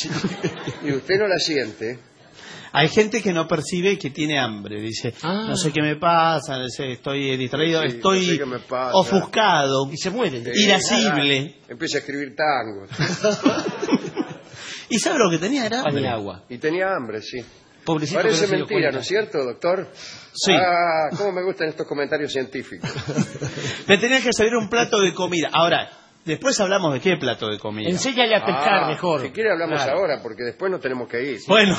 S6: y usted no la siente...
S7: Hay gente que no percibe que tiene hambre. Dice, no sé qué me pasa, estoy distraído, estoy
S6: no sé
S7: ofuscado.
S8: Y se muere.
S7: Irascible.
S6: Empieza a escribir tangos.
S7: ¿Y sabe lo que tenía? Era
S8: Pan y agua.
S6: Y tenía hambre, sí.
S8: Pobrecito,
S6: Parece
S8: que no se dio
S6: mentira,
S8: cuenta.
S6: ¿no es cierto, doctor?
S7: Sí.
S6: Ah, cómo me gustan estos comentarios científicos.
S7: Le tenía que servir un plato de comida. Ahora, después hablamos de qué plato de comida.
S8: Enséñale a pescar mejor.
S6: Si quiere hablamos
S8: Claro.
S6: ahora, porque después nos tenemos que ir.
S7: Bueno,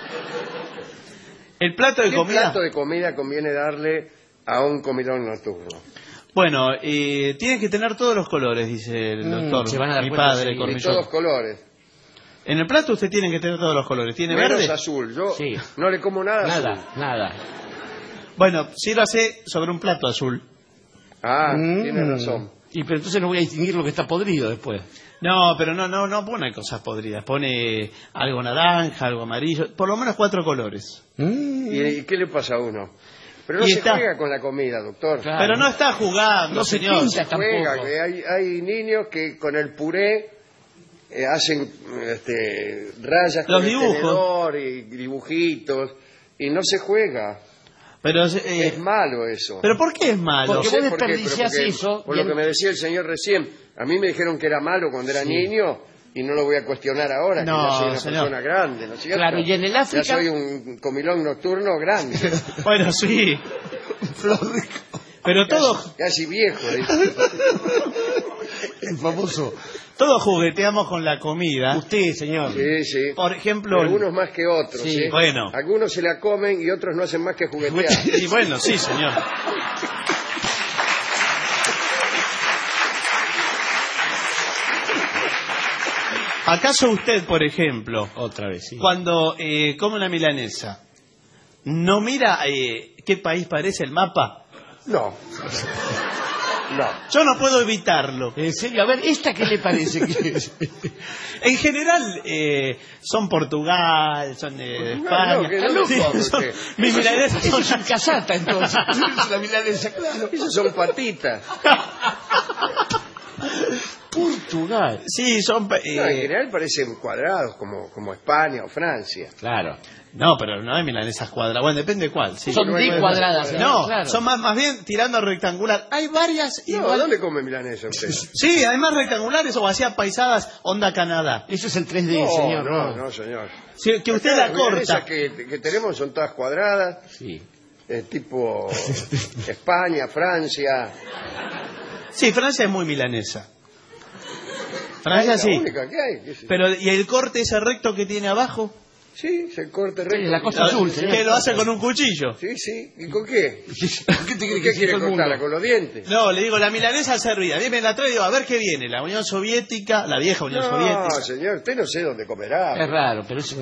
S7: el plato de
S6: ¿Qué
S7: comida.
S6: plato de comida conviene darle a un comilón nocturno?
S7: Bueno, tiene que tener todos los colores, dice el doctor.
S8: se van a dar
S7: mi
S8: cuenta
S7: padre,
S8: enseguida.
S6: De
S7: Cornillot.
S6: todos colores.
S7: En el plato usted tiene que tener todos los colores. ¿Tiene
S6: Menos
S7: verde?
S6: azul. Yo
S8: Sí.
S6: no le como nada azul.
S8: Nada.
S7: Bueno, sírvase sobre un plato azul.
S6: Ah, tiene razón.
S8: Y pero entonces no voy a distinguir lo que está podrido después.
S7: No, pero no pone cosas podridas. Pone algo naranja, algo amarillo. Por lo menos 4 colores.
S6: ¿Y qué le pasa a uno? Pero no
S7: Y
S6: se
S7: está-
S6: juega con la comida, doctor.
S8: Claro.
S7: Pero no está jugando,
S8: No se
S7: señor.
S8: pinta
S6: Juega,
S8: tampoco.
S6: que hay niños que con el puré hacen rayas
S7: Los
S6: con el
S7: dibujos.
S6: tenedor y dibujitos y no se juega.
S7: Pero,
S6: Es malo eso.
S7: ¿pero por qué es malo?
S8: Porque
S6: No sé
S8: vos
S6: por qué, pero
S8: desperdiciás
S6: porque,
S8: eso,
S6: por
S8: bien-
S6: lo que me decía el señor recién, a mí me dijeron que era malo cuando era niño y no lo voy a cuestionar ahora, que
S7: No,
S6: ya soy una
S7: señor.
S6: persona grande, ¿no es cierto?
S8: Claro, y en el África-
S6: Ya soy un comilón nocturno grande,
S7: Bueno, sí. Pero
S6: casi viejo.
S8: El famoso.
S7: todos jugueteamos con la comida.
S8: Usted, señor.
S6: Sí, sí.
S7: Por ejemplo,
S6: Algunos más que otros.
S8: Sí,
S6: ¿sí?
S7: bueno.
S6: Algunos se la comen y otros no hacen más que juguetear.
S7: y bueno, sí, señor. ¿Acaso usted, por ejemplo,
S8: Otra vez, sí.
S7: cuando come una milanesa, no mira qué país parece el mapa?
S6: No. No.
S7: Yo no puedo evitarlo.
S8: En serio, a ver, ¿esta qué le parece que es?
S7: En general, son Portugal, son España.
S6: no, que no lo
S7: Sí,
S6: como,
S7: son-
S6: que-
S7: mis milanesas
S8: Eso
S7: son
S8: es casata, entonces. Es la milanesa, claro.
S6: Esos son patitas.
S8: Portugal.
S7: Sí, son...
S6: No, en general parecen cuadrados, como España o Francia.
S8: Claro.
S7: No, pero no hay milanesas cuadradas. Bueno, depende cuál. Sí.
S8: Son de cuadradas.
S7: No,
S8: claro.
S7: son más bien tirando a rectangular. Hay varias
S6: No,
S7: igual.
S6: ¿dónde come milanesa usted?
S7: Sí, además rectangulares o así apaisadas, onda Canadá.
S8: Eso es el 3D,
S6: No,
S8: señor.
S6: no, señor.
S7: Sí, que usted la
S6: Las milanesas
S7: corta.
S6: que tenemos son todas cuadradas,
S8: Sí.
S6: tipo España, Francia.
S7: Sí, Francia es muy milanesa. Francia
S6: Es
S7: sí.
S6: la única que hay. ¿Qué sé?
S7: Pero, ¿y el corte ese recto que tiene abajo?
S6: Sí, se corta recto.
S8: la cosa azul, señor.
S7: Que lo hace con un cuchillo.
S6: Sí, sí. ¿Y con qué?
S8: ¿Qué te
S6: ¿Con qué quiere cortarla? ¿Con los dientes?
S7: No, le digo, la milanesa servida. Dime la trae y digo, a ver qué viene. La Unión Soviética, la vieja Unión
S6: No,
S7: Soviética.
S6: señor, usted no sé dónde comerá.
S8: Es raro, pero es...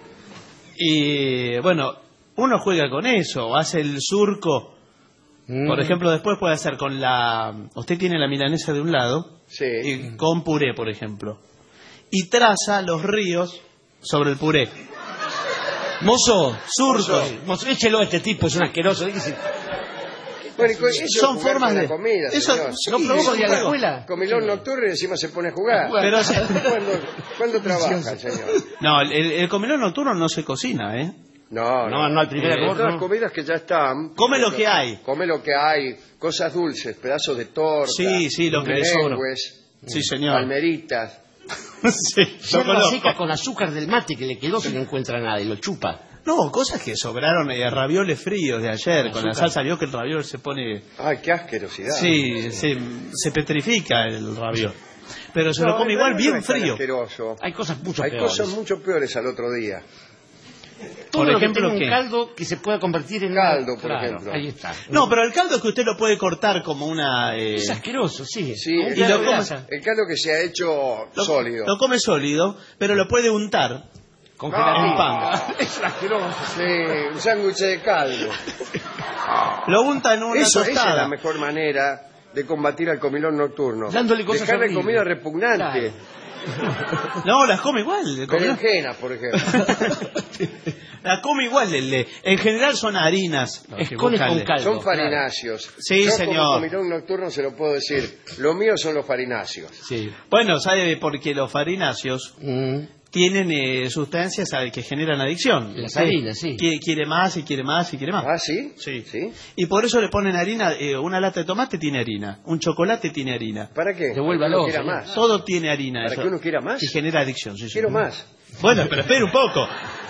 S7: Y bueno, uno juega con eso, hace el surco. Por ejemplo, después puede hacer con la... Usted tiene la milanesa de un lado,
S6: Sí.
S7: y con puré, por ejemplo. Y traza los ríos sobre el puré.
S8: Mozo,
S7: Surco.
S8: mozo, échelo a este tipo, es un asqueroso. Dígase,
S6: Bueno, y eso
S7: Son
S6: es jugar
S7: formas
S6: con
S7: de...
S6: la comida,
S7: Eso,
S6: señor.
S7: sí,
S8: ¿no probó
S7: es un
S8: con ir a la
S7: juego.
S8: escuela?
S6: Comilón nocturno y encima se pone a jugar.
S7: Pero,
S6: ¿Cuándo trabaja, señor?
S7: no, el comilón nocturno no se cocina, ¿eh?
S6: No,
S8: No, al primer error,
S6: Otras
S8: no.
S6: comidas que ya están.
S7: Come lo que hay.
S6: Come lo que hay. Cosas dulces, pedazos de torta.
S7: Sí, sí, lo que le sobra.
S6: merengues,
S7: Sí, señor.
S6: palmeritas.
S7: Sí,
S8: Yerba
S7: conozco.
S8: seca con azúcar del mate que le quedó si no encuentra nada y lo chupa.
S7: No, cosas que sobraron, ravioles fríos de ayer, con la
S8: Azúcar.
S7: salsa, vio que el raviol se pone...
S6: Ay, qué asquerosidad.
S7: Sí, se petrifica el raviol. Pero se
S6: No,
S7: lo come
S6: en
S7: igual
S6: realidad no
S7: bien
S6: es tan
S7: frío.
S6: asqueroso.
S8: Hay cosas mucho
S6: Hay
S8: peores.
S6: cosas mucho peores al otro día.
S8: Todo
S7: Por
S8: lo que
S7: ejemplo,
S8: tenga
S7: ¿qué?
S8: un caldo que se pueda convertir en
S6: Caldo,
S8: una-
S6: por
S8: Claro,
S6: ejemplo.
S8: Ahí está.
S7: No, pero el caldo es que usted lo puede cortar como una...
S8: Es asqueroso, sí.
S6: Sí,
S8: Un
S6: el,
S7: y lo
S8: caldo de
S7: come-
S8: grasa.
S6: el caldo que se ha hecho sólido.
S7: Lo come sólido, pero lo puede untar
S8: Con
S6: No.
S8: gelatina.
S7: en pan.
S8: Es asqueroso.
S6: Sí, un sándwich de caldo.
S7: Lo unta en una
S6: Esa es la
S7: tostada.
S6: mejor manera de combatir al comilón nocturno.
S8: Dándole cosas
S6: Dejarle
S8: horribles.
S6: comida repugnante.
S7: No, las come igual. el comilón.
S6: Berenjenas, por ejemplo.
S7: La come igual. En general son harinas. los que
S8: Escones
S7: buscan
S8: con
S7: el-
S8: caldo.
S6: Son farináceos.
S7: Sí,
S6: Yo
S7: señor.
S6: como comilón nocturno se lo puedo decir. Lo mío son los farináceos.
S8: Sí.
S7: Bueno, ¿sabe por qué los farináceos tienen sustancias que generan adicción.
S8: Las harinas, sí.
S7: Quiere más y quiere más y quiere más.
S6: ¿Ah, sí?
S7: Sí. Y por eso le ponen harina. Una lata de tomate tiene harina. Un chocolate tiene harina.
S6: ¿Para qué?
S8: Devuélvalo.
S6: Para que uno quiera más.
S7: Todo tiene harina.
S6: ¿Para que uno quiera más?
S7: Y genera adicción. Sí,
S6: Quiero más.
S7: Bueno, pero espera un poco.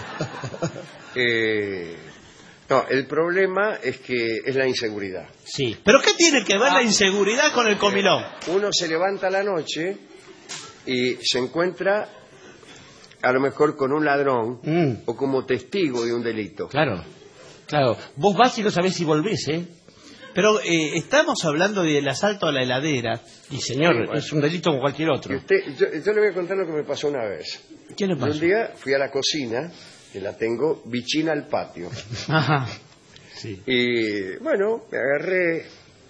S6: No, el problema es que es la inseguridad.
S8: Sí.
S7: ¿Pero qué tiene que ver la inseguridad con el comilón?
S6: Uno se levanta a la noche y se encuentra a lo mejor con un ladrón o como testigo de un delito.
S8: Claro. Vos vas y no sabés si volvés, ¿eh?
S7: Pero estamos hablando del asalto a la heladera.
S8: Y señor, es un delito como cualquier otro.
S6: Yo le voy a contar lo que me pasó una vez.
S7: ¿Qué le pasó?
S6: Un día fui a la cocina, que la tengo vichina al patio.
S8: Ajá. Sí.
S6: Y bueno, me agarré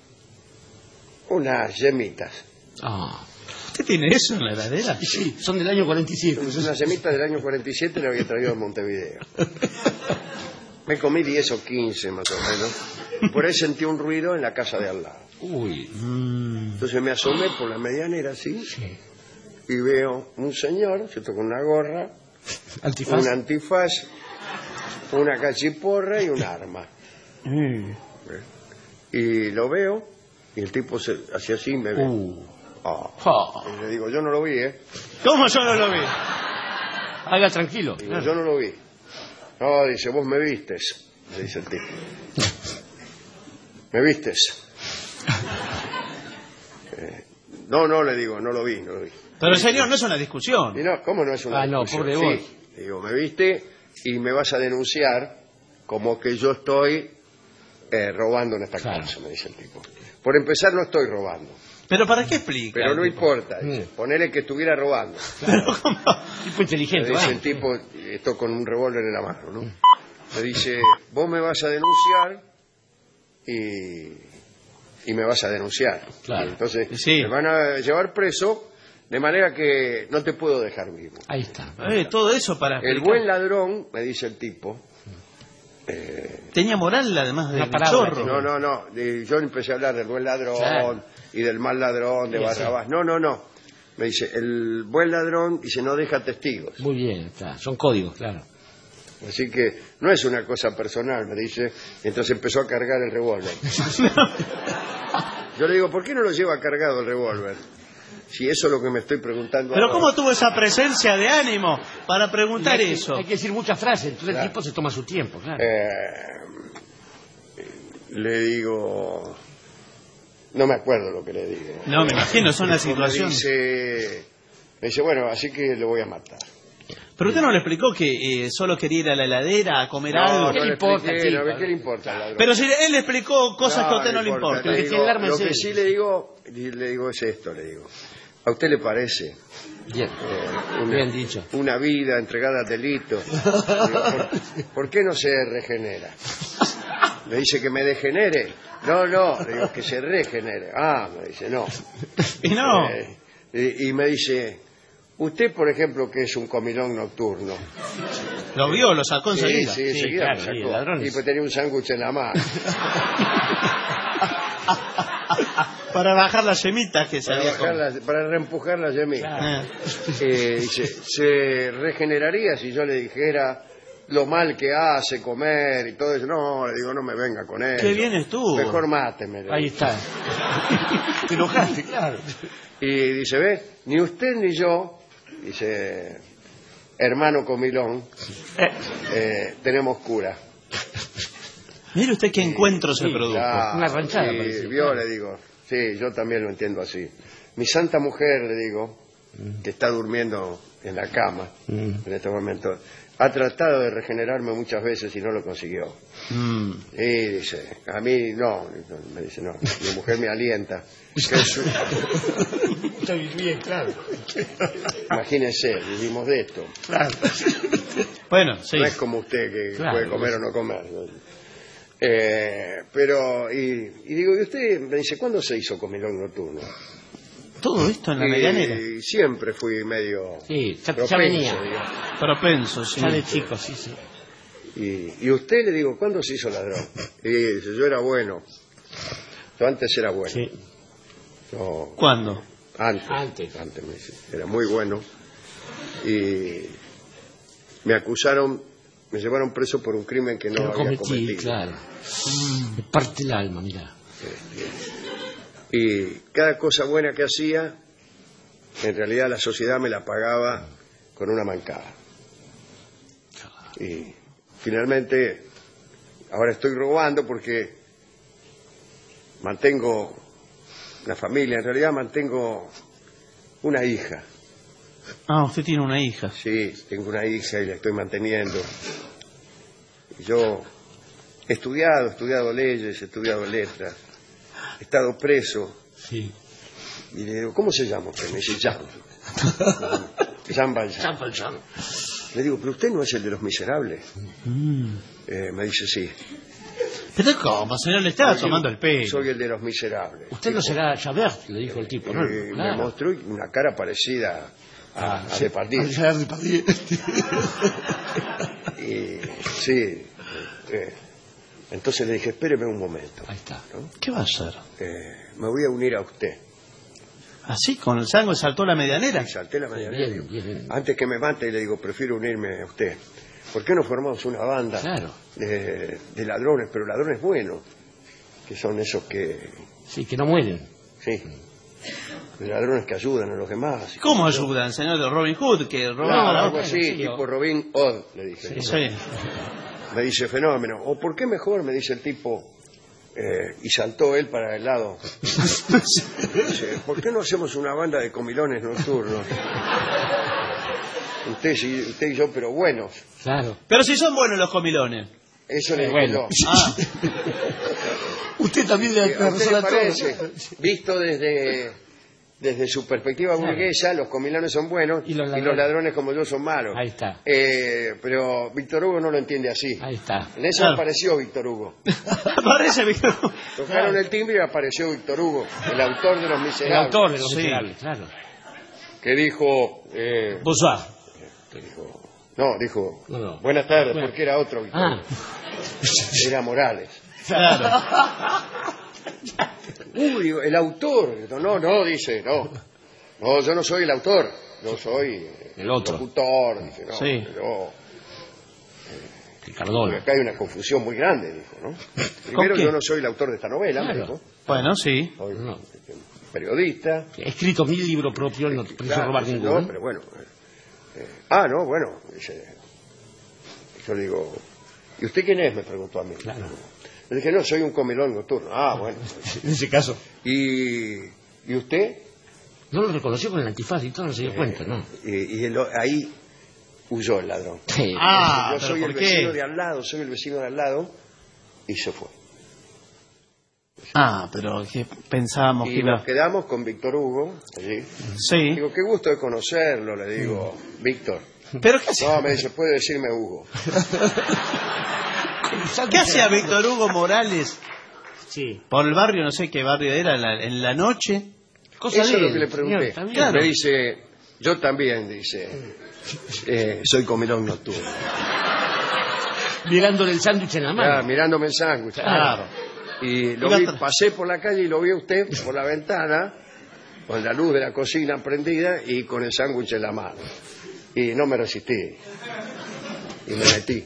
S6: unas yemitas.
S7: ¿Usted tiene eso en la heladera?
S8: Sí, son del año 47.
S6: Son unas yemitas del año 47, las había traído de Montevideo. Me comí 10 o 15 más o menos. Por ahí sentí un ruido en la casa de al lado.
S8: Uy.
S6: Entonces me asomé por la medianera así, y veo un señor, ¿cierto?, con una gorra, un antifaz, una cachiporra y un arma. Y lo veo, y el tipo hacía así y me ve. Y le digo, yo no lo vi, ¿eh?
S7: ¿Cómo yo no lo vi?
S8: Haga tranquilo.
S6: Digo, yo no lo vi. No, dice, vos me vistes, le dice el tipo. ¿Me vistes? No, le digo, no lo vi.
S7: Pero señor, no es una discusión.
S6: Y no, ¿cómo no es una discusión?
S8: Pobre vos.
S6: Sí, digo, me viste y me vas a denunciar como que yo estoy robando en esta casa, me dice el tipo. Por empezar, no estoy robando.
S7: ¿Pero para qué explica?
S6: Pero no importa, dice, ponele que estuviera robando.
S7: Pero ¿cómo?
S8: Tipo inteligente,
S6: me dice el tipo, esto con un revólver en la mano, ¿no? Me dice, vos me vas a denunciar y me vas a denunciar.
S8: Claro.
S6: Y entonces me van a llevar preso, de manera que no te puedo dejar vivo.
S8: Ahí está.
S7: Todo eso para explicar.
S6: El buen ladrón, me dice el tipo...
S7: tenía moral además de
S6: chorro. No. Yo empecé a hablar del buen ladrón y del mal ladrón, de Barrabás. No. Me dice, el buen ladrón dice, no deja testigos.
S8: Muy bien, está. Son códigos, claro.
S6: Así que no es una cosa personal, me dice. Entonces empezó a cargar el revólver. Yo le digo, ¿por qué no lo lleva cargado el revólver? Si eso es lo que me estoy preguntando.
S7: Pero
S6: ahora.
S7: ¿cómo tuvo esa presencia de ánimo para preguntar eso?
S8: Hay que decir muchas frases, entonces el tipo se toma su tiempo, claro.
S6: Le digo... No me acuerdo lo que le digo.
S7: No, me imagino, es una situación...
S6: Me dice, bueno, así que lo voy a matar.
S7: Pero usted no le explicó que solo quería ir a la heladera a comer algo.
S6: ¿Qué le importa? ¿Qué le importa al ladrón?
S7: Pero si él le explicó cosas que a usted no le importan.
S6: Lo que sí le digo es esto, le digo. ¿A usted le parece?
S8: Bien, bien dicho.
S6: Una vida entregada al delito. Digo, ¿por qué no se regenera? Me dice que me degenere. No, le digo que se regenere. Me dice, no.
S7: Y no.
S6: Y me dice, usted, por ejemplo, que es un comilón nocturno.
S7: Lo vio, lo sacó enseguida.
S6: Sí, enseguida lo sacó. Y pues tenía un sándwich en la mano.
S7: Para bajar las semitas que se había comido.
S6: Para reempujar las semitas. Dice, ¿se regeneraría si yo le dijera lo mal que hace comer y todo eso? No, le digo, no me venga con eso.
S7: Qué bien estuvo.
S6: Mejor máteme.
S8: Ahí está. Te enojaste, claro.
S6: Y dice, ¿ves? Ni usted ni yo, dice, hermano comilón, tenemos cura.
S7: Mire usted qué encuentro se produjo.
S8: Una ranchada.
S6: Vio, le digo, sí, yo también lo entiendo así. Mi santa mujer, le digo, que está durmiendo en la cama en este momento, ha tratado de regenerarme muchas veces y no lo consiguió. Y dice, a mí no, me dice, no, mi mujer me alienta.
S8: Está bien, claro.
S6: Imagínense, vivimos de esto.
S8: Claro.
S7: Bueno, sí.
S6: No es como usted que puede comer o no comer. Pero, y digo, ¿y usted me dice, cuándo se hizo comilón nocturno?
S7: Todo esto en la medianera.
S6: Siempre fui medio
S8: ya venía.
S7: Propenso, sí.
S8: Ya de chico, sí.
S6: Y usted, le digo, ¿cuándo se hizo ladrón? Y dice, yo era bueno. Yo antes era bueno.
S8: Sí.
S6: Yo,
S7: ¿Cuándo?
S6: Antes me dice, era muy bueno. Y me acusaron, me llevaron preso por un crimen que no había cometido.
S8: Claro. Me parte el alma, mira.
S6: Y cada cosa buena que hacía, en realidad la sociedad me la pagaba con una mancada. Y finalmente, ahora estoy robando porque mantengo una familia, en realidad mantengo una hija.
S7: Ah, usted tiene una hija.
S6: Sí, tengo una hija y la estoy manteniendo. Yo he estudiado leyes, he estudiado letras, he estado preso.
S8: Sí.
S6: Y le digo, ¿cómo se llama usted? Me dice, Jean Valjean. Le digo, pero usted no es el de Los Miserables. Me dice, sí.
S7: ¿Pero cómo, señor? Le estaba tomando el pelo.
S6: Soy el de Los Miserables.
S8: Usted no será Javert, le dijo el tipo, ¿no?
S6: Me mostró una cara parecida a Depardieu. Y sí. Entonces le dije, espéreme un momento.
S8: Ahí está.
S6: ¿No?
S7: ¿Qué va a hacer?
S6: Me voy a unir a usted.
S7: ¿Así? ¿Con el sangre saltó la medianera?
S6: Sí, salté la medianera.
S8: Bien.
S6: Antes que me mate, le digo, prefiero unirme a usted. ¿Por qué no formamos una banda de ladrones, pero ladrones buenos? Que son esos que...
S8: Sí, que no mueren.
S6: Sí. De ladrones que ayudan a los demás.
S7: ¿Cómo ayudan, señor de Robin Hood? Que
S6: roban algo así, tipo Robin Hood, le dije.
S7: Sí.
S6: Me dice, fenómeno. ¿O por qué mejor? Me dice el tipo... y saltó él para el lado. Dice, ¿por qué no hacemos una banda de comilones nocturnos? Usted y yo, pero buenos.
S8: Claro.
S7: Pero si son buenos los comilones.
S6: Eso le digo yo.
S8: Usted también le
S6: parece, visto desde su perspectiva burguesa, los comilones son buenos y los ladrones como yo son malos.
S8: Ahí está.
S6: Pero Víctor Hugo no lo entiende así.
S8: Ahí está.
S6: En eso apareció Víctor Hugo.
S7: Aparece Víctor Hugo.
S6: Tocaron el timbre y apareció Víctor Hugo, el autor de Los Miserables.
S8: El autor de Los Miserables, claro.
S6: Que dijo...
S8: Bonsoir.
S6: Dijo, buenas tardes, porque era otro Víctor Hugo. Era Morales.
S7: Claro.
S6: Uy, el autor. No, dice, no, yo no soy el autor, yo soy
S8: el otro.
S6: Locutor, dice, no,
S7: sí.
S6: Porque acá hay una confusión muy grande, dijo, ¿no? Primero, yo no soy el autor de esta novela,
S8: claro.
S6: dijo.
S7: Bueno, sí.
S6: Soy periodista.
S8: He escrito mi libro propio, no te pienso robar ninguno.
S6: No, pero bueno. Dice, yo le digo, ¿y usted quién es? Me preguntó a mí.
S8: Claro.
S6: Le dije, no, soy un comilón nocturno. Bueno.
S8: En ese caso.
S6: ¿Y usted?
S8: No lo reconoció con el antifaz y todo, no se dio cuenta, ¿no?
S6: Y ahí huyó el ladrón.
S8: Sí.
S6: Yo soy el vecino de al lado, y se fue.
S7: Pero que pensábamos que
S6: nos quedamos con Víctor Hugo allí.
S7: Sí.
S6: Digo, qué gusto de conocerlo, le digo, Víctor.
S7: ¿Pero qué hacía?
S6: No, me dice, puede decirme Hugo.
S7: ¿Qué hacía Víctor Hugo Morales?
S8: Sí.
S7: Por el barrio, no sé qué barrio era, en la noche.
S6: Eso es lo que le pregunté. Claro. Me dice, yo también, dice, soy comilón nocturno.
S8: Mirándole el sándwich en la mano.
S6: Mirándome el sándwich.
S7: Claro.
S6: Y pasé por la calle y lo vi a usted por la ventana, con la luz de la cocina prendida y con el sándwich en la mano. Y no me resistí. Y me metí.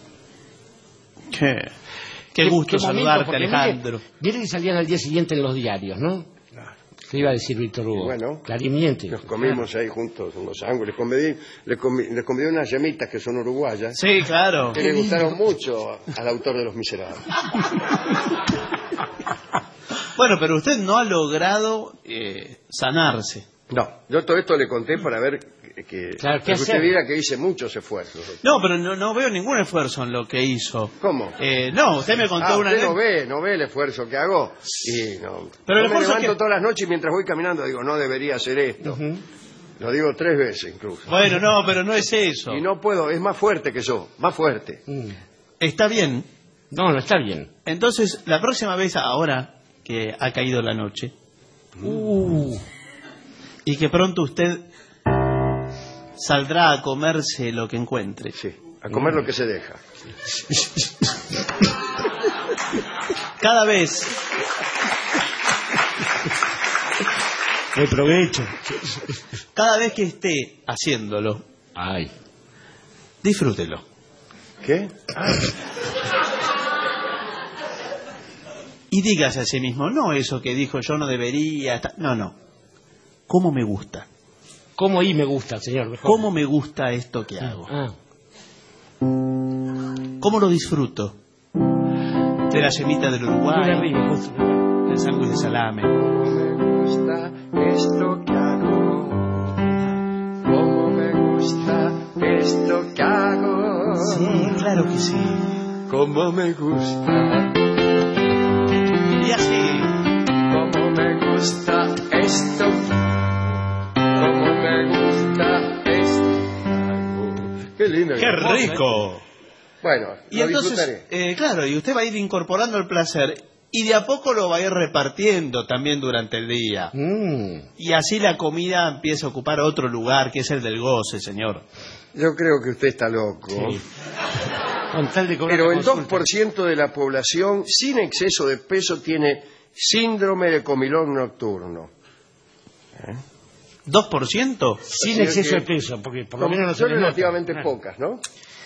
S7: Qué gusto saludarte, Alejandro.
S8: Mire que salían al día siguiente en los diarios, ¿no? ¿Qué iba a decir Víctor Hugo?
S6: Bueno,
S8: clarimiente.
S6: Nos comimos ahí juntos unos sándwiches. Le convidé unas yemitas que son uruguayas.
S7: Sí, claro.
S6: Que le gustaron mucho al autor de Los Miserables.
S7: Bueno, pero usted no ha logrado sanarse.
S6: No, yo todo esto le conté para ver que usted viera que hice muchos esfuerzos.
S7: No, pero no veo ningún esfuerzo en lo que hizo.
S6: ¿Cómo?
S7: No, usted me contó una vez.
S6: Usted no ve el esfuerzo que hago. Y no.
S7: Pero
S6: yo me levanto todas las noches y mientras voy caminando digo, no debería hacer esto. Lo digo 3 veces incluso.
S7: Bueno, no, pero no es eso.
S6: Y no puedo, es más fuerte que yo, más fuerte.
S7: ¿Está bien?
S8: No está bien.
S7: Entonces, la próxima vez, ahora que ha caído la noche, y que pronto usted saldrá a comerse lo que encuentre.
S6: Sí, a comer lo que se deja.
S7: Cada vez...
S8: De provecho.
S7: Cada vez que esté haciéndolo, Disfrútelo.
S6: ¿Qué?
S7: Y dígase a sí mismo, no eso que dijo yo no debería estar. No. ¿Cómo me gusta?
S8: ¿Cómo y me gusta, señor? Mejor.
S7: ¿Cómo me gusta esto que hago? ¿Cómo lo disfruto? De la semita del Uruguay, del sándwich de salame.
S6: ¿Cómo me gusta esto que hago? ¿Cómo me gusta esto que hago?
S7: Sí, claro que sí.
S6: ¿Cómo me gusta?
S7: Y así.
S6: ¿Cómo me gusta esto? ¿Cómo me gusta esto? Qué lindo.
S7: ¡Qué rico!
S6: Bueno,
S7: y
S6: lo
S7: entonces, claro, y usted va a ir incorporando el placer y de a poco lo va a ir repartiendo también durante el día. Y así la comida empieza a ocupar otro lugar, que es el del goce, señor.
S6: Yo creo que usted está loco.
S8: Sí. Con tal de cobrar
S6: Pero
S8: la
S6: el
S8: consulta.
S6: 2% de la población sin exceso de peso tiene síndrome de comilón nocturno.
S7: 2%.
S8: Sin exceso de peso, porque por lo menos no se
S6: son
S8: les nota.
S6: relativamente pocas, ¿no?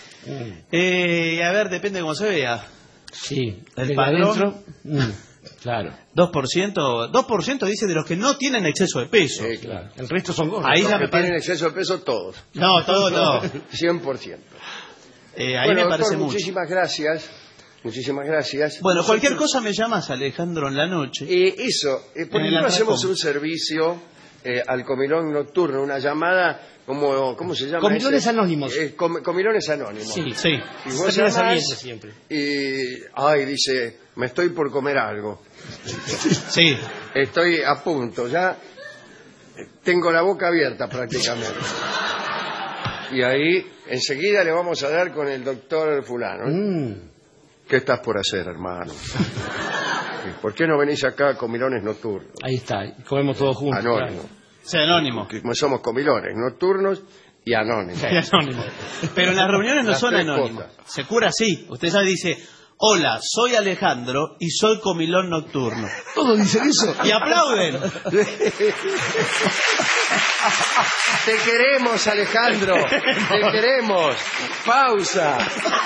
S7: A ver, depende de cómo se vea.
S8: Sí,
S7: El
S8: de
S7: padrón.
S8: adentro. Claro.
S7: 2% dice de los que no tienen exceso de peso.
S6: Sí, claro.
S8: El resto son gordos.
S7: Ahí
S6: Los
S7: ya
S6: que
S7: me parece.
S6: tienen exceso de peso, todos.
S7: No, todo no.
S6: 100%.
S7: Ahí
S6: Bueno,
S7: me parece
S6: doctor,
S7: mucho.
S6: muchísimas gracias. Muchísimas gracias.
S7: Bueno, cualquier
S6: Nosotros-
S7: cosa me llamas, Alejandro, en la noche.
S6: ¿Por
S7: En
S6: qué
S7: el
S6: no hacemos
S7: atracón.
S6: un servicio al comilón nocturno? Una llamada, ¿cómo se llama?
S8: Comilones
S6: ese?
S8: anónimos.
S6: Comilones anónimos.
S7: Sí.
S6: Y vos
S8: Termina
S6: llamás
S8: saliendo siempre.
S6: y, dice, me estoy por comer algo.
S7: Sí.
S6: Estoy a punto, ya tengo la boca abierta prácticamente. Y ahí, enseguida le vamos a dar con el doctor fulano. ¿Qué estás por hacer, hermano? ¿Por qué no venís acá a comilones nocturnos?
S8: Ahí está, y comemos todos juntos.
S6: Anónimos.
S7: Sea anónimo.
S6: Como somos comilones nocturnos y anónimos.
S7: Anónimo. Pero en las reuniones no
S6: Las
S7: son
S6: tres
S7: anónimos.
S6: cosas.
S7: Se cura así. Usted ya dice, hola, soy Alejandro y soy comilón nocturno.
S8: Todos dicen eso.
S7: Y aplauden.
S6: Te queremos, Alejandro. Te queremos. Pausa.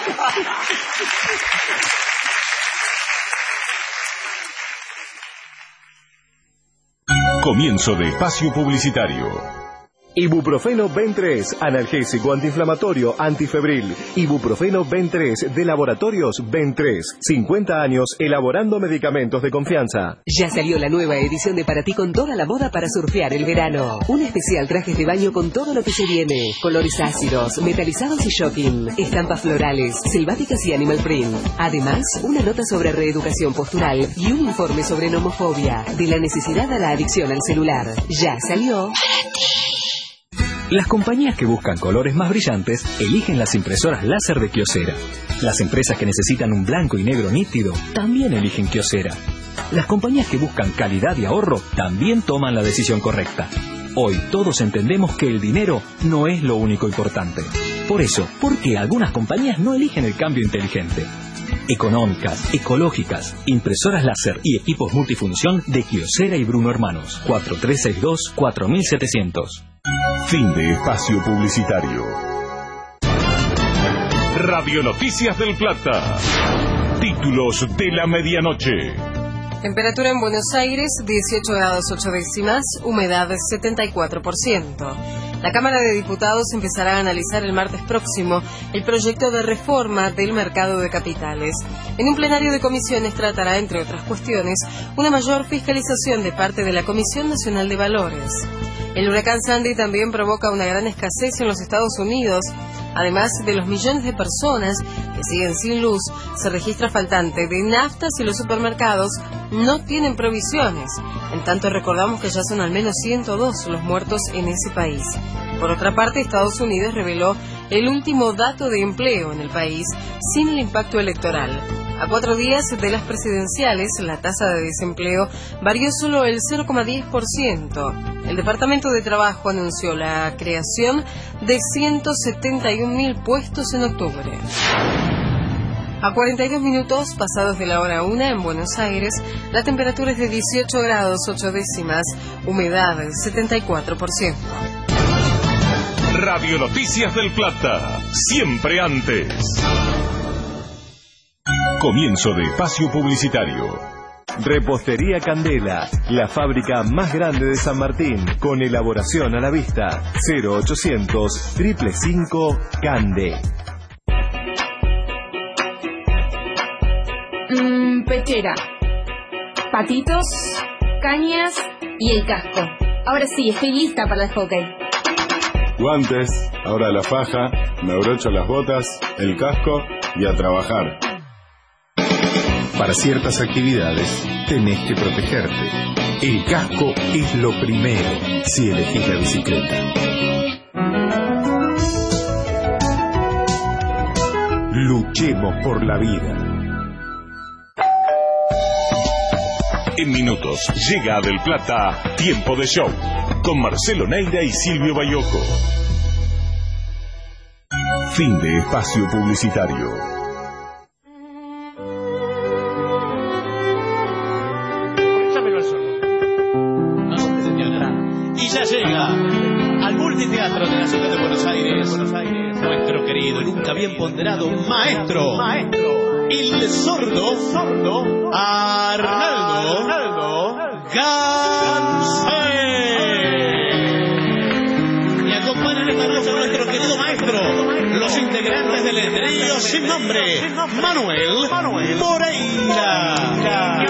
S3: Comienzo de espacio publicitario.
S10: Ibuprofeno Ben3, analgésico antiinflamatorio, antifebril. Ibuprofeno Ben3 de Laboratorios Ben3. 50 años elaborando medicamentos de confianza.
S20: Ya salió la nueva edición de Para ti con toda la moda para surfear el verano. Un especial trajes de baño con todo lo que se viene. Colores ácidos, metalizados y shocking. Estampas florales, selváticas y animal print. Además, una nota sobre reeducación postural y un informe sobre nomofobia. De la necesidad a la adicción al celular. Ya salió.
S17: Las compañías que buscan colores más brillantes eligen las impresoras láser de Kyocera. Las empresas que necesitan un blanco y negro nítido también eligen Kyocera. Las compañías que buscan calidad y ahorro también toman la decisión correcta. Hoy todos entendemos que el dinero no es lo único importante. Por eso, ¿por qué algunas compañías no eligen el cambio inteligente? Económicas, ecológicas, impresoras láser y equipos multifunción de Kyocera y Bruno Hermanos. 4362-4700.
S3: Fin de espacio publicitario. Radio Noticias del Plata. Títulos de la medianoche.
S1: Temperatura en Buenos Aires, 18 grados 8 décimas, humedad 74%. La Cámara de Diputados empezará a analizar el martes próximo el proyecto de reforma del mercado de capitales. En un plenario de comisiones tratará, entre otras cuestiones, una mayor fiscalización de parte de la Comisión Nacional de Valores. El huracán Sandy también provoca una gran escasez en los Estados Unidos. Además de los millones de personas que siguen sin luz, se registra faltante de naftas y los supermercados no tienen provisiones. En tanto, recordamos que ya son al menos 102 los muertos en ese país. Por otra parte, Estados Unidos reveló el último dato de empleo en el país sin el impacto electoral. A 4 días de las presidenciales, la tasa de desempleo varió solo el 0,10%. El Departamento de Trabajo anunció la creación de 171.000 puestos en octubre. A 42 minutos pasados de la hora 1 en Buenos Aires, la temperatura es de 18 grados 8 décimas, humedad 74%.
S3: Radio Noticias del Plata, siempre antes. Comienzo de espacio publicitario.
S10: Repostería Candela, la fábrica más grande de San Martín, con elaboración a la vista. 0800 555 Cande.
S21: Pechera, patitos, cañas y el casco. Ahora sí, estoy lista para el hockey.
S22: Guantes, ahora la faja, me abrocho las botas, el casco y a trabajar.
S4: Para ciertas actividades tenés que protegerte. El casco es lo primero si elegís la bicicleta. Luchemos por la vida.
S3: En minutos llega a Del Plata Tiempo de Show con Marcelo Neira y Silvio Bayoco. Fin de espacio publicitario.
S7: Y ya llega al multiteatro de la ciudad de Buenos Aires, nuestro querido y nunca bien ponderado maestro, el sordo Arnaldo Gansé. Y acompañan esta noche a nuestro querido maestro, los integrantes del trío sin nombre, Manuel Moreira,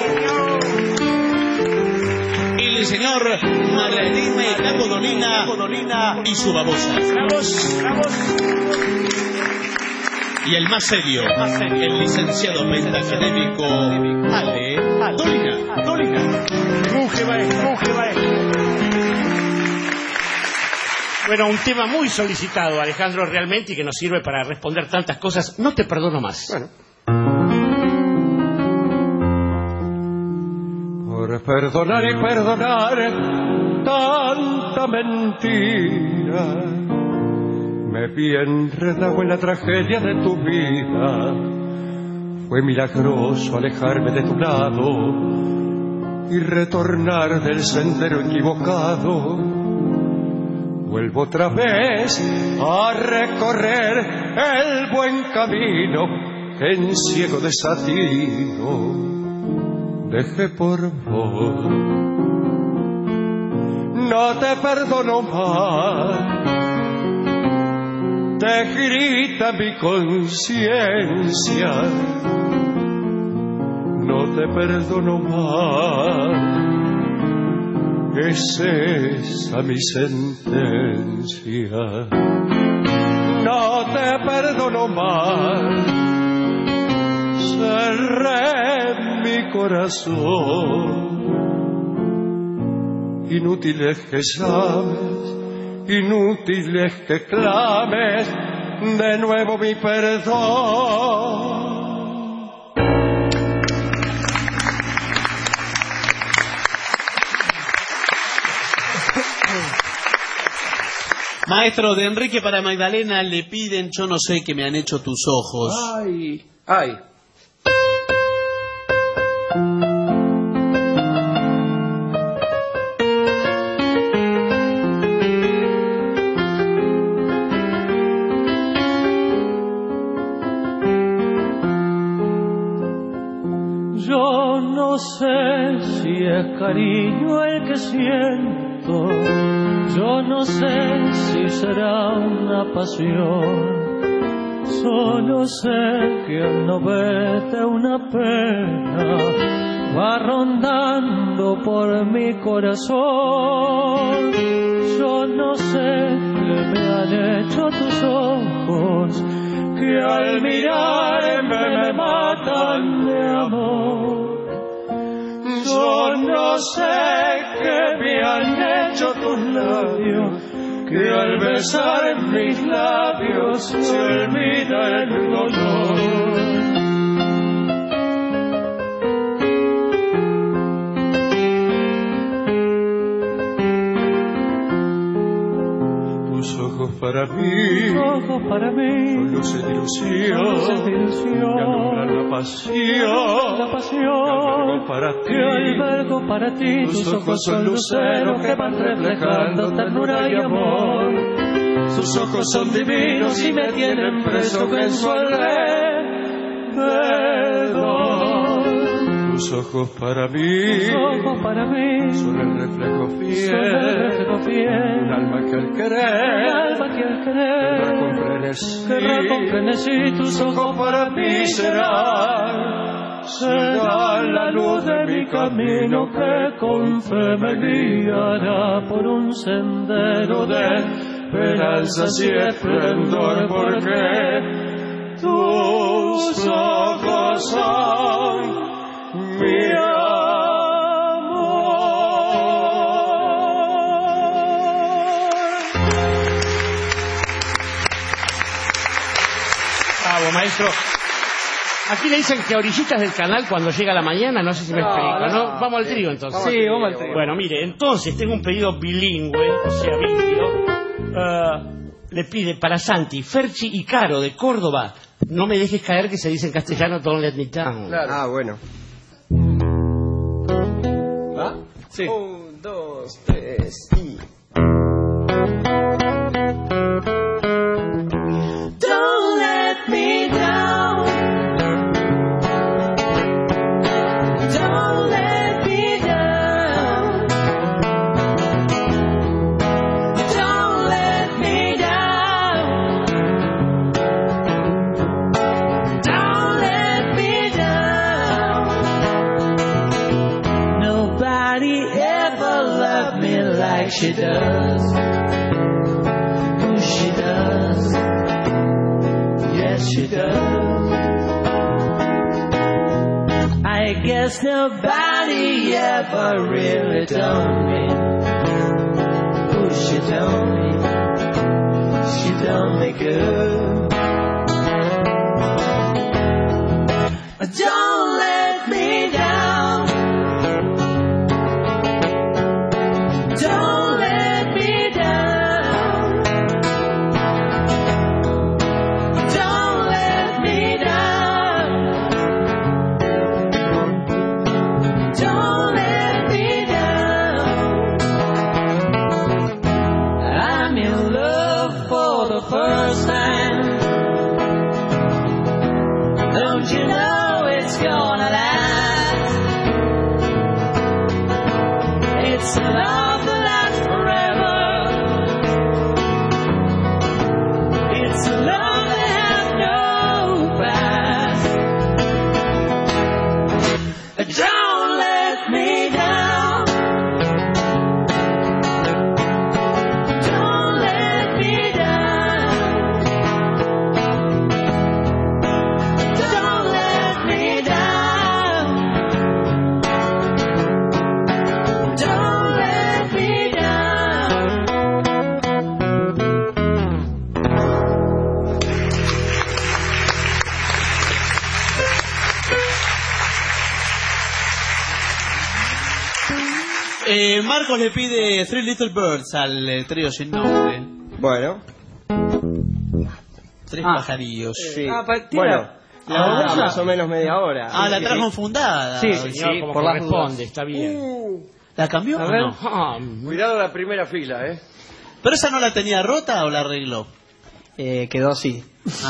S7: el señor Martín Capodolina y su babosa. Y el más serio, el licenciado pentacadémico Ale Dolina.
S23: Mujer maestro. Bueno, un tema muy solicitado, Alejandro, realmente, y que nos sirve para responder tantas cosas. No te perdono más.
S24: Bueno. Por perdonar y perdonar tanta mentira, me vi enredado en la tragedia de tu vida. Fue milagroso alejarme de tu lado y retornar del sendero equivocado. Vuelvo otra vez a recorrer el buen camino que en ciego desatino dejé por vos. No te perdono más, te grita mi conciencia. No te perdono más, es esa mi sentencia. No te perdono más, cerré mi corazón. Inútil es que sabes, inútil es que clames de nuevo mi perdón.
S7: Maestro, de Enrique para Magdalena le piden Yo no sé qué me han hecho tus ojos.
S6: Ay.
S24: Yo no sé si es cariño el que siento, yo no sé si será una pasión. Solo sé que al no verte una pena va rondando por mi corazón. Yo no sé qué me han hecho tus ojos, que al mirarme me matan de amor. Yo no sé qué me han hecho tus labios, que al besar mis labios se olvida el dolor. Tus ojos para mí son luces de ilusión, que alumbran la pasión, que albergo para ti. Tus ojos son luceros que van reflejando ternura y amor. sus ojos son divinos y me tienen preso en su alrededor. Tus ojos para mí son el reflejo fiel, un alma que al querer querrá con frenesí. Tus ojos para mí serán la luz de mi camino que con fe me guiará por un sendero de esperanzas y esplendor, porque tus ojos son mi amor.
S8: Bravo, maestro. Aquí le dicen que orillitas del canal cuando llega la mañana, no sé si me explico, ¿no? Vamos al trío entonces.
S23: Sí, vamos al trío. Bueno, mire, entonces tengo un pedido bilingüe, o sea, vídeo. Le pide para Santi, Ferchi y Caro de Córdoba. No me dejes caer que se dice en castellano Don't Let Me Down.
S6: Claro. Ah, bueno.
S23: ¿Va? Sí.
S6: 1, 2, 3 y...
S24: Don't let me down. Don't let me down. Don't let me down. Don't let me down. Nobody ever loved me like she does. Oh, she does. Yes, she does. I guess nobody ever really done me. Oh, she done me. She done me good. Don't let me down. Don't let me down. Don't let me down. Don't let me down. I'm in love for the first time. Don't you know it's gonna last? It's a love that lasts forever. It's a love that has no past. Don't let me down. Don't let me down. Don't let me down. Don't let me down.
S7: Marcos le pide Three Little Birds al trío sin nombre.
S6: Bueno.
S7: Tres pajarillos.
S6: Sí.
S23: Bueno,
S6: la más o menos media hora.
S7: La trajo enfundada.
S23: Sí, señor, como
S6: por las
S23: corresponde,
S6: dudas.
S23: está bien.
S7: ¿La cambió
S23: A
S7: o
S23: ver.
S7: no?
S6: Cuidado la primera fila, ¿eh?
S7: ¿Pero esa no la tenía rota o la arregló?
S2: Quedó así.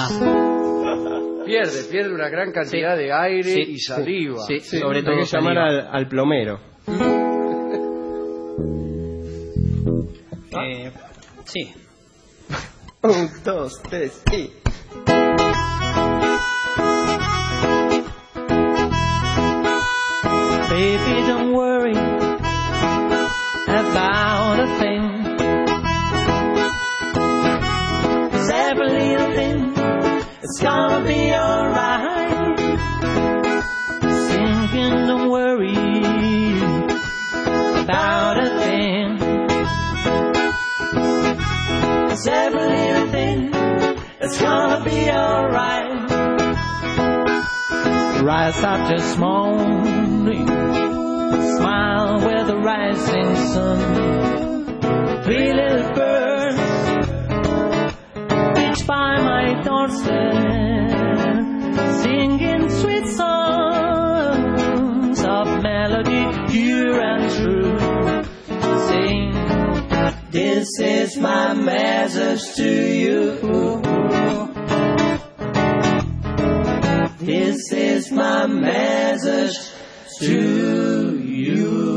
S6: Pierde una gran cantidad de aire y saliva.
S2: Sí, sobre todo
S6: hay que llamar
S2: saliva.
S6: al plomero.
S2: Sí.
S6: 1, 2, 3 y...
S24: Baby, don't worry about a thing. 'Cause every little thing is gonna be alright. Singing, don't worry about a thing. 'Cause every little thing is gonna be alright. Rise up this morning, smile with the rising sun. Three little birds pitch by my doorstep, singing sweet songs of melody, pure and true. Sing, this is is my message to you. This is my message to you.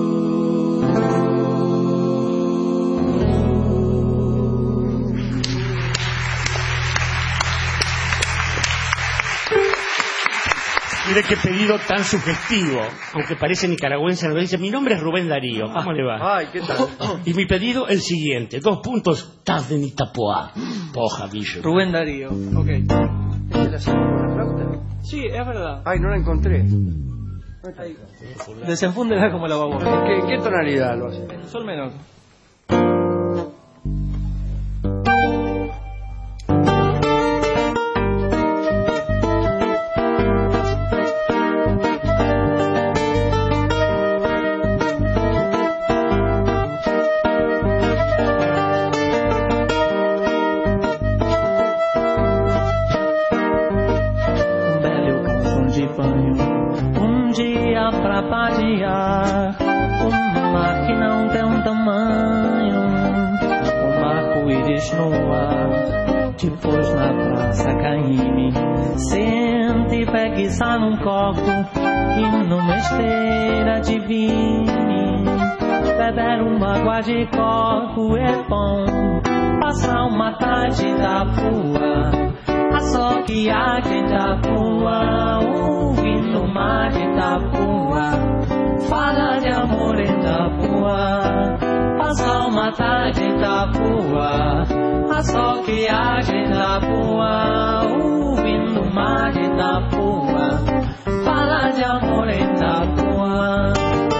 S23: Mire qué pedido tan sugestivo, aunque parece nicaragüense, nos dice: mi nombre es Rubén Darío, ¿cómo le va?
S6: Ay, ¿qué tal?
S23: Y mi pedido el siguiente, 2 puntos, Taz de Nitapoa, Poja, Billo.
S2: Rubén Darío, ok.
S6: ¿Es la segunda flauta?
S2: Sí, es verdad.
S6: Ay, no la encontré.
S2: Desenfúndela como la vamos.
S6: ¿En qué tonalidad lo hace?
S2: En sol menor.
S24: Depois na praça Caíme, sente e pegue-se num copo e numa esteira de vinho. Beber uma água de coco é bom, passar uma tarde da rua, a só que há de Itapuã, ouvindo o mar de Itapuã, fala de amor em Itapuã, passar uma tarde em Itapuã, a só que há de Itapuã, ouvindo o mar de Itapuã, fala de amor em Itapuã.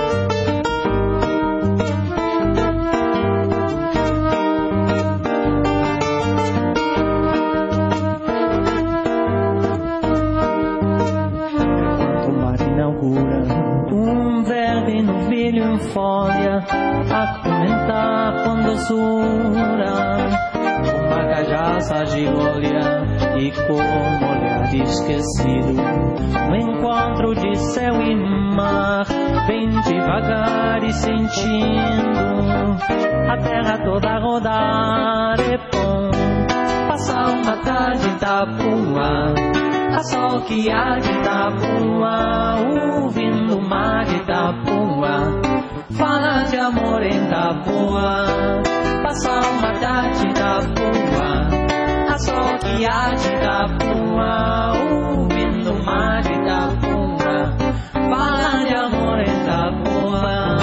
S24: Enquanto o mar inaugura verbe novilho em folha, a comentar com doçura, uma cachaça de olha e como olhar esquecido, no encontro de céu e mar, bem devagar e sentindo a terra toda rodar. É bom passar uma tarde em Itapuã, a sol que há de Itapuã, ouvindo o mar de Itapuã, fala de amor em Itapuã, passar uma tarde em Itapuã, a sol que há de Itapuã, ouvindo o mar de Itapuã, fala de amor em Itapuã.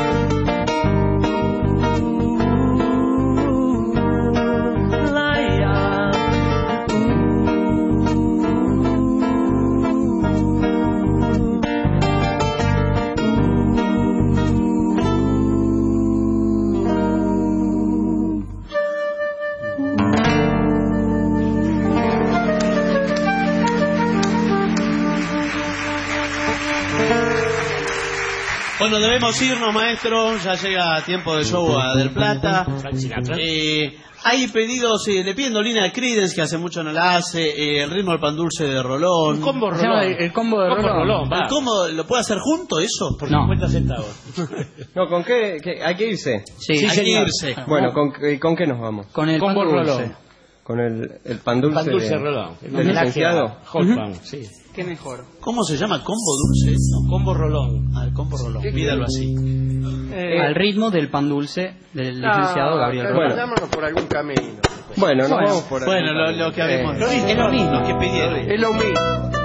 S7: Bueno, debemos irnos, maestro. Ya llega tiempo de show a Del Plata. Hay pedidos, le piden Dolina de Creedence, que hace mucho no la hace. El ritmo del pan dulce de Rolón.
S23: Un combo Rolón.
S2: El combo de Rolón.
S7: ¿El combo lo puede hacer junto eso?
S23: Por 50 centavos.
S5: No, ¿con qué? ¿Hay que irse?
S7: Sí, hay que irse.
S5: Bueno, ¿con qué nos vamos?
S2: Con el
S23: combo
S2: pan dulce.
S23: Rolón.
S5: Con el pan dulce.
S23: Pan dulce Rolón.
S5: ¿Del licenciado?
S23: Holpan, sí.
S2: ¿Qué mejor?
S7: ¿Cómo se llama? ¿Combo dulce? No.
S23: Combo Rolón.
S7: Ah, el combo Rolón. Pídalo así.
S2: Al ritmo del pan dulce del licenciado Gabriel Rolón.
S6: Bueno, vámonos por algún camino.
S5: Bueno, nos vamos por ahí.
S7: Bueno, lo que habíamos
S2: es lo mismo.
S7: Lo que pidieron.
S6: Es lo mismo.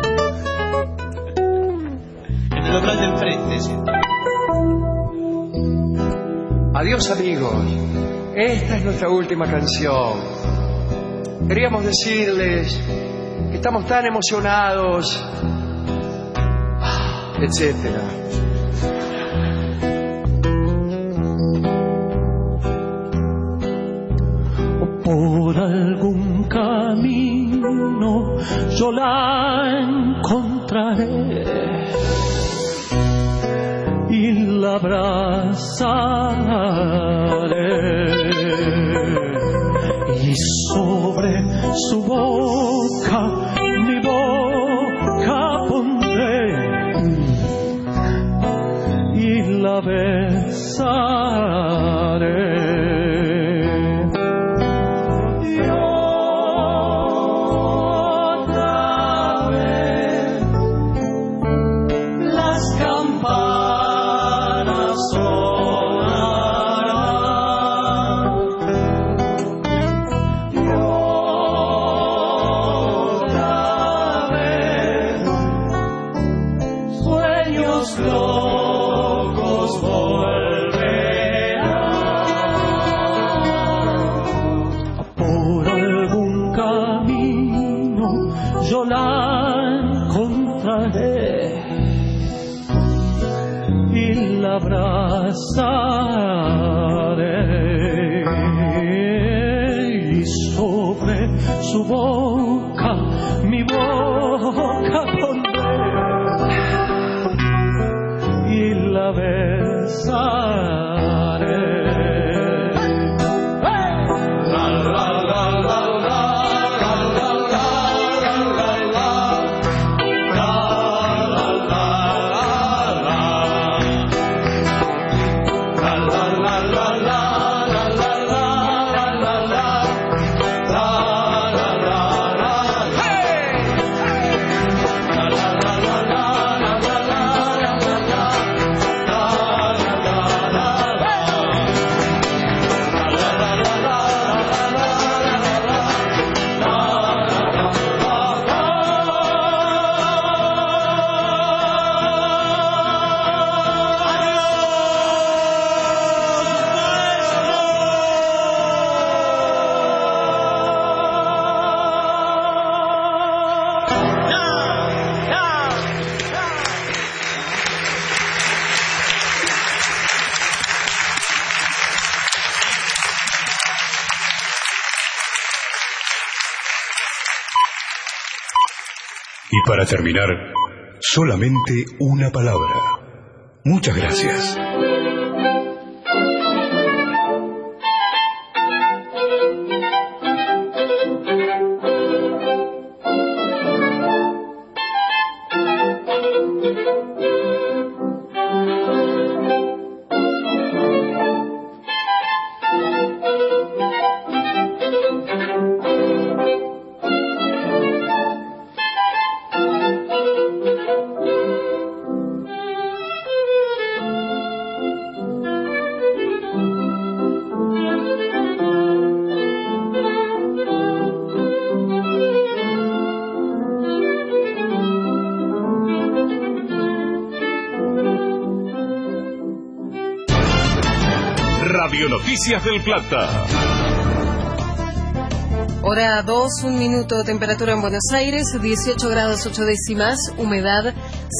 S7: En el local del frente, sí.
S6: Adiós, amigos. Esta es nuestra última canción. Queríamos decirles que estamos tan emocionados, etcétera.
S24: Por algún camino yo la encontraré y la abrazaré, y sobre su boca mi boca pondré y la besaré.
S4: Y para terminar, solamente una palabra. Muchas gracias.
S3: Noticias del Plata.
S1: Hora 2, 1 minuto, temperatura en Buenos Aires, 18 grados 8 décimas, humedad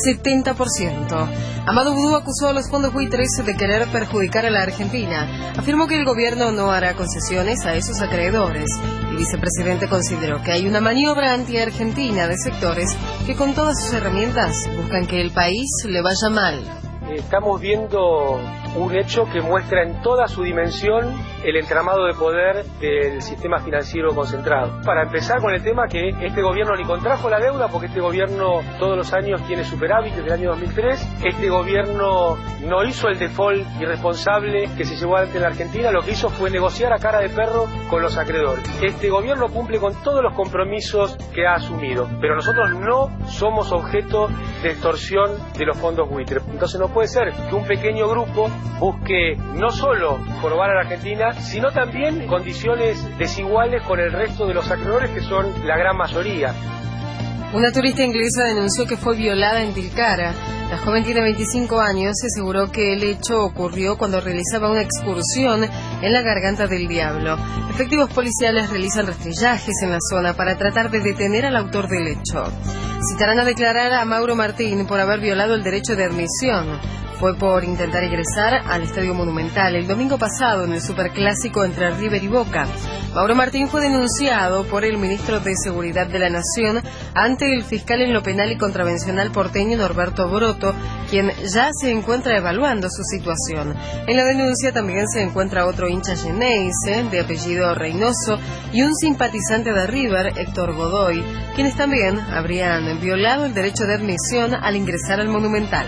S1: 70%. Amado Vudú acusó a los fondos buitres de querer perjudicar a la Argentina. Afirmó que el gobierno no hará concesiones a esos acreedores. El vicepresidente consideró que hay una maniobra anti-argentina de sectores que con todas sus herramientas buscan que el país le vaya mal.
S9: Estamos viendo un hecho que muestra en toda su dimensión el entramado de poder del sistema financiero concentrado. Para empezar con el tema que este gobierno ni contrajo la deuda, porque este gobierno todos los años tiene superávit desde el año 2003. Este gobierno no hizo el default irresponsable que se llevó adelante en la Argentina, lo que hizo fue negociar a cara de perro con los acreedores. Este gobierno cumple con todos los compromisos que ha asumido, pero nosotros no somos objeto de extorsión de los fondos buitres. Entonces no puede ser que un pequeño grupo busque no solo jorobar a la Argentina, sino también condiciones desiguales con el resto de los acreedores, que son la gran mayoría.
S1: Una turista inglesa denunció que fue violada en Tilcara. La joven tiene 25 años y aseguró que el hecho ocurrió cuando realizaba una excursión en la Garganta del Diablo. Efectivos policiales realizan rastrillajes en la zona para tratar de detener al autor del hecho. Citarán a declarar a Mauro Martín por haber violado el derecho de admisión. Fue por intentar ingresar al Estadio Monumental el domingo pasado en el superclásico entre River y Boca. Mauro Martín fue denunciado por el ministro de Seguridad de la Nación ante el fiscal en lo penal y contravencional porteño Norberto Broto, quien ya se encuentra evaluando su situación. En la denuncia también se encuentra otro hincha Geneise, de apellido Reynoso, y un simpatizante de River, Héctor Godoy, quienes también habrían violado el derecho de admisión al ingresar al Monumental.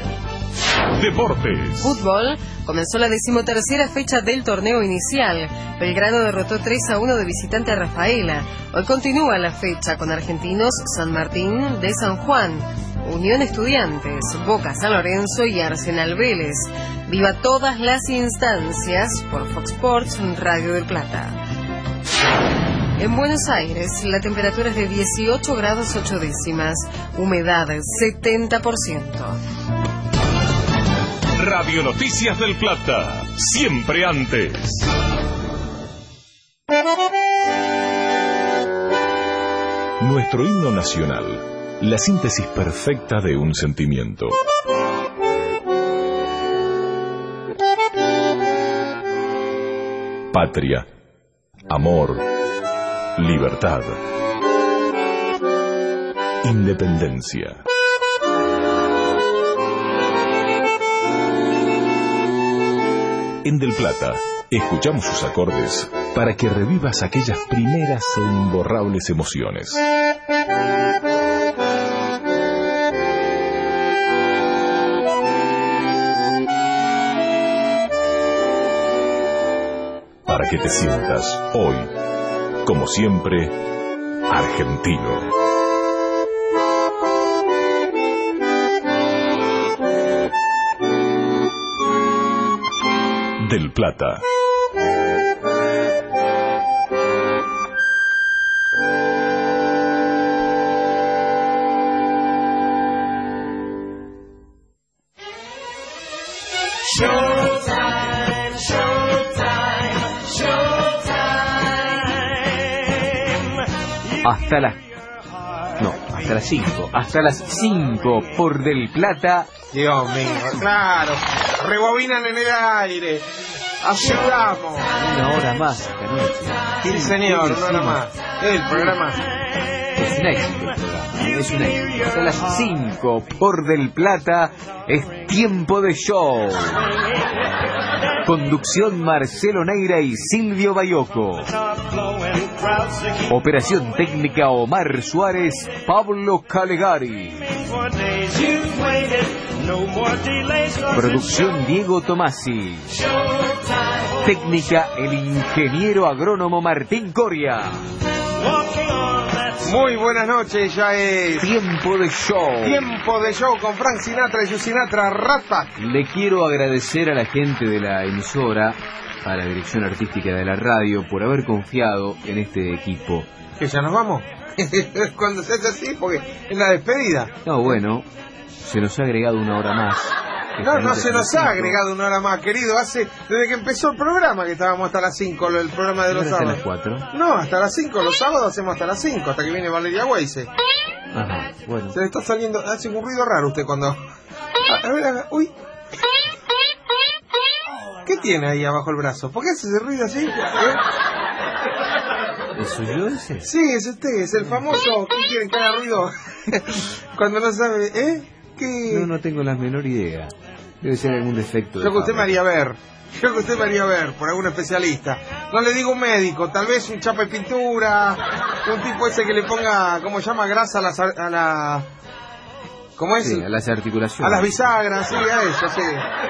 S3: Deportes.
S1: Fútbol. Comenzó la 13ª fecha del torneo inicial. Belgrano derrotó 3-1 de visitante a Rafaela. Hoy continúa la fecha con Argentinos, San Martín de San Juan, Unión Estudiantes, Boca San Lorenzo y Arsenal Vélez. Viva todas las instancias por Fox Sports Radio del Plata. En Buenos Aires, la temperatura es de 18 grados 8 décimas, humedad 70%.
S3: Radio Noticias del Plata, siempre antes. Nuestro himno nacional, la síntesis perfecta de un sentimiento. Patria, amor, libertad, independencia. En Del Plata, escuchamos sus acordes para que revivas aquellas primeras e imborrables emociones. Para que te sientas hoy, como siempre, argentino. Del Plata.
S24: Showtime, showtime, showtime.
S11: Hasta las 5. Hasta las 5 por Del Plata.
S12: Dios mío, claro. Rebobinan en el aire. Aseguramos.
S11: Una hora más esta noche.
S12: Sí, señor, una hora más. El programa.
S11: un éxito el programa, es un éxito. Hasta las 5 por Del Plata es Tiempo de Show. Conducción Marcelo Neira y Silvio Bayoco. Operación técnica Omar Suárez, Pablo Calegari. Producción Diego Tomasi. Técnica el ingeniero agrónomo Martín Coria.
S12: Muy buenas noches, ya es
S11: Tiempo de Show.
S12: Tiempo de Show con Frank Sinatra y su Sinatra Rata.
S11: Le quiero agradecer a la gente de la emisora, a la dirección artística de la radio, por haber confiado en este equipo.
S12: ¿Que ya nos vamos? Cuando se hace así, porque es la despedida.
S11: No, bueno, se nos ha agregado una hora más.
S12: No se nos ha agregado una hora más, querido. Desde que empezó el programa que estábamos hasta las 5, el programa de los sábados.
S11: ¿Hasta las 4?
S12: No, hasta las 5, los sábados hacemos hasta las 5, hasta que viene Valeria Weise.
S11: Ajá, bueno.
S12: Se le está saliendo, hace un ruido raro usted cuando... A ver, uy. ¿Qué tiene ahí abajo el brazo? ¿Por qué hace ese ruido así?
S11: ¿Eso yo ese?
S12: Sí, es usted, es el famoso... ¿Qué quieren que haga ruido? Cuando no sabe, ¿Qué?
S11: No tengo la menor idea. Debe ser algún defecto.
S12: Yo que usted me haría ver. Por algún especialista. No le digo un médico, tal vez un chapa de pintura, un tipo ese que le ponga, ¿cómo se llama? Grasa a la... ¿Cómo es?
S11: Sí, a las articulaciones.
S12: A las bisagras, sí, a eso, sí.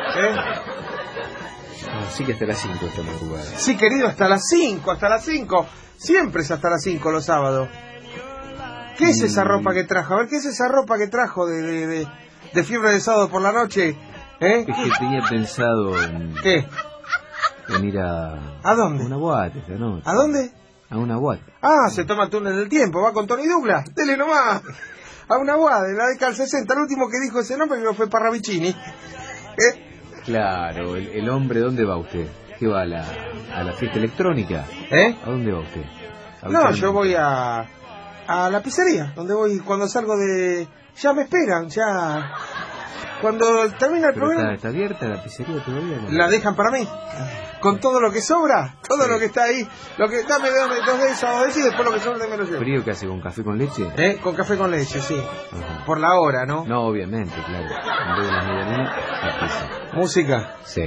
S11: Sí que hasta las 5 esta madrugada.
S12: Sí, querido, hasta las 5. Siempre es hasta las 5 los sábados. ¿Qué es esa ropa que trajo? A ver, ¿qué es esa ropa que trajo de fiebre de sábado por la noche?
S11: Es que tenía pensado en...
S12: ¿Qué?
S11: En ir a...
S12: ¿A dónde?
S11: A una boate esta noche.
S12: ¿A dónde?
S11: A una boate.
S12: Ah, se toma túnel del tiempo, va con Tony Douglas. Dele nomás. A una boate, la década del 60. El último que dijo ese nombre que fue Parravicini.
S11: Claro, el hombre, ¿dónde va usted? ¿Qué va a la fiesta electrónica? ¿A dónde va usted?
S12: No, yo voy a la pizzería, donde voy cuando salgo de... Ya me esperan, ya... Cuando termina el programa...
S11: ¿Está abierta la pizzería todavía? ¿No?
S12: La dejan para mí. Con todo lo que sobra, todo lo que está ahí. Lo que dame 2 de esos y después lo que sobra me lo llevo.
S11: ¿Frío que hace con café con leche?
S12: Con café con leche, sí.
S11: Ajá.
S12: Por la hora, ¿no?
S11: No, obviamente, claro. En vez de las medialunas, la pizza.
S12: ¿Música?
S11: Sí.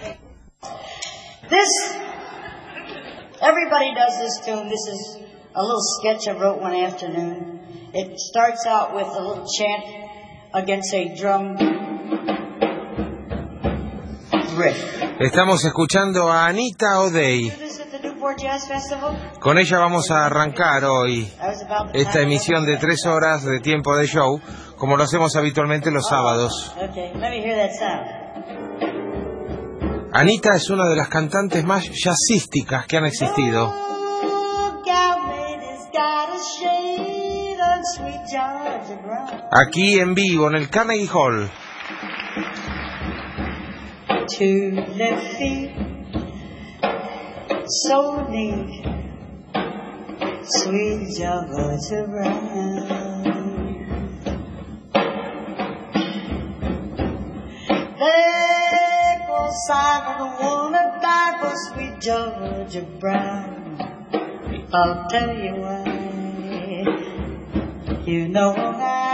S13: Everybody does this tune. This is a little sketch I wrote one afternoon. It starts out with a little chant against a drum riff.
S12: Estamos escuchando a Anita O'Day. Con ella vamos a arrancar hoy esta emisión de 3 horas de Tiempo de Show, como lo hacemos habitualmente los sábados. Anita es una de las cantantes más jazzísticas que han existido. Aquí en vivo en el Carnegie Hall.
S13: Two left feet, so neat, sweet Georgia Brown. There goes Simon, wanna die for sweet Georgia Brown. I'll tell you why. You know I